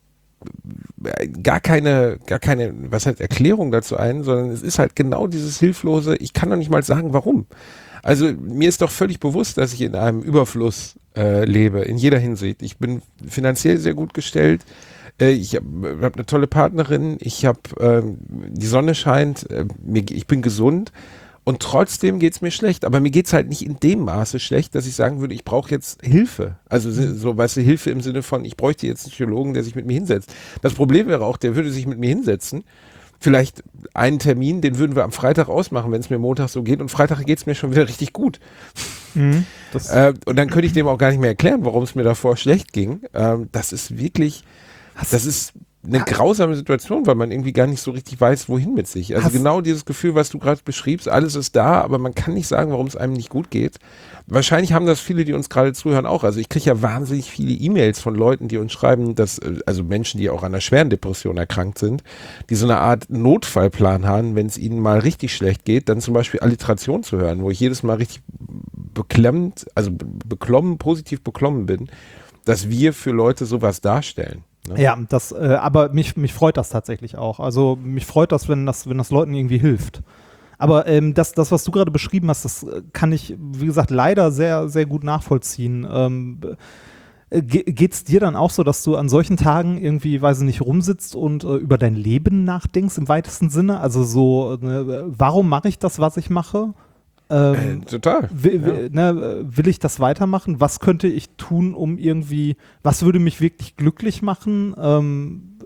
gar keine, gar keine, was heißt Erklärung dazu ein, sondern es ist halt genau dieses Hilflose, ich kann doch nicht mal sagen, warum. Also mir ist doch völlig bewusst, dass ich in einem Überfluss äh, lebe, in jeder Hinsicht. Ich bin finanziell sehr gut gestellt, äh, ich habe hab eine tolle Partnerin, ich habe, äh, die Sonne scheint, äh, mir, ich bin gesund. Und trotzdem geht's mir schlecht. Aber mir geht's halt nicht in dem Maße schlecht, dass ich sagen würde, ich brauche jetzt Hilfe. Also so, weißt du, Hilfe im Sinne von, ich bräuchte jetzt einen Psychologen, der sich mit mir hinsetzt. Das Problem wäre auch, der würde sich mit mir hinsetzen. Vielleicht einen Termin, den würden wir am Freitag ausmachen, wenn es mir Montag so geht. Und Freitag geht's mir schon wieder richtig gut. mhm, das, Äh, und dann könnte ich dem auch gar nicht mehr erklären, warum es mir davor schlecht ging. Ähm, das ist wirklich, das ist eine grausame Situation, weil man irgendwie gar nicht so richtig weiß, wohin mit sich. Also Hast- genau dieses Gefühl, was du gerade beschriebst, alles ist da, aber man kann nicht sagen, warum es einem nicht gut geht. Wahrscheinlich haben das viele, die uns gerade zuhören, auch. Also ich kriege ja wahnsinnig viele E-Mails von Leuten, die uns schreiben, dass, äh, also Menschen, die auch an einer schweren Depression erkrankt sind, die so eine Art Notfallplan haben, wenn es ihnen mal richtig schlecht geht, dann zum Beispiel Alliteration zu hören, wo ich jedes Mal richtig beklemmt, also be- beklommen, positiv beklommen bin, dass wir für Leute sowas darstellen. Ne? Ja, das, äh, aber mich, mich freut das tatsächlich auch. Also mich freut das, wenn das, wenn das Leuten irgendwie hilft. Aber ähm, das, das, was du gerade beschrieben hast, das äh, kann ich, wie gesagt, leider sehr, sehr gut nachvollziehen. Ähm, äh, ge- geht's dir dann auch so, dass du an solchen Tagen irgendwie, weiß ich nicht, rumsitzt und äh, über dein Leben nachdenkst im weitesten Sinne? Also so, ne, warum mache ich das, was ich mache? Ähm, Äh, total. Will, will, ne, will ich das weitermachen? Was könnte ich tun, um irgendwie, was würde mich wirklich glücklich machen? Ähm,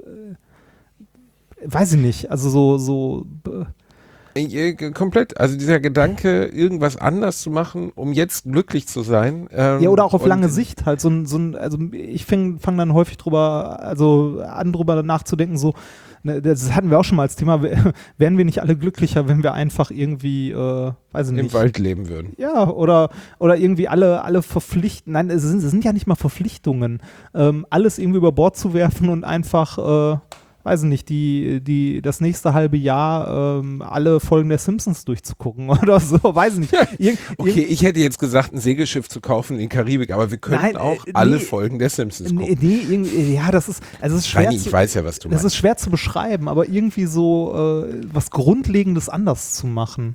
äh, weiß ich nicht. Also so, so. Äh, Äh, Komplett. Also dieser Gedanke, irgendwas anders zu machen, um jetzt glücklich zu sein. Ähm, ja, oder auch auf und- lange Sicht halt. So ein, so ein, also ich fange fang dann häufig drüber, also an drüber nachzudenken, so, ne, das hatten wir auch schon mal als Thema, wären wir nicht alle glücklicher, wenn wir einfach irgendwie, äh, weiß ich im nicht. Wald leben würden. Ja, oder, oder irgendwie alle, alle verpflichten, nein, es sind, es sind ja nicht mal Verpflichtungen, ähm, alles irgendwie über Bord zu werfen und einfach, äh, weiß ich nicht, die, die, das nächste halbe Jahr ähm, alle Folgen der Simpsons durchzugucken oder so, weiß ich nicht. Irg Okay, ich hätte jetzt gesagt, ein Segelschiff zu kaufen in die Karibik, aber wir könnten Nein, auch äh, alle nee. Folgen der Simpsons Nee, gucken. nee, irgendwie, ja, das ist, also es ist schwer Reini, zu, ich weiß ja, was du das meinst. ist schwer zu beschreiben, aber irgendwie so äh, was Grundlegendes anders zu machen.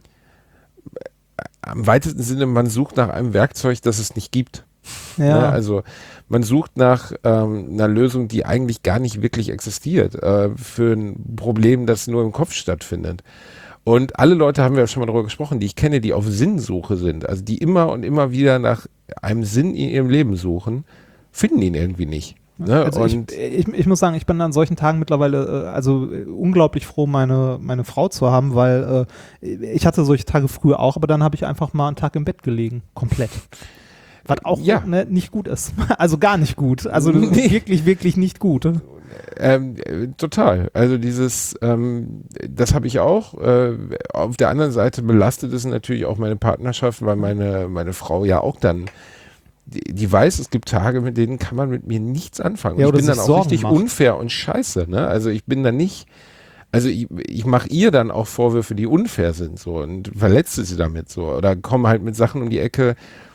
Am weitesten Sinne, man sucht nach einem Werkzeug, das es nicht gibt. Ja, Ne? Also man sucht nach ähm, einer Lösung, die eigentlich gar nicht wirklich existiert, äh, für ein Problem, das nur im Kopf stattfindet. Und alle Leute, haben wir ja schon mal darüber gesprochen, die ich kenne, die auf Sinnsuche sind, also die immer und immer wieder nach einem Sinn in ihrem Leben suchen, finden ihn irgendwie nicht. Ne? Also Und ich, ich, ich muss sagen, ich bin an solchen Tagen mittlerweile äh, also äh, unglaublich froh, meine, meine Frau zu haben, weil äh, ich hatte solche Tage früher auch, aber dann habe ich einfach mal einen Tag im Bett gelegen, komplett. Was auch Ja. ne, nicht gut ist. Also gar nicht gut. Also Nee. wirklich, wirklich nicht gut. Ähm, äh, total. Also dieses, ähm, das habe ich auch. Äh, auf der anderen Seite belastet es natürlich auch meine Partnerschaft, weil meine, meine Frau ja auch dann, die, die weiß, es gibt Tage, mit denen kann man mit mir nichts anfangen. Ja, Und oder ich bin sich dann auch Sorgen richtig macht. unfair und scheiße. Ne? Also ich bin dann nicht, also ich, ich mache ihr dann auch Vorwürfe, die unfair sind so und verletze sie damit so oder komme halt mit Sachen um die Ecke.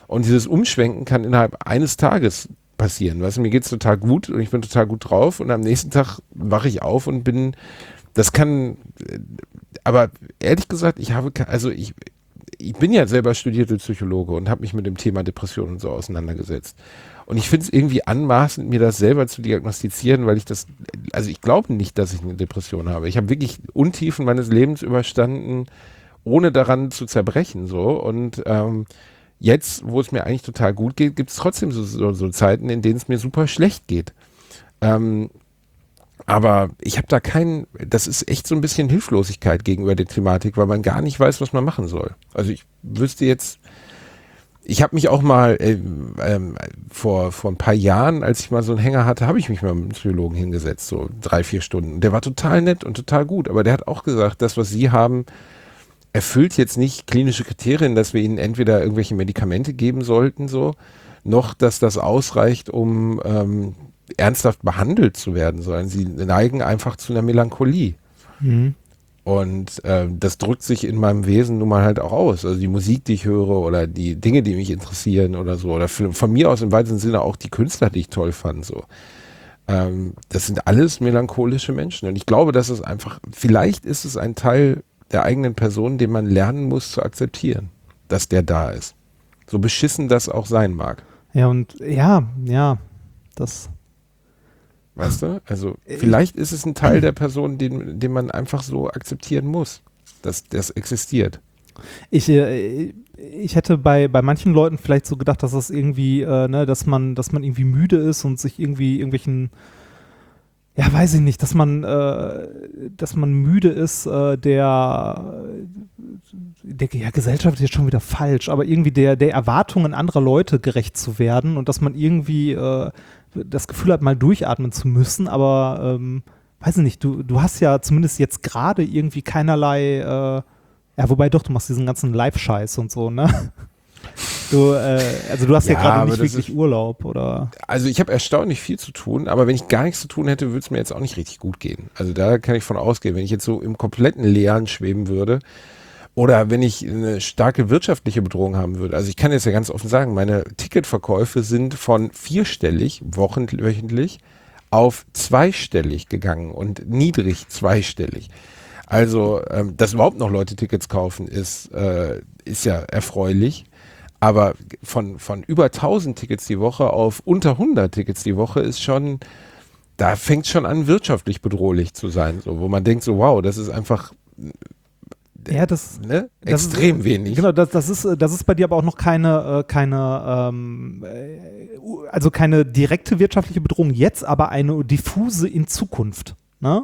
Und dieses Umschwenken kann innerhalb eines Tages passieren. Weißt du, mir geht's total gut und ich bin total gut drauf und am nächsten Tag wache ich auf und bin, das kann, aber ehrlich gesagt, ich habe, also ich, ich bin ja selber studierte Psychologe und habe mich mit dem Thema Depression und so auseinandergesetzt. Und ich finde es irgendwie anmaßend, mir das selber zu diagnostizieren, weil ich das, also ich glaube nicht, dass ich eine Depression habe. Ich habe wirklich Untiefen meines Lebens überstanden, ohne daran zu zerbrechen, so. Und ähm, jetzt, wo es mir eigentlich total gut geht, gibt es trotzdem so, so, so Zeiten, in denen es mir super schlecht geht. Ähm, aber ich habe da keinen, das ist echt so ein bisschen Hilflosigkeit gegenüber der Thematik, weil man gar nicht weiß, was man machen soll. Also ich wüsste jetzt, ich habe mich auch mal äh, ähm, vor, vor ein paar Jahren, als ich mal so einen Hänger hatte, habe ich mich mal mit einem Psychologen hingesetzt, so drei, vier Stunden. Der war total nett und total gut, aber der hat auch gesagt, das, was Sie haben, erfüllt jetzt nicht klinische Kriterien, dass wir ihnen entweder irgendwelche Medikamente geben sollten, so, noch, dass das ausreicht, um ähm, ernsthaft behandelt zu werden, sondern sie neigen einfach zu einer Melancholie. Mhm. Und äh, das drückt sich in meinem Wesen nun mal halt auch aus. Also die Musik, die ich höre oder die Dinge, die mich interessieren oder so, oder von, von mir aus im weitesten Sinne auch die Künstler, die ich toll fand, so. Ähm, das sind alles melancholische Menschen. Und ich glaube, dass es einfach, vielleicht ist es ein Teil der eigenen Person, den man lernen muss zu akzeptieren, dass der da ist. So beschissen das auch sein mag. Ja, und ja, ja, das. Weißt du? Also vielleicht ist es ein Teil der Person, den, den man einfach so akzeptieren muss, dass das existiert. Ich, äh, ich hätte bei, bei manchen Leuten vielleicht so gedacht, dass das irgendwie, äh, ne, dass man, dass man irgendwie müde ist und sich irgendwie irgendwelchen, ja, weiß ich nicht, dass man, äh, dass man müde ist, äh, der, der, ja, Gesellschaft ist jetzt schon wieder falsch, aber irgendwie der, der Erwartungen anderer Leute gerecht zu werden und dass man irgendwie äh, das Gefühl hat, mal durchatmen zu müssen, aber ähm, weiß ich nicht, du, du hast ja zumindest jetzt gerade irgendwie keinerlei, äh, ja, wobei doch, du machst diesen ganzen Live-Scheiß und so, ne? Du, äh, also du hast ja, ja gerade nicht wirklich ist, Urlaub, oder? Also ich habe erstaunlich viel zu tun, aber wenn ich gar nichts zu tun hätte, würde es mir jetzt auch nicht richtig gut gehen. Also da kann ich von ausgehen, wenn ich jetzt so im kompletten Leeren schweben würde oder wenn ich eine starke wirtschaftliche Bedrohung haben würde. Also ich kann jetzt ja ganz offen sagen, meine Ticketverkäufe sind von vierstellig, wöchentlich, auf zweistellig gegangen und niedrig zweistellig. Also, ähm, dass überhaupt noch Leute Tickets kaufen, ist, äh, ist ja erfreulich. Aber von, von über tausend Tickets die Woche auf unter hundert Tickets die Woche ist schon, da fängt es schon an, wirtschaftlich bedrohlich zu sein. So, wo man denkt so, wow, das ist einfach ja, das, ne? das extrem ist, wenig. Genau, das, das, ist, das ist bei dir aber auch noch keine, keine ähm, also keine direkte wirtschaftliche Bedrohung jetzt, aber eine diffuse in Zukunft. Ne?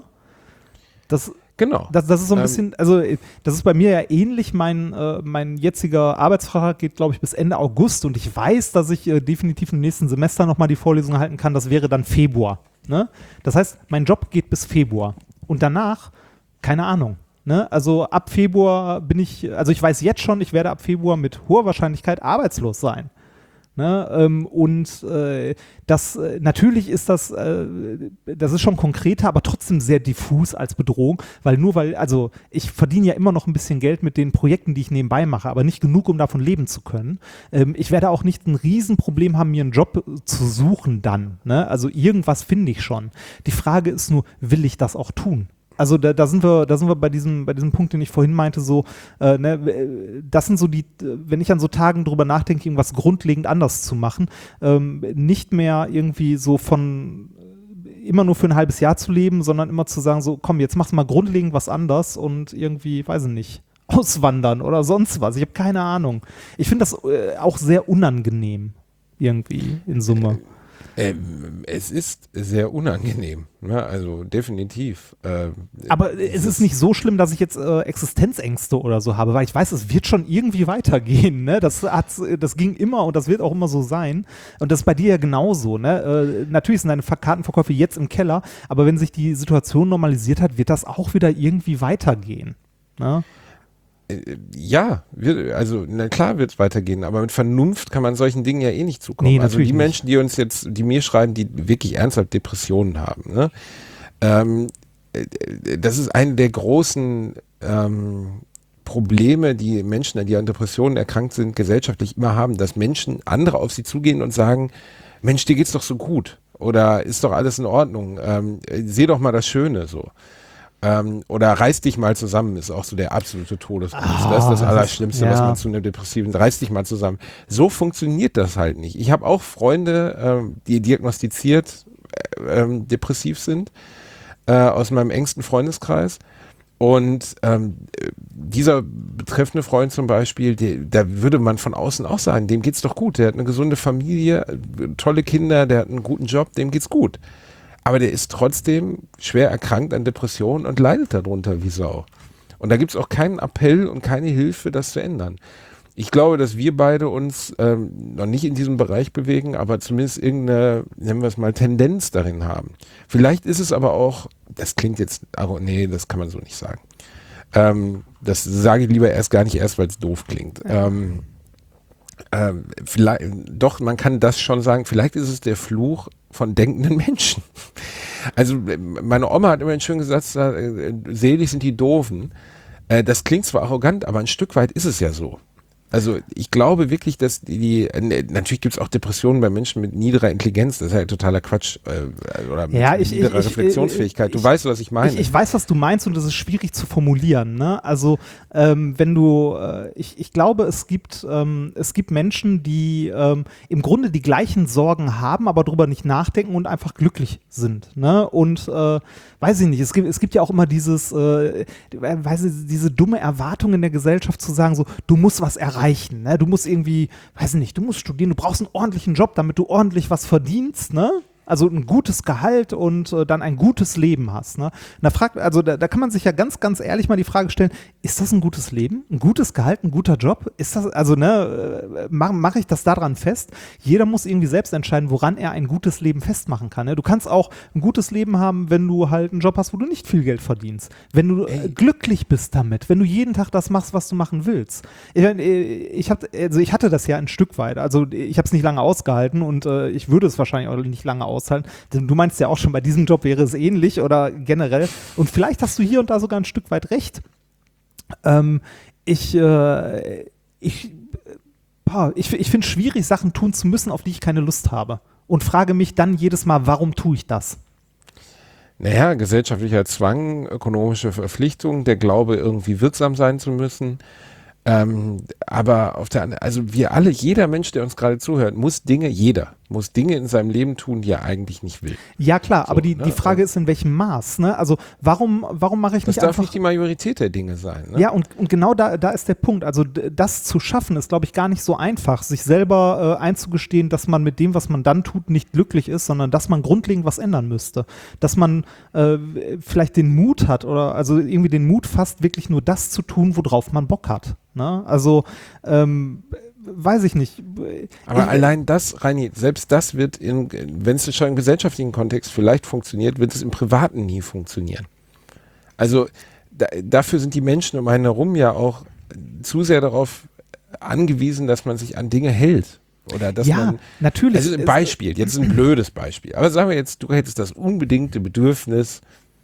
Das Genau. Das, das ist so ein bisschen, also das ist bei mir ja ähnlich. Mein, äh, mein jetziger Arbeitsvertrag geht, glaube ich, bis Ende August und ich weiß, dass ich äh, definitiv im nächsten Semester nochmal die Vorlesung halten kann. Das wäre dann Februar. Ne? Das heißt, mein Job geht bis Februar und danach, keine Ahnung. Ne? Also ab Februar bin ich, also ich weiß jetzt schon, ich werde ab Februar mit hoher Wahrscheinlichkeit arbeitslos sein. Ne, ähm, und äh, das äh, natürlich ist das, äh, das ist schon konkreter, aber trotzdem sehr diffus als Bedrohung, weil nur weil, also ich verdiene ja immer noch ein bisschen Geld mit den Projekten, die ich nebenbei mache, aber nicht genug, um davon leben zu können. Ähm, ich werde auch nicht ein Riesenproblem haben, mir einen Job zu suchen dann. Ne? Also irgendwas finde ich schon. Die Frage ist nur, will ich das auch tun? Also da, da sind wir, da sind wir bei diesem, bei diesem Punkt, den ich vorhin meinte, so, äh, ne, das sind so die, wenn ich an so Tagen drüber nachdenke, irgendwas grundlegend anders zu machen, ähm, nicht mehr irgendwie so von immer nur für ein halbes Jahr zu leben, sondern immer zu sagen, so, komm, jetzt machst du mal grundlegend was anders und irgendwie, weiß ich nicht, auswandern oder sonst was. Ich habe keine Ahnung. Ich finde das äh, auch sehr unangenehm, irgendwie in Summe. Ähm, es ist sehr unangenehm, ne? Also definitiv. Ähm, Aber es, es ist nicht so schlimm, dass ich jetzt äh, Existenzängste oder so habe, weil ich weiß, es wird schon irgendwie weitergehen. Ne? Das, hat, das ging immer und das wird auch immer so sein. Und das ist bei dir ja genauso. Ne? Äh, natürlich sind deine Kartenverkäufe jetzt im Keller, aber wenn sich die Situation normalisiert hat, wird das auch wieder irgendwie weitergehen. Ne? Ja, wir, also na klar wird es weitergehen, aber mit Vernunft kann man solchen Dingen ja eh nicht zukommen. Nee, also die nicht. Menschen, die uns jetzt, die mir schreiben, die wirklich ernsthaft Depressionen haben, ne? ähm, das ist eine der großen ähm, Probleme, die Menschen, die an Depressionen erkrankt sind, gesellschaftlich immer haben, dass Menschen, andere auf sie zugehen und sagen, Mensch, dir geht's doch so gut oder ist doch alles in Ordnung, ähm, seh doch mal das Schöne so. Ähm, oder reiß dich mal zusammen, ist auch so der absolute Todesgruß. Ah, das ist das das Allerschlimmste, ist- was ja. man zu einem Depressiven, reiß dich mal zusammen. So funktioniert das halt nicht. Ich habe auch Freunde, ähm, die diagnostiziert äh, ähm, depressiv sind, äh, aus meinem engsten Freundeskreis. Und ähm, dieser betreffende Freund zum Beispiel, der, da würde man von außen auch sagen, dem geht's doch gut, der hat eine gesunde Familie, tolle Kinder, der hat einen guten Job, dem geht's gut. Aber der ist trotzdem schwer erkrankt an Depressionen und leidet darunter wie Sau. Und da gibt's auch keinen Appell und keine Hilfe, das zu ändern. Ich glaube, dass wir beide uns ähm, noch nicht in diesem Bereich bewegen, aber zumindest irgendeine, nennen wir es mal, Tendenz darin haben. Vielleicht ist es aber auch, das klingt jetzt, aber nee, das kann man so nicht sagen. Ähm, das sage ich lieber erst gar nicht erst, weil es doof klingt. Ja. Ähm, ähm, vielleicht, doch, man kann das schon sagen, vielleicht ist es der Fluch von denkenden Menschen. Also meine Oma hat immerhin schön gesagt, äh, selig sind die Doofen. Äh, das klingt zwar arrogant, aber ein Stück weit ist es ja so. Also ich glaube wirklich, dass die, die äh, natürlich gibt es auch Depressionen bei Menschen mit niederer Intelligenz, das ist ja totaler Quatsch, äh, oder mit Ja, ich- niederer ich- ich- Reflexionsfähigkeit. Du ich- weißt, was ich meine. Ich, ich weiß, was du meinst und das ist schwierig zu formulieren. Ne? Also ähm, wenn du, äh, ich, ich glaube, es gibt, ähm, es gibt Menschen, die ähm, im Grunde die gleichen Sorgen haben, aber darüber nicht nachdenken und einfach glücklich sind. Ne? Und äh, weiß ich nicht, es gibt, es gibt ja auch immer dieses, äh, weiß ich, diese dumme Erwartung in der Gesellschaft zu sagen, so, du musst was erreichen. Ne? Du musst irgendwie, weiß ich nicht, du musst studieren, du brauchst einen ordentlichen Job, damit du ordentlich was verdienst, ne? Also ein gutes Gehalt und äh, dann ein gutes Leben hast. Ne? Und da, fragt, also da, da kann man sich ja ganz, ganz ehrlich mal die Frage stellen, ist das ein gutes Leben? Ein gutes Gehalt, ein guter Job? Ist das, also ne, mache mach ich das daran fest? Jeder muss irgendwie selbst entscheiden, woran er ein gutes Leben festmachen kann. Ne? Du kannst auch ein gutes Leben haben, wenn du halt einen Job hast, wo du nicht viel Geld verdienst. Wenn du äh, glücklich bist damit, wenn du jeden Tag das machst, was du machen willst. Ich, ich, hab, also ich hatte das ja ein Stück weit. Also ich habe es nicht lange ausgehalten und äh, ich würde es wahrscheinlich auch nicht lange aushalten. Du meinst ja auch schon, bei diesem Job wäre es ähnlich oder generell. Und vielleicht hast du hier und da sogar ein Stück weit recht. Ähm, ich äh, ich, boah, ich, ich finde es schwierig, Sachen tun zu müssen, auf die ich keine Lust habe. Und frage mich dann jedes Mal, warum tue ich das? Naja, gesellschaftlicher Zwang, ökonomische Verpflichtung, der Glaube, irgendwie wirksam sein zu müssen. Ähm, aber auf der anderen, also wir alle, jeder Mensch, der uns gerade zuhört, muss Dinge, jeder muss Dinge in seinem Leben tun, die er eigentlich nicht will. Ja klar, So, aber die, ne? die Frage ist, in welchem Maß, ne? Also warum, warum mache ich Das nicht darf einfach... nicht die Majorität der Dinge sein. Ne? Ja, und, und genau da, da ist der Punkt. Also d- das zu schaffen, ist, glaube ich, gar nicht so einfach, sich selber äh, einzugestehen, dass man mit dem, was man dann tut, nicht glücklich ist, sondern dass man grundlegend was ändern müsste. Dass man äh, vielleicht den Mut hat oder also irgendwie den Mut fasst, wirklich nur das zu tun, worauf man Bock hat. Ne? Also ähm, weiß ich nicht. Aber ich, allein das, Reini, selbst das wird, in, wenn es schon im gesellschaftlichen Kontext vielleicht funktioniert, wird es im Privaten nie funktionieren. Also da, dafür sind die Menschen um einen herum ja auch zu sehr darauf angewiesen, dass man sich an Dinge hält. Oder dass ja, man, natürlich. also ein Beispiel, jetzt ein blödes Beispiel, aber sagen wir jetzt, du hättest das unbedingte Bedürfnis,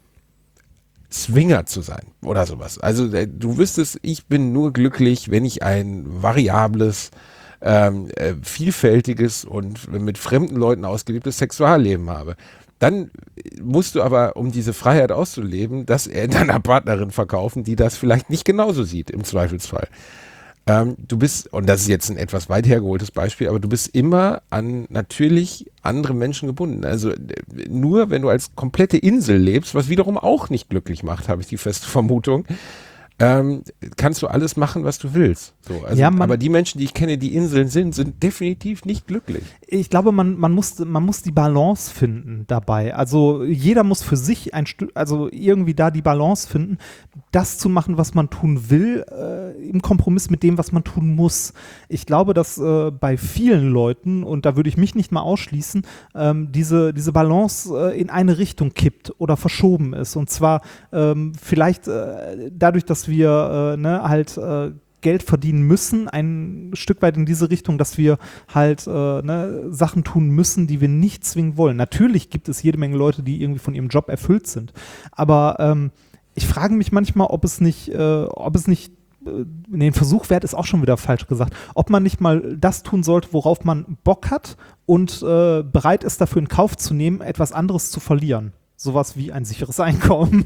Swinger zu sein oder sowas. Also äh, du wüsstest, ich bin nur glücklich, wenn ich ein variables, ähm, äh, vielfältiges und mit fremden Leuten ausgelebtes Sexualleben habe. Dann musst du aber, um diese Freiheit auszuleben, das äh, deiner Partnerin verkaufen, die das vielleicht nicht genauso sieht, im Zweifelsfall. Ähm, du bist, und das ist jetzt ein etwas weit hergeholtes Beispiel, aber du bist immer an natürlich andere Menschen gebunden. Also äh, nur wenn du als komplette Insel lebst, was wiederum auch nicht glücklich macht, habe ich die feste Vermutung, ähm, kannst du alles machen, was du willst. So, also, Ja, man- aber die Menschen, die ich kenne, die Inseln sind, sind definitiv nicht glücklich. Ich glaube, man, man, muss, man muss die Balance finden dabei. Also jeder muss für sich ein Stück, also irgendwie da die Balance finden, das zu machen, was man tun will, äh, im Kompromiss mit dem, was man tun muss. Ich glaube, dass äh, bei vielen Leuten, und da würde ich mich nicht mal ausschließen, ähm, diese, diese Balance äh, in eine Richtung kippt oder verschoben ist. Und zwar ähm, vielleicht äh, dadurch, dass wir äh, ne, halt äh, Geld verdienen müssen, ein Stück weit in diese Richtung, dass wir halt äh, ne, Sachen tun müssen, die wir nicht zwingend wollen. Natürlich gibt es jede Menge Leute, die irgendwie von ihrem Job erfüllt sind. Aber ähm, ich frage mich manchmal, ob es nicht, äh, ob es nicht den Versuch wert ist auch schon wieder falsch gesagt, ob man nicht mal das tun sollte, worauf man Bock hat und äh, bereit ist, dafür in Kauf zu nehmen, etwas anderes zu verlieren. Sowas wie ein sicheres Einkommen.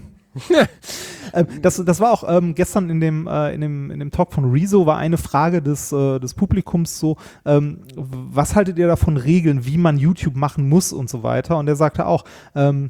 ähm, das, das war auch ähm, gestern in dem, äh, in, dem, in dem Talk von Rezo war eine Frage des, äh, des Publikums so, ähm, was haltet ihr davon Regeln, wie man YouTube machen muss und so weiter? Und er sagte auch, ähm,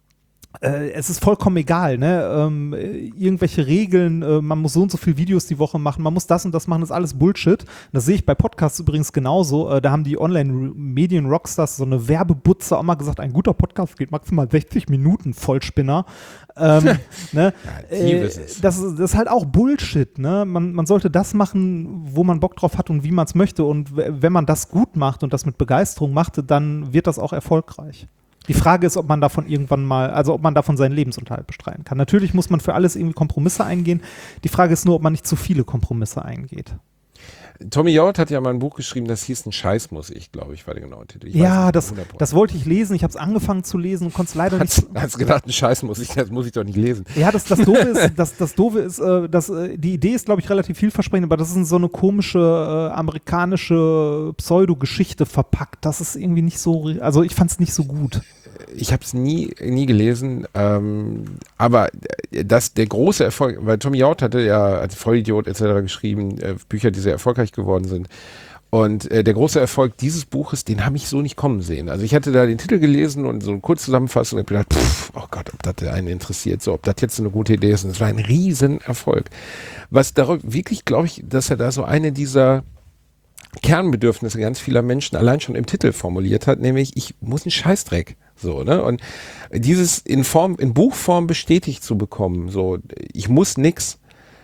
Äh, es ist vollkommen egal, ne? Ähm, irgendwelche Regeln, äh, man muss so und so viele Videos die Woche machen, man muss das und das machen, das ist alles Bullshit. Das sehe ich bei Podcasts übrigens genauso. Äh, da haben die Online-Medien-Rockstars so eine Werbebutze auch mal gesagt, ein guter Podcast geht maximal sechzig Minuten, Vollspinner. Ähm, ne? Ja, äh, das, ist, das ist halt auch Bullshit, ne? Man, man sollte das machen, wo man Bock drauf hat und wie man es möchte. Und w- wenn man das gut macht und das mit Begeisterung macht, dann wird das auch erfolgreich. Die Frage ist, ob man davon irgendwann mal, also ob man davon seinen Lebensunterhalt bestreiten kann. Natürlich muss man für alles irgendwie Kompromisse eingehen. Die Frage ist nur, ob man nicht zu viele Kompromisse eingeht. Tommy Jord hat ja mal ein Buch geschrieben, das hieß "Ein Scheiß muss ich", glaube ich, war der genaue Titel. Ich Ja, weiß das, nicht, das wollte ich lesen. Ich habe es angefangen zu lesen und konnte es leider nicht. Hast, hast gedacht, "Ein Scheiß muss ich, das muss ich doch nicht lesen." Ja, das, das Doofe ist, das, das Doofe ist, äh, dass, äh, die Idee ist, glaube ich, relativ vielversprechend, aber das ist so eine komische äh, amerikanische Pseudo-Geschichte verpackt. Das ist irgendwie nicht so, also ich fand es nicht so gut. Ich habe es nie, nie gelesen, ähm, aber das, der große Erfolg, weil Tommy Jord hatte ja als Vollidiot et cetera geschrieben, äh, Bücher, die sehr erfolgreich geworden sind. Und äh, der große Erfolg dieses Buches, den habe ich so nicht kommen sehen. Also ich hatte da den Titel gelesen und so eine Kurzzusammenfassung und habe gedacht, pff, oh Gott, ob das einen interessiert, so ob das jetzt eine gute Idee ist. Und es war ein Riesenerfolg. Was darauf wirklich, glaube ich, dass er da so eine dieser Kernbedürfnisse ganz vieler Menschen allein schon im Titel formuliert hat, nämlich ich muss einen Scheißdreck. So, ne? Und dieses in Form, in Buchform bestätigt zu bekommen, so, ich muss nix,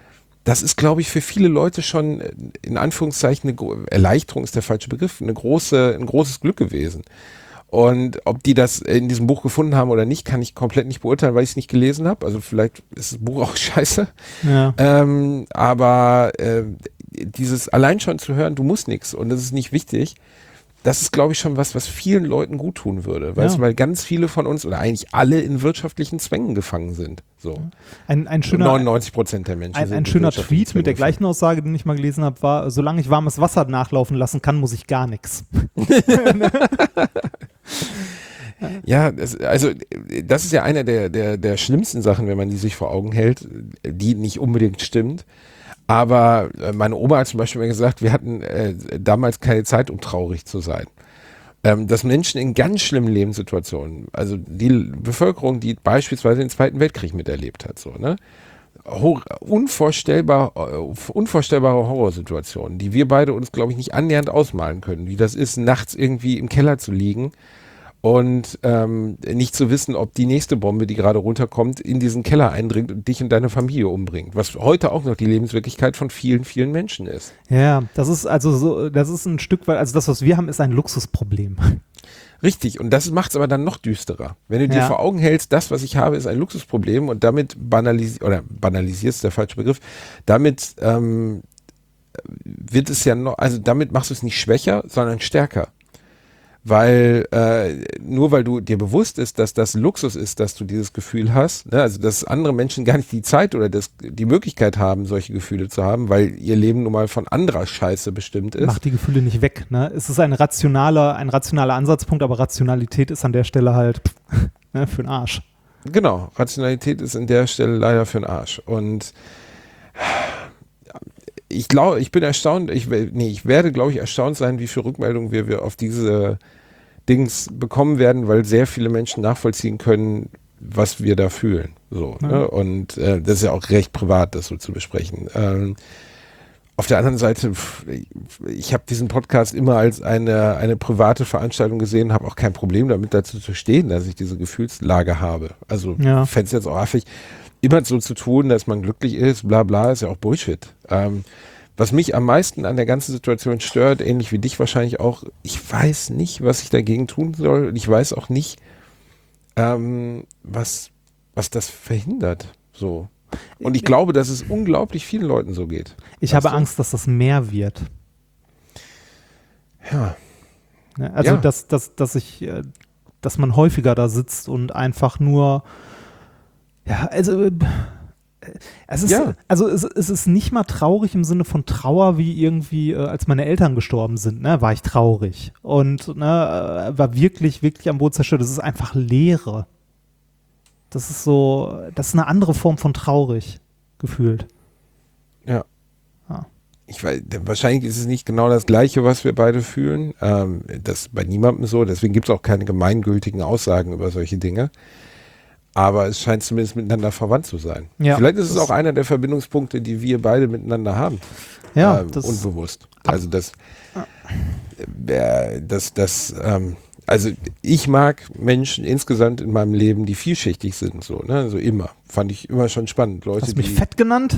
das ist, glaube ich, für viele Leute schon, in Anführungszeichen, eine Erleichterung ist der falsche Begriff, eine große, ein großes Glück gewesen. Und ob die das in diesem Buch gefunden haben oder nicht, kann ich komplett nicht beurteilen, weil ich es nicht gelesen habe. Also vielleicht ist das Buch auch scheiße. Ja. Ähm, aber äh, dieses allein schon zu hören, du musst nix und das ist nicht wichtig, das ist, glaube ich, schon was, was vielen Leuten gut tun würde. Weißt Ja. du, weil ganz viele von uns oder eigentlich alle in wirtschaftlichen Zwängen gefangen sind. So. Ein, ein schöner, neunundneunzig Prozent der Menschen ein, sind ein in schöner wirtschaftlichen Tweet mit der Zwängen gleichen Aussage, den ich mal gelesen habe, war, solange ich warmes Wasser nachlaufen lassen kann, muss ich gar nichts. Ja, das, also das ist ja eine der, der, der schlimmsten Sachen, wenn man die sich vor Augen hält, die nicht unbedingt stimmt. Aber äh, meine Oma hat zum Beispiel mir gesagt, wir hatten äh, damals keine Zeit, um traurig zu sein. Ähm, dass Menschen in ganz schlimmen Lebenssituationen, also die Bevölkerung, die beispielsweise den Zweiten Weltkrieg miterlebt hat, so, ne? Hor- unvorstellbar, äh, unvorstellbare Horrorsituationen, die wir beide uns, glaube ich, nicht annähernd ausmalen können, wie das ist, nachts irgendwie im Keller zu liegen und ähm, nicht zu wissen, ob die nächste Bombe, die gerade runterkommt, in diesen Keller eindringt und dich und deine Familie umbringt. Was heute auch noch die Lebenswirklichkeit von vielen, vielen Menschen ist. Ja, das ist also so, das ist ein Stück weit, also das, was wir haben, ist ein Luxusproblem. Richtig, und das macht es aber dann noch düsterer. Wenn du dir Ja. vor Augen hältst, das, was ich habe, ist ein Luxusproblem und damit banalisierst, oder banalisierst ist der falsche Begriff, damit ähm, wird es ja noch, also damit machst du es nicht schwächer, sondern stärker. Weil äh, nur weil du dir bewusst ist, dass das Luxus ist, dass du dieses Gefühl hast, ne? Also dass andere Menschen gar nicht die Zeit oder das, die Möglichkeit haben, solche Gefühle zu haben, weil ihr Leben nun mal von anderer Scheiße bestimmt ist. Macht die Gefühle nicht weg. Ne? Es ist ein rationaler, ein rationaler Ansatzpunkt, aber Rationalität ist an der Stelle halt pff, ne, für den Arsch. Genau, Rationalität ist an der Stelle leider für den Arsch. Und ich glaube, ich bin erstaunt, ich, nee, ich werde, glaube ich, erstaunt sein, wie viele Rückmeldungen wir, wir auf diese Dings bekommen werden, weil sehr viele Menschen nachvollziehen können, was wir da fühlen. So, Ja. ne? Und äh, das ist ja auch recht privat, das so zu besprechen. Ähm, auf der anderen Seite, pff, ich habe diesen Podcast immer als eine, eine private Veranstaltung gesehen, habe auch kein Problem damit dazu zu stehen, dass ich diese Gefühlslage habe. Also Ja. fände es jetzt auch affig, immer so zu tun, dass man glücklich ist, bla bla, ist ja auch Bullshit. Ähm, was mich am meisten an der ganzen Situation stört, ähnlich wie dich wahrscheinlich auch, ich weiß nicht, was ich dagegen tun soll und ich weiß auch nicht, ähm, was, was das verhindert. So. Und ich glaube, dass es unglaublich vielen Leuten so geht. Ich Weißt habe du? Angst, dass das mehr wird. Ja. Ne? Also, Ja. dass, dass, dass ich, äh, dass man häufiger da sitzt und einfach nur, ja, also, äh, Es ist, Ja. Also es, es ist nicht mal traurig im Sinne von Trauer, wie irgendwie, äh, als meine Eltern gestorben sind, ne, war ich traurig. Und ne, äh, war wirklich, wirklich am Boden zerstört. Das ist einfach Leere. Das ist so, das ist eine andere Form von traurig gefühlt. Ja. Ah. Ich weiß, wahrscheinlich ist es nicht genau das Gleiche, was wir beide fühlen. Ähm, das ist bei niemandem so. Deswegen gibt es auch keine gemeingültigen Aussagen über solche Dinge. Aber es scheint zumindest miteinander verwandt zu sein. Ja, Vielleicht ist es das- auch einer der Verbindungspunkte, die wir beide miteinander haben. Ja, ähm, das- unbewusst. Also das, äh, das, das, ähm, also ich mag Menschen insgesamt in meinem Leben, die vielschichtig sind, so, ne, so immer. Fand ich immer schon spannend. Leute, Hast du mich die, fett genannt?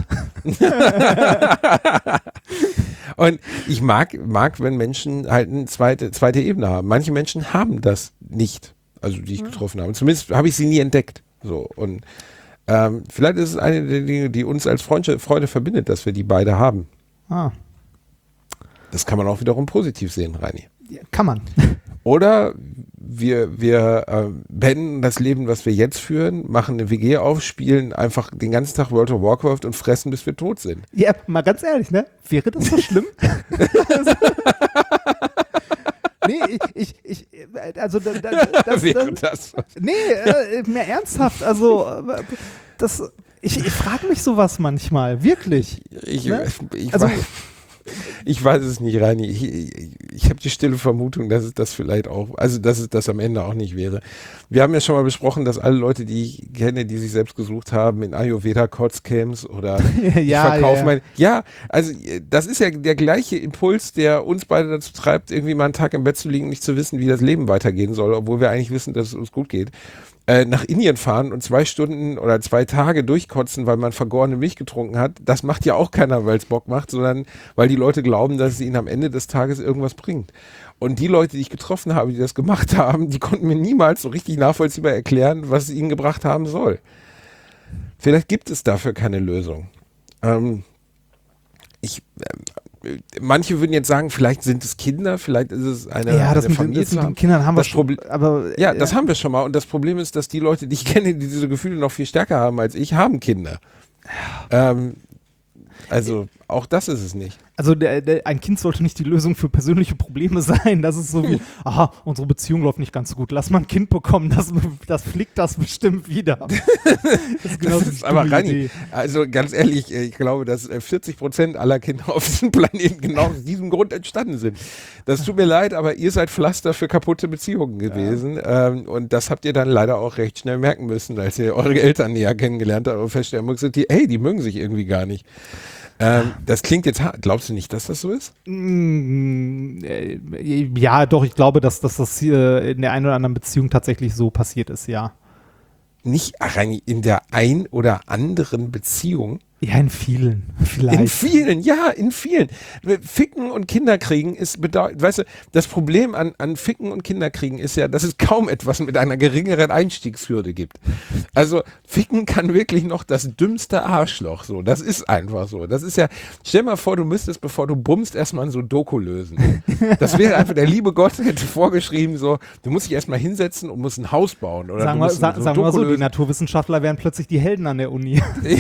Und ich mag, mag, wenn Menschen halt eine zweite, zweite Ebene haben. Manche Menschen haben das nicht, also die ich getroffen habe. Zumindest habe ich sie nie entdeckt. So. Und ähm, vielleicht ist es eine der Dinge, die uns als Freunde, Freude verbindet, dass wir die beide haben. Ah, Das kann man auch wiederum positiv sehen, Reini. ja, kann man. Oder wir, wir äh, beenden das Leben, was wir jetzt führen, machen eine W G auf, spielen einfach den ganzen Tag World of Warcraft und fressen, bis wir tot sind. Ja, mal ganz ehrlich, ne? Wäre das so schlimm? Nee, ich, ich, ich also da, da, das, Wäre das, das. nee, äh, mehr ernsthaft, also äh, das, ich, ich frage mich sowas manchmal, wirklich. Ich, Ne? ich, Also- weiß, ich weiß es nicht, Reini. Ich, ich, ich habe die stille Vermutung, dass es das vielleicht auch, also dass es das am Ende auch nicht wäre. Wir haben ja schon mal besprochen, dass alle Leute, die ich kenne, die sich selbst gesucht haben, in Ayurveda-Kotzcamps oder Ja, ich ja, verkaufe ja. mein. Ja, also das ist ja der gleiche Impuls, der uns beide dazu treibt, irgendwie mal einen Tag im Bett zu liegen und nicht zu wissen, wie das Leben weitergehen soll, obwohl wir eigentlich wissen, dass es uns gut geht. Äh, nach Indien fahren und zwei Stunden oder zwei Tage durchkotzen, weil man vergorene Milch getrunken hat, das macht ja auch keiner, weil es Bock macht, sondern weil die Leute glauben, dass es ihnen am Ende des Tages irgendwas bringt. Und die Leute, die ich getroffen habe, die das gemacht haben, die konnten mir niemals so richtig nachvollziehbar erklären, was es ihnen gebracht haben soll. Vielleicht gibt es dafür keine Lösung. Ähm, ich, äh, manche würden jetzt sagen, vielleicht sind es Kinder, vielleicht ist es eine, Ja, das eine mit, den, Familie das zu mit den haben. Kindern haben wir Das schon, Proble- aber Ja, äh, das haben wir schon mal. Und das Problem ist, dass die Leute, die ich kenne, die diese Gefühle noch viel stärker haben als ich, haben Kinder. Ähm, also auch das ist es nicht. Also der, der, ein Kind sollte nicht die Lösung für persönliche Probleme sein. Das ist so wie, aha, unsere Beziehung läuft nicht ganz so gut. Lass mal ein Kind bekommen, das, das flickt das bestimmt wieder. Das ist, genau Das ist aber Rani, also ganz ehrlich, ich glaube, dass vierzig Prozent aller Kinder auf diesem Planeten genau aus diesem Grund entstanden sind. Das tut mir leid, aber ihr seid Pflaster für kaputte Beziehungen gewesen. Ja. Ähm, und das habt ihr dann leider auch recht schnell merken müssen, als ihr eure Eltern näher kennengelernt habt und feststellen musstet, die, hey, die mögen sich irgendwie gar nicht. Ähm, das klingt jetzt hart. Glaubst du nicht, dass das so ist? Mm, äh, Ja, doch, ich glaube, dass, dass das hier in der einen oder anderen Beziehung tatsächlich so passiert ist, ja. Nicht rein in der ein oder anderen Beziehung. Ja, in vielen, vielleicht. In vielen, ja, in vielen. Ficken und Kinderkriegen ist bedeutend, weißt du, das Problem an, an Ficken und Kinderkriegen ist ja, dass es kaum etwas mit einer geringeren Einstiegshürde gibt. Also Ficken kann wirklich noch das dümmste Arschloch, so, das ist einfach so. Das ist ja, stell mal vor, du müsstest, bevor du bummst, erstmal so ein Doku lösen. Das wäre einfach, der liebe Gott hätte vorgeschrieben, so, du musst dich erstmal hinsetzen und musst ein Haus bauen. Oder Sagen du wir, musst sa so ein sagen wir mal Doku so, die lösen. Naturwissenschaftler wären plötzlich die Helden an der Uni.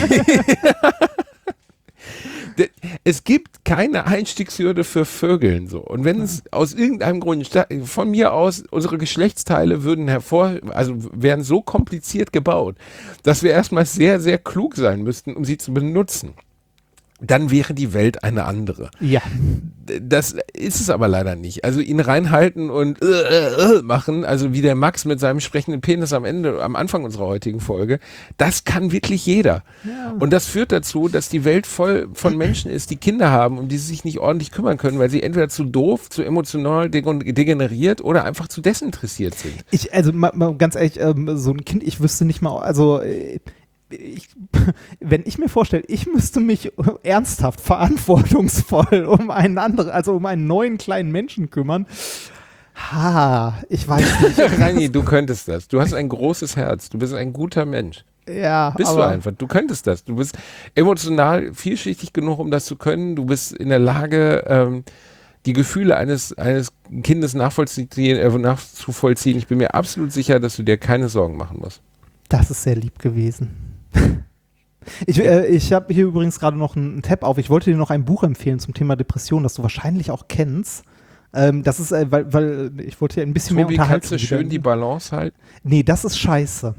Es gibt keine Einstiegshürde für Vögeln so. Und wenn es aus irgendeinem Grund, von mir aus, unsere Geschlechtsteile würden hervor, also wären so kompliziert gebaut, dass wir erstmal sehr, sehr klug sein müssten, um sie zu benutzen. Dann wäre die Welt eine andere. Ja. Das ist es aber leider nicht. Also ihn reinhalten und äh, äh, äh machen, also wie der Max mit seinem sprechenden Penis am Ende, am Anfang unserer heutigen Folge, das kann wirklich jeder. Ja. Und das führt dazu, dass die Welt voll von Menschen ist, die Kinder haben, um die sie sich nicht ordentlich kümmern können, weil sie entweder zu doof, zu emotional degeneriert oder einfach zu desinteressiert sind. Ich, also mal, mal ganz ehrlich, ähm, so ein Kind, ich wüsste nicht mal, also äh, Ich, wenn ich mir vorstelle, ich müsste mich ernsthaft, verantwortungsvoll um einen anderen, also um einen neuen kleinen Menschen kümmern. Ha, ich weiß nicht. Reini, du könntest das. Du hast ein großes Herz. Du bist ein guter Mensch. Ja, bist aber du einfach. Du könntest das. Du bist emotional vielschichtig genug, um das zu können. Du bist in der Lage, ähm, die Gefühle eines, eines Kindes nachvollziehen, äh, nachzuvollziehen. Ich bin mir absolut sicher, dass du dir keine Sorgen machen musst. Das ist sehr lieb gewesen. Ich, äh, ich habe hier übrigens gerade noch einen Tab auf. Ich wollte dir noch ein Buch empfehlen zum Thema Depression, das du wahrscheinlich auch kennst. Ähm, das ist, äh, weil, weil ich wollte ja ein bisschen Tobi, mehr Unterhaltung. kannst du schön die Balance halten? Nee, das ist scheiße.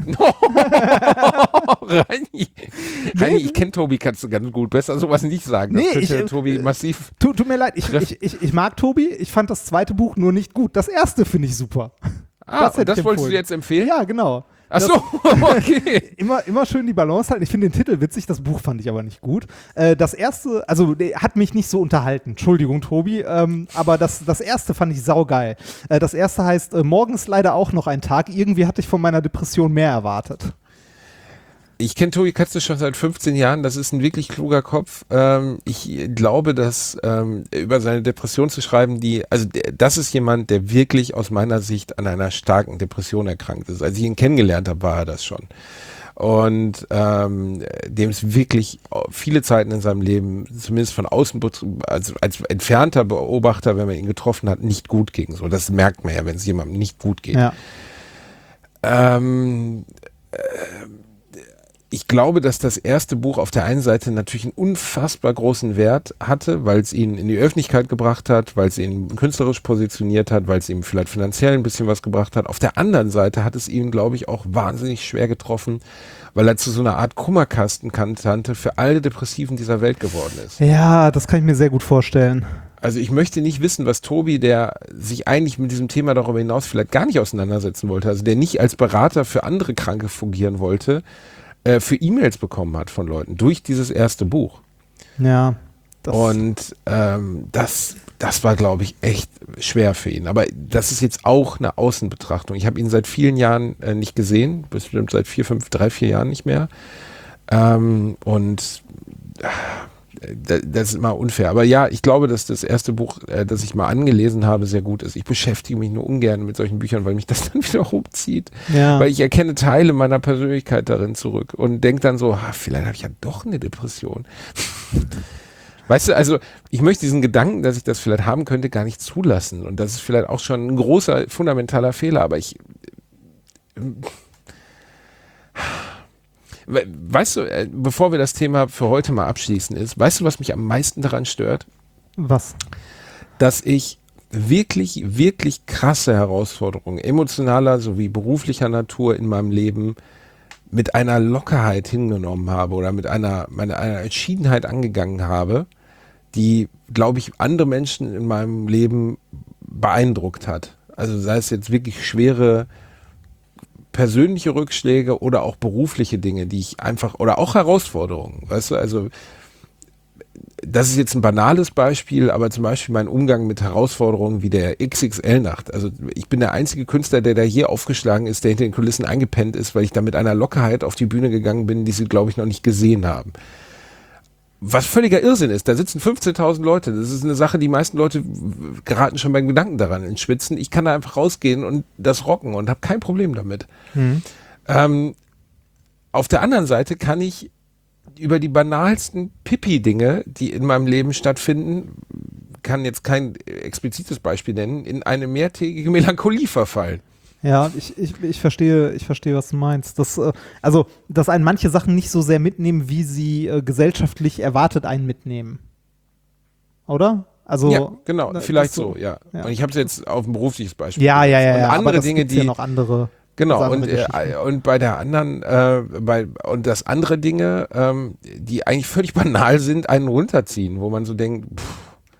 Reini, Reini, ich kenne Tobi, kannst du ganz gut. Besser sowas nicht sagen. Das Nee, könnte ich, äh, Tobi massiv. Tut, tut mir leid, ich, ich, ich, ich mag Tobi. Ich fand das zweite Buch nur nicht gut. Das erste finde ich super. Ah, das hätte und das ich wolltest du empfohlen. jetzt empfehlen? Ja, genau. Ach so, okay. Immer, immer schön die Balance halten. Ich finde den Titel witzig, das Buch fand ich aber nicht gut. Äh, das erste, also der hat mich nicht so unterhalten. Entschuldigung, Tobi. Ähm, aber das, das erste fand ich saugeil. Äh, das erste heißt, äh, morgen ist leider auch noch ein Tag. Irgendwie hatte ich von meiner Depression mehr erwartet. Ich kenne Tobi Katze schon seit fünfzehn Jahren. Das ist ein wirklich kluger Kopf. Ähm, ich glaube, dass ähm, über seine Depression zu schreiben, die, also der, das ist jemand, der wirklich aus meiner Sicht an einer starken Depression erkrankt ist. Als ich ihn kennengelernt habe, war er das schon. Und ähm, dem es wirklich viele Zeiten in seinem Leben, zumindest von außen, also als entfernter Beobachter, wenn man ihn getroffen hat, nicht gut ging. So, das merkt man ja, wenn es jemandem nicht gut geht. Ja. Ähm, äh, Ich glaube, dass das erste Buch auf der einen Seite natürlich einen unfassbar großen Wert hatte, weil es ihn in die Öffentlichkeit gebracht hat, weil es ihn künstlerisch positioniert hat, weil es ihm vielleicht finanziell ein bisschen was gebracht hat. Auf der anderen Seite hat es ihn, glaube ich, auch wahnsinnig schwer getroffen, weil er zu so einer Art Kummerkastentante für alle Depressiven dieser Welt geworden ist. Ja, das kann ich mir sehr gut vorstellen. Also ich möchte nicht wissen, was Tobi, der sich eigentlich mit diesem Thema darüber hinaus vielleicht gar nicht auseinandersetzen wollte, also der nicht als Berater für andere Kranke fungieren wollte, für E-Mails bekommen hat von Leuten durch dieses erste Buch. Ja. Das Und ähm, das, das war, glaube ich, echt schwer für ihn. Aber das ist jetzt auch eine Außenbetrachtung. Ich habe ihn seit vielen Jahren äh, nicht gesehen, bestimmt seit vier, fünf, drei, vier Jahren nicht mehr. Ähm, und äh, das ist immer unfair. Aber ja, ich glaube, dass das erste Buch, äh, das ich mal angelesen habe, sehr gut ist. Ich beschäftige mich nur ungern mit solchen Büchern, weil mich das dann wieder rumzieht. Ja. Weil ich erkenne Teile meiner Persönlichkeit darin zurück und denke dann so, ha, vielleicht habe ich ja doch eine Depression. Weißt du, also ich möchte diesen Gedanken, dass ich das vielleicht haben könnte, gar nicht zulassen. Und das ist vielleicht auch schon ein großer, fundamentaler Fehler. Aber ich... Weißt du, bevor wir das Thema für heute mal abschließen ist, weißt du, was mich am meisten daran stört? Was? Dass ich wirklich, wirklich krasse Herausforderungen, emotionaler sowie beruflicher Natur in meinem Leben mit einer Lockerheit hingenommen habe oder mit einer, mit einer Entschiedenheit angegangen habe, die, glaube ich, andere Menschen in meinem Leben beeindruckt hat. Also sei es jetzt wirklich schwere persönliche Rückschläge oder auch berufliche Dinge, die ich einfach, oder auch Herausforderungen, weißt du, also das ist jetzt ein banales Beispiel, aber zum Beispiel mein Umgang mit Herausforderungen wie der X X L-Nacht. Also ich bin der einzige Künstler, der da hier aufgeschlagen ist, der hinter den Kulissen eingepennt ist, weil ich da mit einer Lockerheit auf die Bühne gegangen bin, die sie, glaube ich, noch nicht gesehen haben. Was völliger Irrsinn ist, da sitzen fünfzehntausend Leute, das ist eine Sache, die meisten Leute geraten schon beim Gedanken daran ins Schwitzen. Ich kann da einfach rausgehen und das rocken und habe kein Problem damit. Mhm. Ähm, auf der anderen Seite kann ich über die banalsten Pipi-Dinge, die in meinem Leben stattfinden, kann jetzt kein explizites Beispiel nennen, in eine mehrtägige Melancholie verfallen. Ja, ich, ich, ich verstehe, ich verstehe, was du meinst. Das, äh, also, dass einen manche Sachen nicht so sehr mitnehmen, wie sie äh, gesellschaftlich erwartet einen mitnehmen. Oder? Also, ja, genau, na, vielleicht so, so, ja. ja. Und ich habe es jetzt auf ein berufliches Beispiel. Ja, ja, ja. Und ja, andere aber das Dinge, gibt's die ja noch andere. Genau, andere und, äh, und bei der anderen, äh, bei, und das andere Dinge, ähm, die eigentlich völlig banal sind, einen runterziehen, wo man so denkt, pff,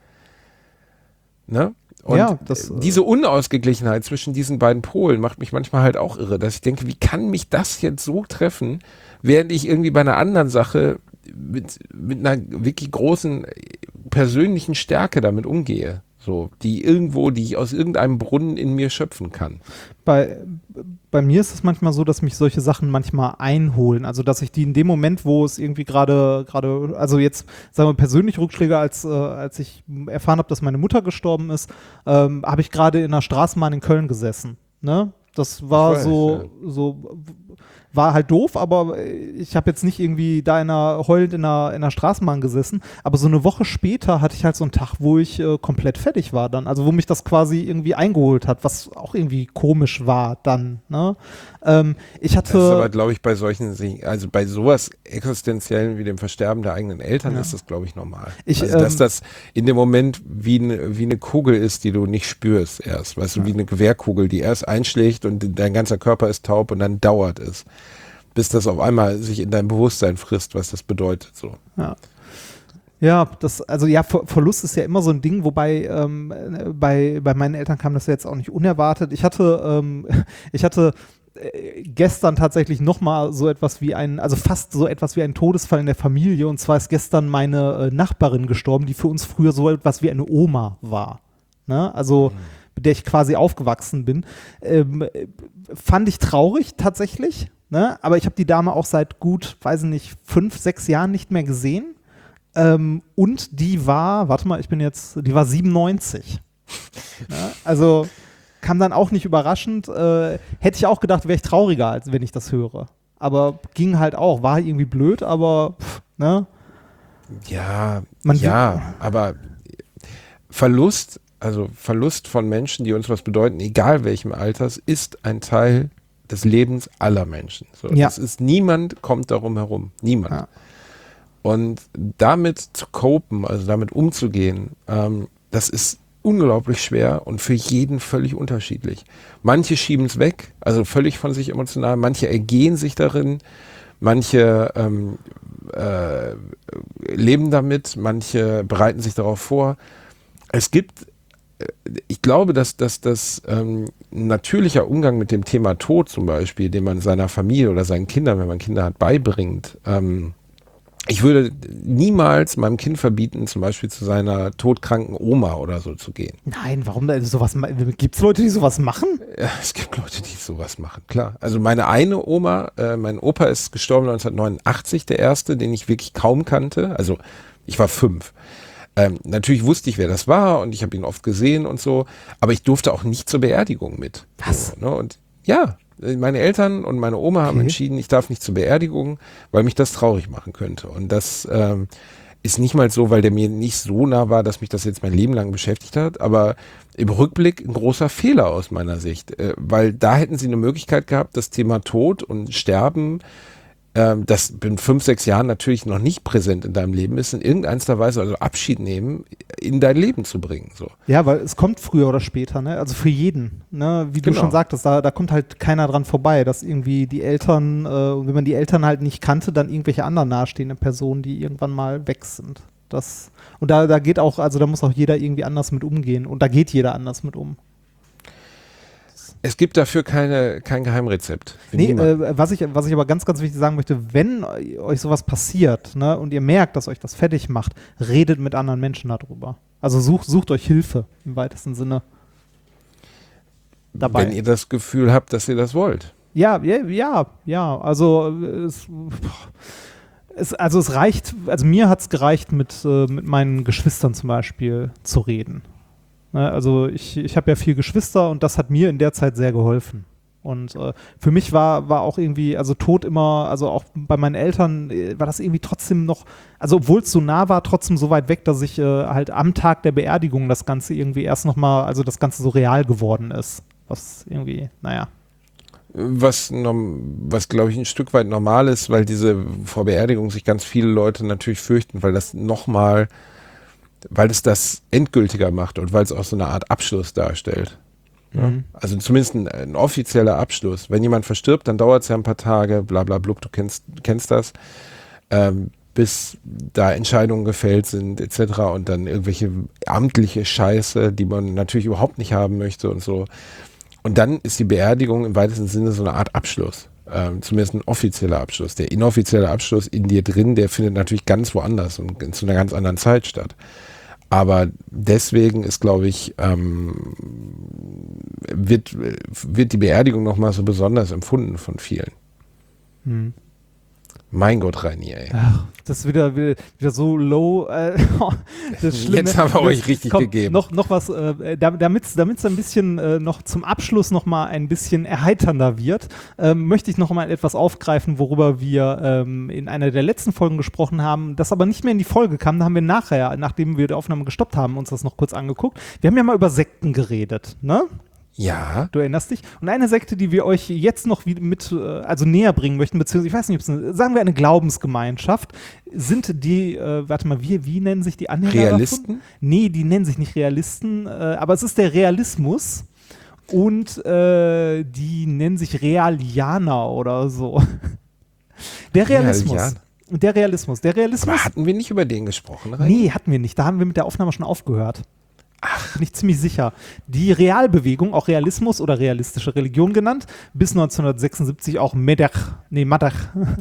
ne? Und ja, das, äh, diese Unausgeglichenheit zwischen diesen beiden Polen macht mich manchmal halt auch irre, dass ich denke, wie kann mich das jetzt so treffen, während ich irgendwie bei einer anderen Sache mit, mit einer wirklich großen persönlichen Stärke damit umgehe. So, die irgendwo, die ich aus irgendeinem Brunnen in mir schöpfen kann. Bei, bei mir ist es manchmal so, dass mich solche Sachen manchmal einholen. Also, dass ich die in dem Moment, wo es irgendwie gerade, gerade, also jetzt, sagen wir persönliche Rückschläge, als, äh, als ich erfahren habe, dass meine Mutter gestorben ist, ähm, habe ich gerade in einer Straßenbahn in Köln gesessen. Ne? Das war weiß, so, ja. so, war halt doof, aber ich habe jetzt nicht irgendwie da in einer, heulend in einer, in einer Straßenbahn gesessen, aber so eine Woche später hatte ich halt so einen Tag, wo ich äh, komplett fertig war dann, also wo mich das quasi irgendwie eingeholt hat, was auch irgendwie komisch war dann, ne? Ähm, ich hatte. Das ist aber, glaube ich, bei solchen, also bei sowas Existenziellen wie dem Versterben der eigenen Eltern Ja. ist das, glaube ich, normal. Ich, also, dass ähm, das in dem Moment wie eine, wie eine Kugel ist, die du nicht spürst erst. Weißt du, wie eine Gewehrkugel, die erst einschlägt und dein ganzer Körper ist taub und dann dauert es, bis das auf einmal sich in dein Bewusstsein frisst, was das bedeutet, so. Ja. Ja, das, also ja, Ver- Verlust ist ja immer so ein Ding, wobei ähm, bei, bei meinen Eltern kam das ja jetzt auch nicht unerwartet. Ich hatte, ähm, ich hatte äh, gestern tatsächlich nochmal so etwas wie ein, also fast so etwas wie ein Todesfall in der Familie. Und zwar ist gestern meine äh, Nachbarin gestorben, die für uns früher so etwas wie eine Oma war. Ne? Also, mit der ich quasi aufgewachsen bin. Ähm, fand ich traurig tatsächlich, ne? Aber ich habe die Dame auch seit gut, weiß ich nicht, fünf, sechs Jahren nicht mehr gesehen. Ähm, und die war, warte mal, ich bin jetzt, die war siebenundneunzig. Ja, also kam dann auch nicht überraschend. Äh, hätte ich auch gedacht, wäre ich trauriger, als wenn ich das höre. Aber ging halt auch, war irgendwie blöd, aber pff, ne? Ja, Man ja, aber Verlust, also Verlust von Menschen, die uns was bedeuten, egal welchem Alters, ist ein Teil des Lebens aller Menschen. So, Ja. das ist, niemand kommt darum herum. Niemand. Ja. Und damit zu copen, also damit umzugehen, ähm, das ist unglaublich schwer und für jeden völlig unterschiedlich. Manche schieben es weg, also völlig von sich emotional, manche ergehen sich darin, manche ähm, äh, leben damit, manche bereiten sich darauf vor. Es gibt, äh, ich glaube, dass, dass das ähm, natürlicher Umgang mit dem Thema Tod zum Beispiel, den man seiner Familie oder seinen Kindern, wenn man Kinder hat, beibringt, ähm, ich würde niemals meinem Kind verbieten, zum Beispiel zu seiner todkranken Oma oder so zu gehen. Nein, warum denn sowas? Gibt es Leute, die sowas machen? Ja, es gibt Leute, die sowas machen, klar. Also meine eine Oma, äh, mein Opa ist gestorben neunzehnhundertneunundachtzig, der erste, den ich wirklich kaum kannte. Also ich war fünf. Ähm, natürlich wusste ich, wer das war und ich habe ihn oft gesehen und so, aber ich durfte auch nicht zur Beerdigung mit. Was? So, ne? Und ja, meine Eltern und meine Oma haben Okay. entschieden, ich darf nicht zur Beerdigung, weil mich das traurig machen könnte. Und das ähm, ist nicht mal so, weil der mir nicht so nah war, dass mich das jetzt mein Leben lang beschäftigt hat, aber im Rückblick ein großer Fehler aus meiner Sicht, äh, weil da hätten sie eine Möglichkeit gehabt, das Thema Tod und Sterben, ähm, das in fünf, sechs Jahren natürlich noch nicht präsent in deinem Leben ist, in irgendeiner Weise, also Abschied nehmen, in dein Leben zu bringen. So. Ja, weil es kommt früher oder später, ne? Also für jeden, ne? Wie du Genau. schon sagtest, da, da kommt halt keiner dran vorbei, dass irgendwie die Eltern, äh, und wenn man die Eltern halt nicht kannte, dann irgendwelche anderen nahestehenden Personen, die irgendwann mal weg sind. Das, und da, da geht auch, also da muss auch jeder irgendwie anders mit umgehen und da geht jeder anders mit um. Es gibt dafür keine, kein Geheimrezept. für Nee, niemanden. äh, was, ich, was ich aber ganz, ganz wichtig sagen möchte, wenn euch sowas passiert, ne, und ihr merkt, dass euch das fertig macht, redet mit anderen Menschen darüber. Also sucht, sucht euch Hilfe im weitesten Sinne dabei. Wenn ihr das Gefühl habt, dass ihr das wollt. Ja, ja, ja, ja. Also äh, es, es, also es reicht, also mir hat es gereicht, mit, äh, mit meinen Geschwistern zum Beispiel zu reden. Ne, also ich, ich habe ja vier Geschwister und das hat mir in der Zeit sehr geholfen. Und äh, für mich war, war auch irgendwie, also Tod immer, also auch bei meinen Eltern äh, war das irgendwie trotzdem noch, also obwohl es so nah war, trotzdem so weit weg, dass ich äh, halt am Tag der Beerdigung das Ganze irgendwie erst nochmal, also das Ganze so real geworden ist. Was irgendwie, naja. Was, norm- was glaube ich, ein Stück weit normal ist, weil diese vor Beerdigung sich ganz viele Leute natürlich fürchten, weil das nochmal, weil es das endgültiger macht und weil es auch so eine Art Abschluss darstellt. Ja? Mhm. Also zumindest ein, ein offizieller Abschluss. Wenn jemand verstirbt, dann dauert es ja ein paar Tage, bla bla blub, du kennst, kennst das, ähm, bis da Entscheidungen gefällt sind et cetera und dann irgendwelche amtliche Scheiße, die man natürlich überhaupt nicht haben möchte und so. Und dann ist die Beerdigung im weitesten Sinne so eine Art Abschluss. Ähm, zumindest ein offizieller Abschluss. Der inoffizielle Abschluss in dir drin, der findet natürlich ganz woanders und zu einer ganz anderen Zeit statt. Aber deswegen ist, glaube ich, ähm, wird, wird die Beerdigung nochmal so besonders empfunden von vielen. Hm. Mein Gott, Reini, ey. Ach, das ist wieder, wieder, wieder so low. Äh, das Schlimme, Jetzt haben wir das, euch richtig komm, gegeben. Noch, noch was, äh, damit es ein bisschen äh, noch zum Abschluss noch mal ein bisschen erheiternder wird, ähm, möchte ich noch mal etwas aufgreifen, worüber wir ähm, in einer der letzten Folgen gesprochen haben, das aber nicht mehr in die Folge kam. Da haben wir nachher, nachdem wir die Aufnahme gestoppt haben, uns das noch kurz angeguckt. Wir haben ja mal über Sekten geredet, ne? Ja. Du erinnerst dich? Und eine Sekte, die wir euch jetzt noch wie- mit, äh, also näher bringen möchten, beziehungsweise, ich weiß nicht, ob es eine, sagen wir eine Glaubensgemeinschaft, sind die, äh, warte mal, wie, wie nennen sich die Anhänger Realisten? davon? Nee, die nennen sich nicht Realisten, äh, aber es ist der Realismus und äh, die nennen sich Realianer oder so. Der Realismus. Realian. Der Realismus. Der Realismus. Aber hatten wir nicht über den gesprochen? Rein? Nee, hatten wir nicht. Da haben wir mit der Aufnahme schon aufgehört. Ach. Bin ich ziemlich sicher. Die Realbewegung, auch Realismus oder realistische Religion genannt, bis neunzehnhundertsechsundsiebzig auch Medach, nee, Madach,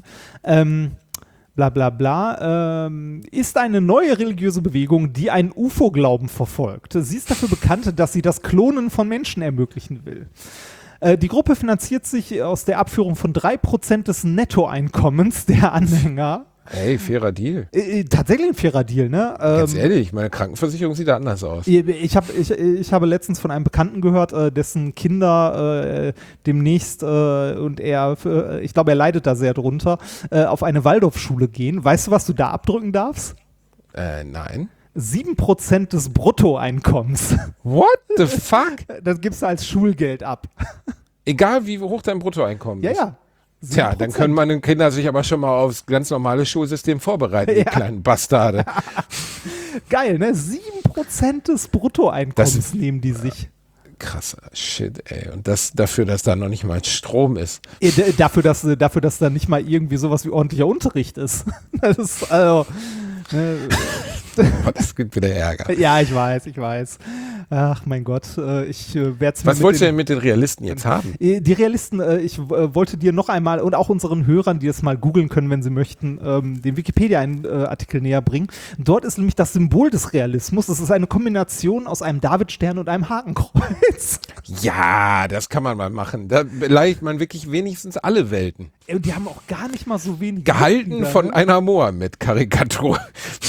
ähm, bla bla bla, ähm, ist eine neue religiöse Bewegung, die einen U F O-Glauben verfolgt. Sie ist dafür bekannt, dass sie das Klonen von Menschen ermöglichen will. Äh, die Gruppe finanziert sich aus der Abführung von drei Prozent des Nettoeinkommens der Anhänger. Ey, fairer Deal. Äh, tatsächlich ein fairer Deal, ne? Ganz Ähm, ehrlich, meine Krankenversicherung sieht da anders aus. Ich, hab, ich, ich habe letztens von einem Bekannten gehört, äh, dessen Kinder äh, demnächst, äh, und er, äh, ich glaube, er leidet da sehr drunter, äh, auf eine Waldorfschule gehen. Weißt du, was du da abdrücken darfst? Äh, nein. sieben Prozent des Bruttoeinkommens. What the fuck? Das gibst du als Schulgeld ab. Egal, wie hoch dein Bruttoeinkommen Ja, ist. ja. Tja, dann können meine Kinder sich aber schon mal aufs ganz normale Schulsystem vorbereiten, die Ja. kleinen Bastarde. Geil, ne? sieben Prozent des Bruttoeinkommens Das ist- nehmen die sich. Krasser Shit, ey. Und das dafür, dass da noch nicht mal Strom ist. Äh, d- Dafür, dass, äh, dafür, dass da nicht mal irgendwie sowas wie ordentlicher Unterricht ist. Das ist, also, ne, Oh, das gibt wieder Ärger. ja, ich weiß, ich weiß. Ach, mein Gott, äh, ich äh, werde es Was wolltest du denn mit den Realisten jetzt haben? Die Realisten, äh, ich äh, wollte dir noch einmal und auch unseren Hörern, die es mal googeln können, wenn sie möchten, ähm, den Wikipedia-Artikel näher bringen. Dort ist nämlich das Symbol des Realismus. Das ist eine Kombination aus einem Davidstern und einem Hakenkreuz. Ja, das kann man mal machen. Da beleidigt man wirklich wenigstens alle Welten. Äh, Und die haben auch gar nicht mal so wenig. Gehalten Mitglieder, von ne? einer Mohammed-Karikatur.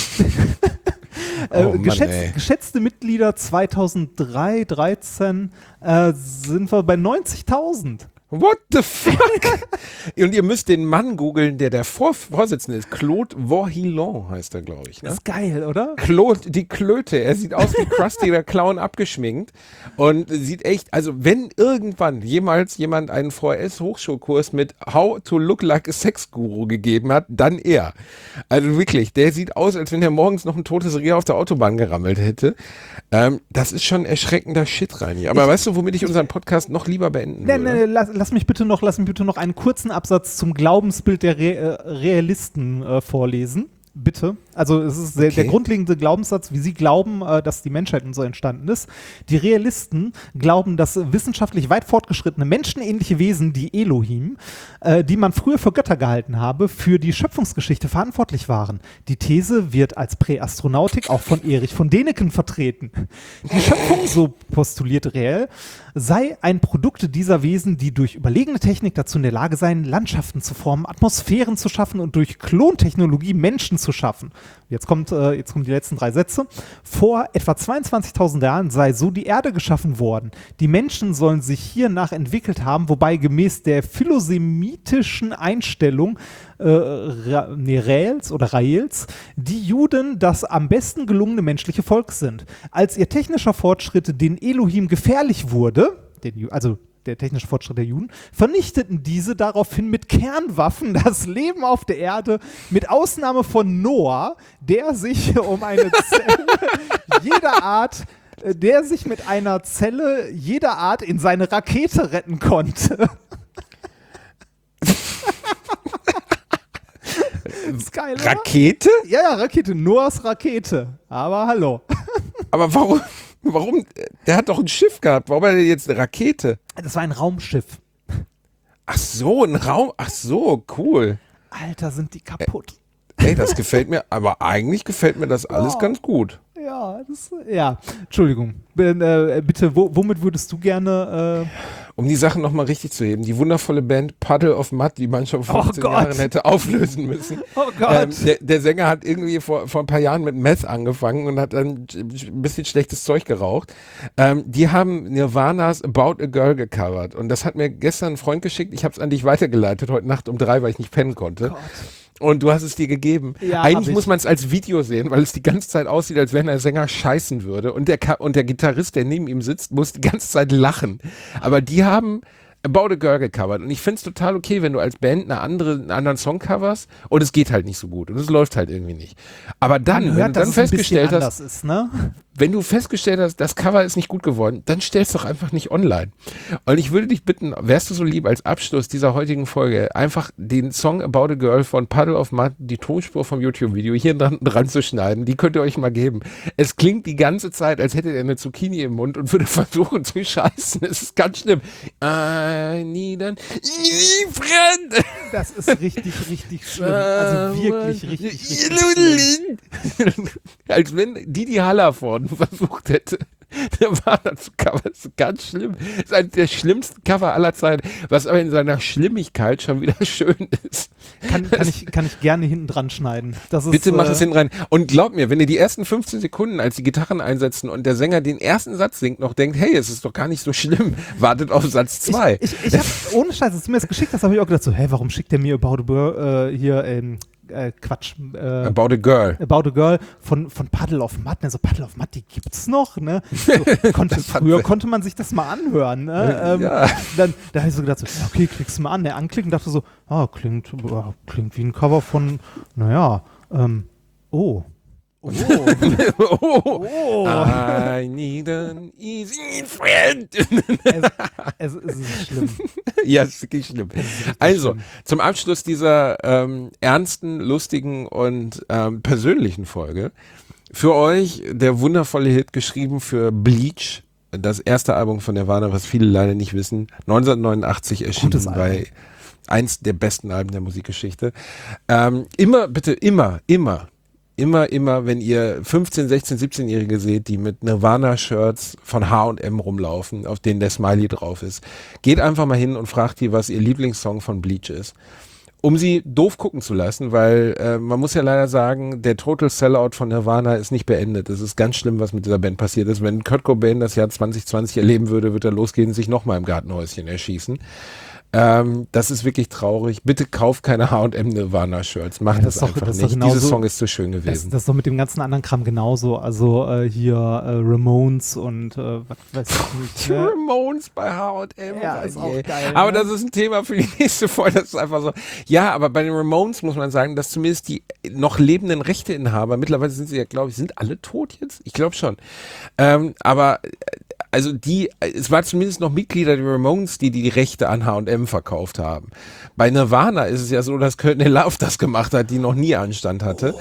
Äh, Oh Mann, geschätzt, ey. geschätzte Mitglieder zweitausenddrei, dreizehn äh, sind wir bei neunzigtausend. What the fuck? Und ihr müsst den Mann googeln, der der Vor Vorsitzende ist. Claude Vorhillon heißt er, glaube ich. Ne? Das ist geil, oder? Claude, die Klöte. Er sieht aus wie Krusty der Clown abgeschminkt und sieht echt, also wenn irgendwann jemals jemand einen V H S-Hochschulkurs mit How to Look Like a Sex Guru gegeben hat, dann er. Also wirklich, der sieht aus, als wenn er morgens noch ein totes Reh auf der Autobahn gerammelt hätte. Ähm, das ist schon erschreckender Shit, Reini. Aber weißt du, womit ich unseren Podcast noch lieber beenden Nee, würde? nee, lass, lass mich bitte noch, lass mich bitte noch einen kurzen Absatz zum Glaubensbild der Re äh, Realisten äh, vorlesen. Bitte. Also es ist der, Okay. der grundlegende Glaubenssatz, wie sie glauben, äh, dass die Menschheit und so entstanden ist. Die Realisten glauben, dass wissenschaftlich weit fortgeschrittene menschenähnliche Wesen, die Elohim, äh, die man früher für Götter gehalten habe, für die Schöpfungsgeschichte verantwortlich waren. Die These wird als Präastronautik auch von Erich von Däniken vertreten. Die Schöpfung, so postuliert Reell, sei ein Produkt dieser Wesen, die durch überlegene Technik dazu in der Lage seien, Landschaften zu formen, Atmosphären zu schaffen und durch Klontechnologie Menschen zu schaffen. Jetzt kommt, äh, jetzt kommen die letzten drei Sätze. Vor etwa zweiundzwanzigtausend Jahren sei so die Erde geschaffen worden. Die Menschen sollen sich hiernach entwickelt haben, wobei gemäß der philosemitischen Einstellung äh, Ra nee, Raels oder Raels die Juden das am besten gelungene menschliche Volk sind. Als ihr technischer Fortschritt den Elohim gefährlich wurde, den, Ju- also der technische Fortschritt der Juden, vernichteten diese daraufhin mit Kernwaffen das Leben auf der Erde, mit Ausnahme von Noah, der sich um eine Zelle jeder Art, äh, der sich mit einer Zelle jeder Art in seine Rakete retten konnte. Ist geil, oder? Rakete? Ja, ja, Rakete, Noahs Rakete. Aber hallo. Aber warum? Warum? Der hat doch ein Schiff gehabt. Warum hat er jetzt eine Rakete? Das war ein Raumschiff. Ach so, ein Raum. Ach so, cool. Alter, sind die kaputt. Ey, das gefällt mir, aber eigentlich gefällt mir das alles Oh. ganz gut. Ja, das, ja. Entschuldigung. B äh, bitte, wo, womit würdest du gerne. Äh Um die Sachen nochmal richtig zu heben, die wundervolle Band Puddle of Mud, die man schon vor fünfzehn Gott. Jahren hätte auflösen müssen. Oh Gott. Ähm, der, der Sänger hat irgendwie vor, vor ein paar Jahren mit Meth angefangen und hat dann ein bisschen schlechtes Zeug geraucht. Ähm, die haben Nirvanas About a Girl gecovert und das hat mir gestern ein Freund geschickt. Ich habe es an dich weitergeleitet, heute Nacht um drei, weil ich nicht pennen konnte. und du hast es dir gegeben. Ja, hab Eigentlich ich. muss man es als Video sehen, weil es die ganze Zeit aussieht, als wenn der Sänger scheißen würde. Und der, Ka- und der Gitarrist, der neben ihm sitzt, muss die ganze Zeit lachen. Aber die haben About a Girl gecovert. Und ich finde es total okay, wenn du als Band eine andere, einen anderen Song coverst und es geht halt nicht so gut und es läuft halt irgendwie nicht. Aber dann, Man wenn hört, du dann dass es ein bisschen festgestellt hast, anders ist, ne? wenn du festgestellt hast, das Cover ist nicht gut geworden, dann stellst doch einfach nicht online. Und ich würde dich bitten, wärst du so lieb, als Abschluss dieser heutigen Folge einfach den Song About a Girl von Puddle of Mud, die Tonspur vom YouTube-Video hier dran, dran zu schneiden. Die könnt ihr euch mal geben. Es klingt die ganze Zeit, als hättet ihr eine Zucchini im Mund und würde versuchen zu scheißen. Es ist ganz schlimm. I need an friend. Das ist richtig, richtig schlimm. Also wirklich richtig, richtig schlimm. Als wenn Didi Hallervorden versucht hätte, der war dazu Cover. Das ist ganz schlimm. Das ist eines der schlimmsten Cover aller Zeiten, was aber in seiner Schlimmigkeit schon wieder schön ist. Kann, kann, ich, kann ich gerne hinten dran schneiden. Das ist, Bitte mach äh, es hinten rein. Und glaub mir, wenn ihr die ersten fünfzehn Sekunden, als die Gitarren einsetzen und der Sänger den ersten Satz singt, noch denkt, hey, es ist doch gar nicht so schlimm, wartet auf Satz zwei. Ich, ich, ich hab, ohne Scheiß, als du mir das geschickt hast, habe ich auch gedacht so, hä, warum schickt der mir About a Girl, äh, hier, ähm, äh, Quatsch, äh, About a Girl. About a Girl von, von Puddle of Mud. Ne? So, Puddle of Mud, die gibt's noch, ne? So, konnte, früher konnte man sich das mal anhören, ne? Ähm, Ja. Dann da habe ich so gedacht, so, ja, okay, klickst du mal an, ne? Anklicken und dachte so, ah, klingt, ah, klingt wie ein Cover von, naja, ähm, oh. Oh. oh. Oh. I need an easy friend. Es, es, es ist schlimm. Ja, es ist wirklich schlimm. Also, zum Abschluss dieser ähm, ernsten, lustigen und ähm, persönlichen Folge für euch der wundervolle Hit, geschrieben für Bleach, das erste Album von Nirvana, was viele leider nicht wissen, neunzehnhundertneunundachtzig erschienen Gutes Album. bei eins der besten Alben der Musikgeschichte. Ähm, immer, bitte, immer, immer, immer, immer, wenn ihr fünfzehn-, sechzehn-, siebzehnjährige seht, die mit Nirvana-Shirts von H und M rumlaufen, auf denen der Smiley drauf ist, geht einfach mal hin und fragt die, was ihr Lieblingssong von Bleach ist. Um sie doof gucken zu lassen, weil äh, man muss ja leider sagen, der Total Sellout von Nirvana ist nicht beendet. Es ist ganz schlimm, was mit dieser Band passiert ist. Wenn Kurt Cobain das Jahr zwanzig zwanzig erleben würde, wird er losgehen und sich nochmal im Gartenhäuschen erschießen. Ähm, das ist wirklich traurig. Bitte kauft keine H und M Nirvana-Shirts. Macht Ja, das, das ist doch- einfach das ist doch nicht. genauso- Dieser Song ist zu schön Das, gewesen. das ist doch mit dem ganzen anderen Kram genauso. Also äh, hier äh, Ramones und äh, was weiß ich nicht. Ne? Ramones bei H und M. Ja, ist auch je. geil, Aber ne? das ist ein Thema für die nächste Folge. Das ist einfach so. Ja, aber bei den Ramones muss man sagen, dass zumindest die noch lebenden Rechteinhaber, mittlerweile sind sie ja, glaube ich, sind alle tot jetzt? Ich glaube schon. Ähm, aber äh, also die, es war zumindest noch Mitglieder der Ramones, die die Rechte an H und M verkauft haben. Bei Nirvana ist es ja so, dass Courtney Love das gemacht hat, die noch nie Anstand hatte.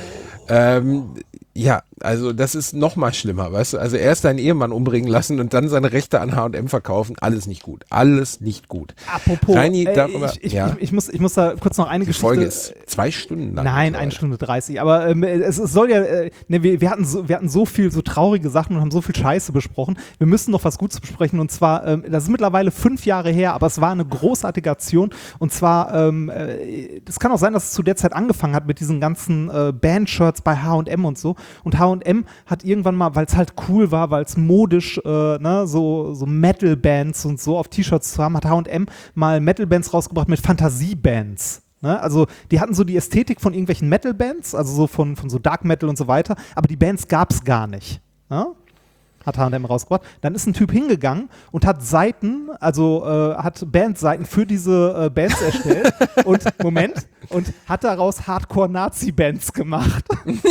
Ähm, ja, also das ist noch mal schlimmer, weißt du? Also erst seinen Ehemann umbringen lassen und dann seine Rechte an H und M verkaufen. Alles nicht gut. Alles nicht gut. Apropos, Reini, äh, darüber, ich, ich, ja, ich, ich, muss, ich muss da kurz noch eine die Geschichte. Folge ist zwei Stunden lang. Nein, eine Stunde dreißig. Aber ähm, es, es soll ja, äh, ne, wir, wir, hatten so, wir hatten so viel, so traurige Sachen und haben so viel Scheiße besprochen. Wir müssen noch was Gutes besprechen. Und zwar, ähm, das ist mittlerweile fünf Jahre her, aber es war eine großartige Aktion. Und zwar, ähm, äh, das kann auch sein, dass es zu der Zeit angefangen hat mit diesen ganzen äh, Band-Shirts bei H und M und so. Und H und M hat irgendwann mal, weil es halt cool war, weil es modisch, äh, ne, so, so Metal-Bands und so auf T-Shirts zu haben, hat H und M mal Metal-Bands rausgebracht mit Fantasie-Bands. Ne? Also die hatten so die Ästhetik von irgendwelchen Metal-Bands, also so von, von so Dark Metal und so weiter, aber die Bands gab es gar nicht. Ne? Hat H und M rausgebracht. Dann ist ein Typ hingegangen und hat Seiten, also äh, hat Bandseiten für diese äh, Bands erstellt und, Moment, und hat daraus Hardcore-Nazi-Bands gemacht.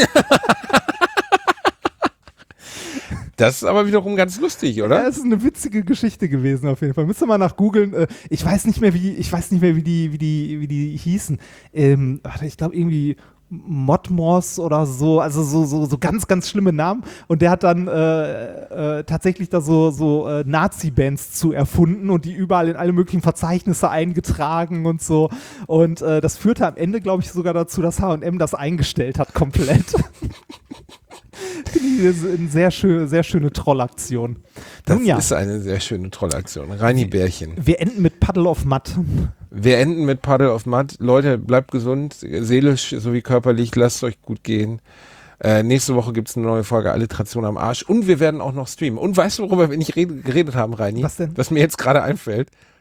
Das ist aber wiederum ganz lustig, oder? Ja, es ist eine witzige Geschichte gewesen auf jeden Fall. Müsst ihr mal nach googeln. Äh, ich weiß nicht mehr, wie, ich weiß nicht mehr, wie die, wie die, wie die hießen. Ähm, warte, ich glaube irgendwie Modmos oder so, also so, so, so ganz, ganz schlimme Namen. Und der hat dann äh, äh, tatsächlich da so, so äh, Nazi-Bands zu erfunden und die überall in alle möglichen Verzeichnisse eingetragen und so. Und äh, das führte am Ende, glaube ich, sogar dazu, dass H und M das eingestellt hat komplett. Finde ich eine sehr, schön, sehr schöne Trollaktion. Das Nun ja, ist eine sehr schöne Trollaktion. Reini Bärchen. wir enden mit Puddle of Mud. Wir enden mit Puddle of Mud. Leute, bleibt gesund, seelisch sowie körperlich. Lasst es euch gut gehen. Äh, nächste Woche gibt es eine neue Folge Alliteration am Arsch. Und wir werden auch noch streamen. Und weißt du, worüber wir nicht red- geredet haben, Reini? Was denn? Was mir jetzt gerade einfällt.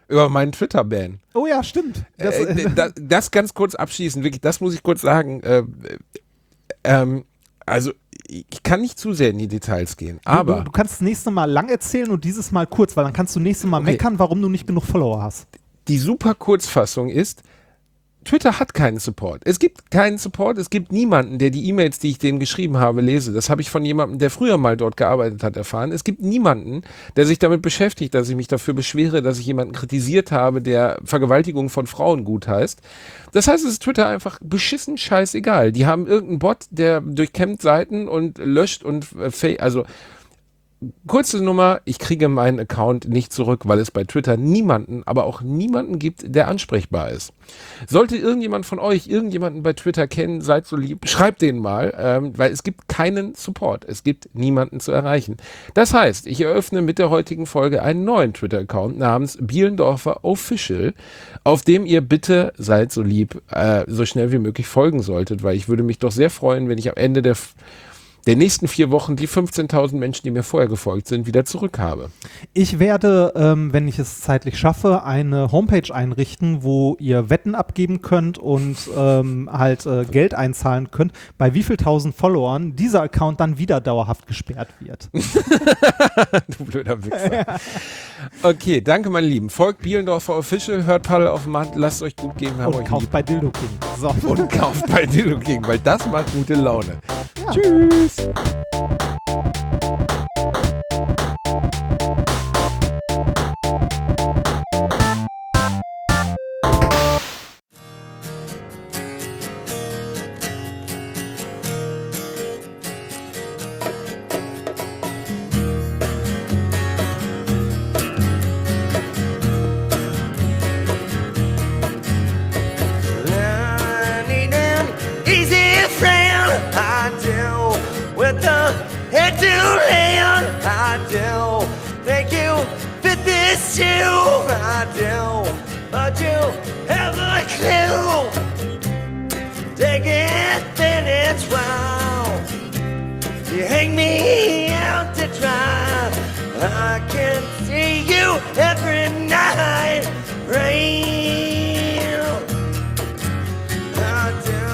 Über meinen Twitter-Ban. Oh ja, stimmt. Das, äh, das, das ganz kurz abschließen, wirklich, das muss ich kurz sagen. Äh, ähm, also ich kann nicht zu sehr in die Details gehen, aber... Du, du kannst das nächste Mal lang erzählen und dieses Mal kurz, weil dann kannst du nächstes Mal Okay. meckern, warum du nicht genug Follower hast. Die super Kurzfassung ist, Twitter hat keinen Support. Es gibt keinen Support, es gibt niemanden, der die E-Mails, die ich denen geschrieben habe, lese. Das habe ich von jemandem, der früher mal dort gearbeitet hat, erfahren. Es gibt niemanden, der sich damit beschäftigt, dass ich mich dafür beschwere, dass ich jemanden kritisiert habe, der Vergewaltigung von Frauen gut heißt. Das heißt, es ist Twitter einfach beschissen scheißegal. Die haben irgendeinen Bot, der durchkämmt Seiten und löscht und äh, fa- also kurze Nummer, ich kriege meinen Account nicht zurück, weil es bei Twitter niemanden, aber auch niemanden gibt, der ansprechbar ist. Sollte irgendjemand von euch irgendjemanden bei Twitter kennen, seid so lieb, schreibt den mal, ähm, weil es gibt keinen Support. Es gibt niemanden zu erreichen. Das heißt, ich eröffne mit der heutigen Folge einen neuen Twitter-Account namens Bielendorfer Official, auf dem ihr bitte, seid so lieb, äh, so schnell wie möglich folgen solltet, weil ich würde mich doch sehr freuen, wenn ich am Ende der der nächsten vier Wochen die fünfzehntausend Menschen, die mir vorher gefolgt sind, wieder zurück habe. Ich werde, ähm, wenn ich es zeitlich schaffe, eine Homepage einrichten, wo ihr Wetten abgeben könnt und ähm, halt äh, Geld einzahlen könnt, bei wie viel tausend Followern dieser Account dann wieder dauerhaft gesperrt wird. Du blöder Wichser. Okay, danke meine Lieben. Folgt Bielendorfer Official, hört Paddel auf dem Markt, lasst euch gut gehen. Haben Und euch kauft lieb. bei Dildo King. So. Und kauft bei Dildo King, weil das macht gute Laune. Ja. Tschüss. Easy friend, I do. With the head to hand, I do. Thank you for this too, I do. But you have a clue. Take it, then it's wild. You hang me out to dry. I can see you every night. Rain, I do.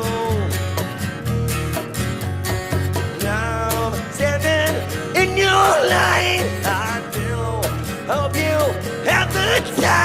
I'm standing in your line. I do. Hope you have the time.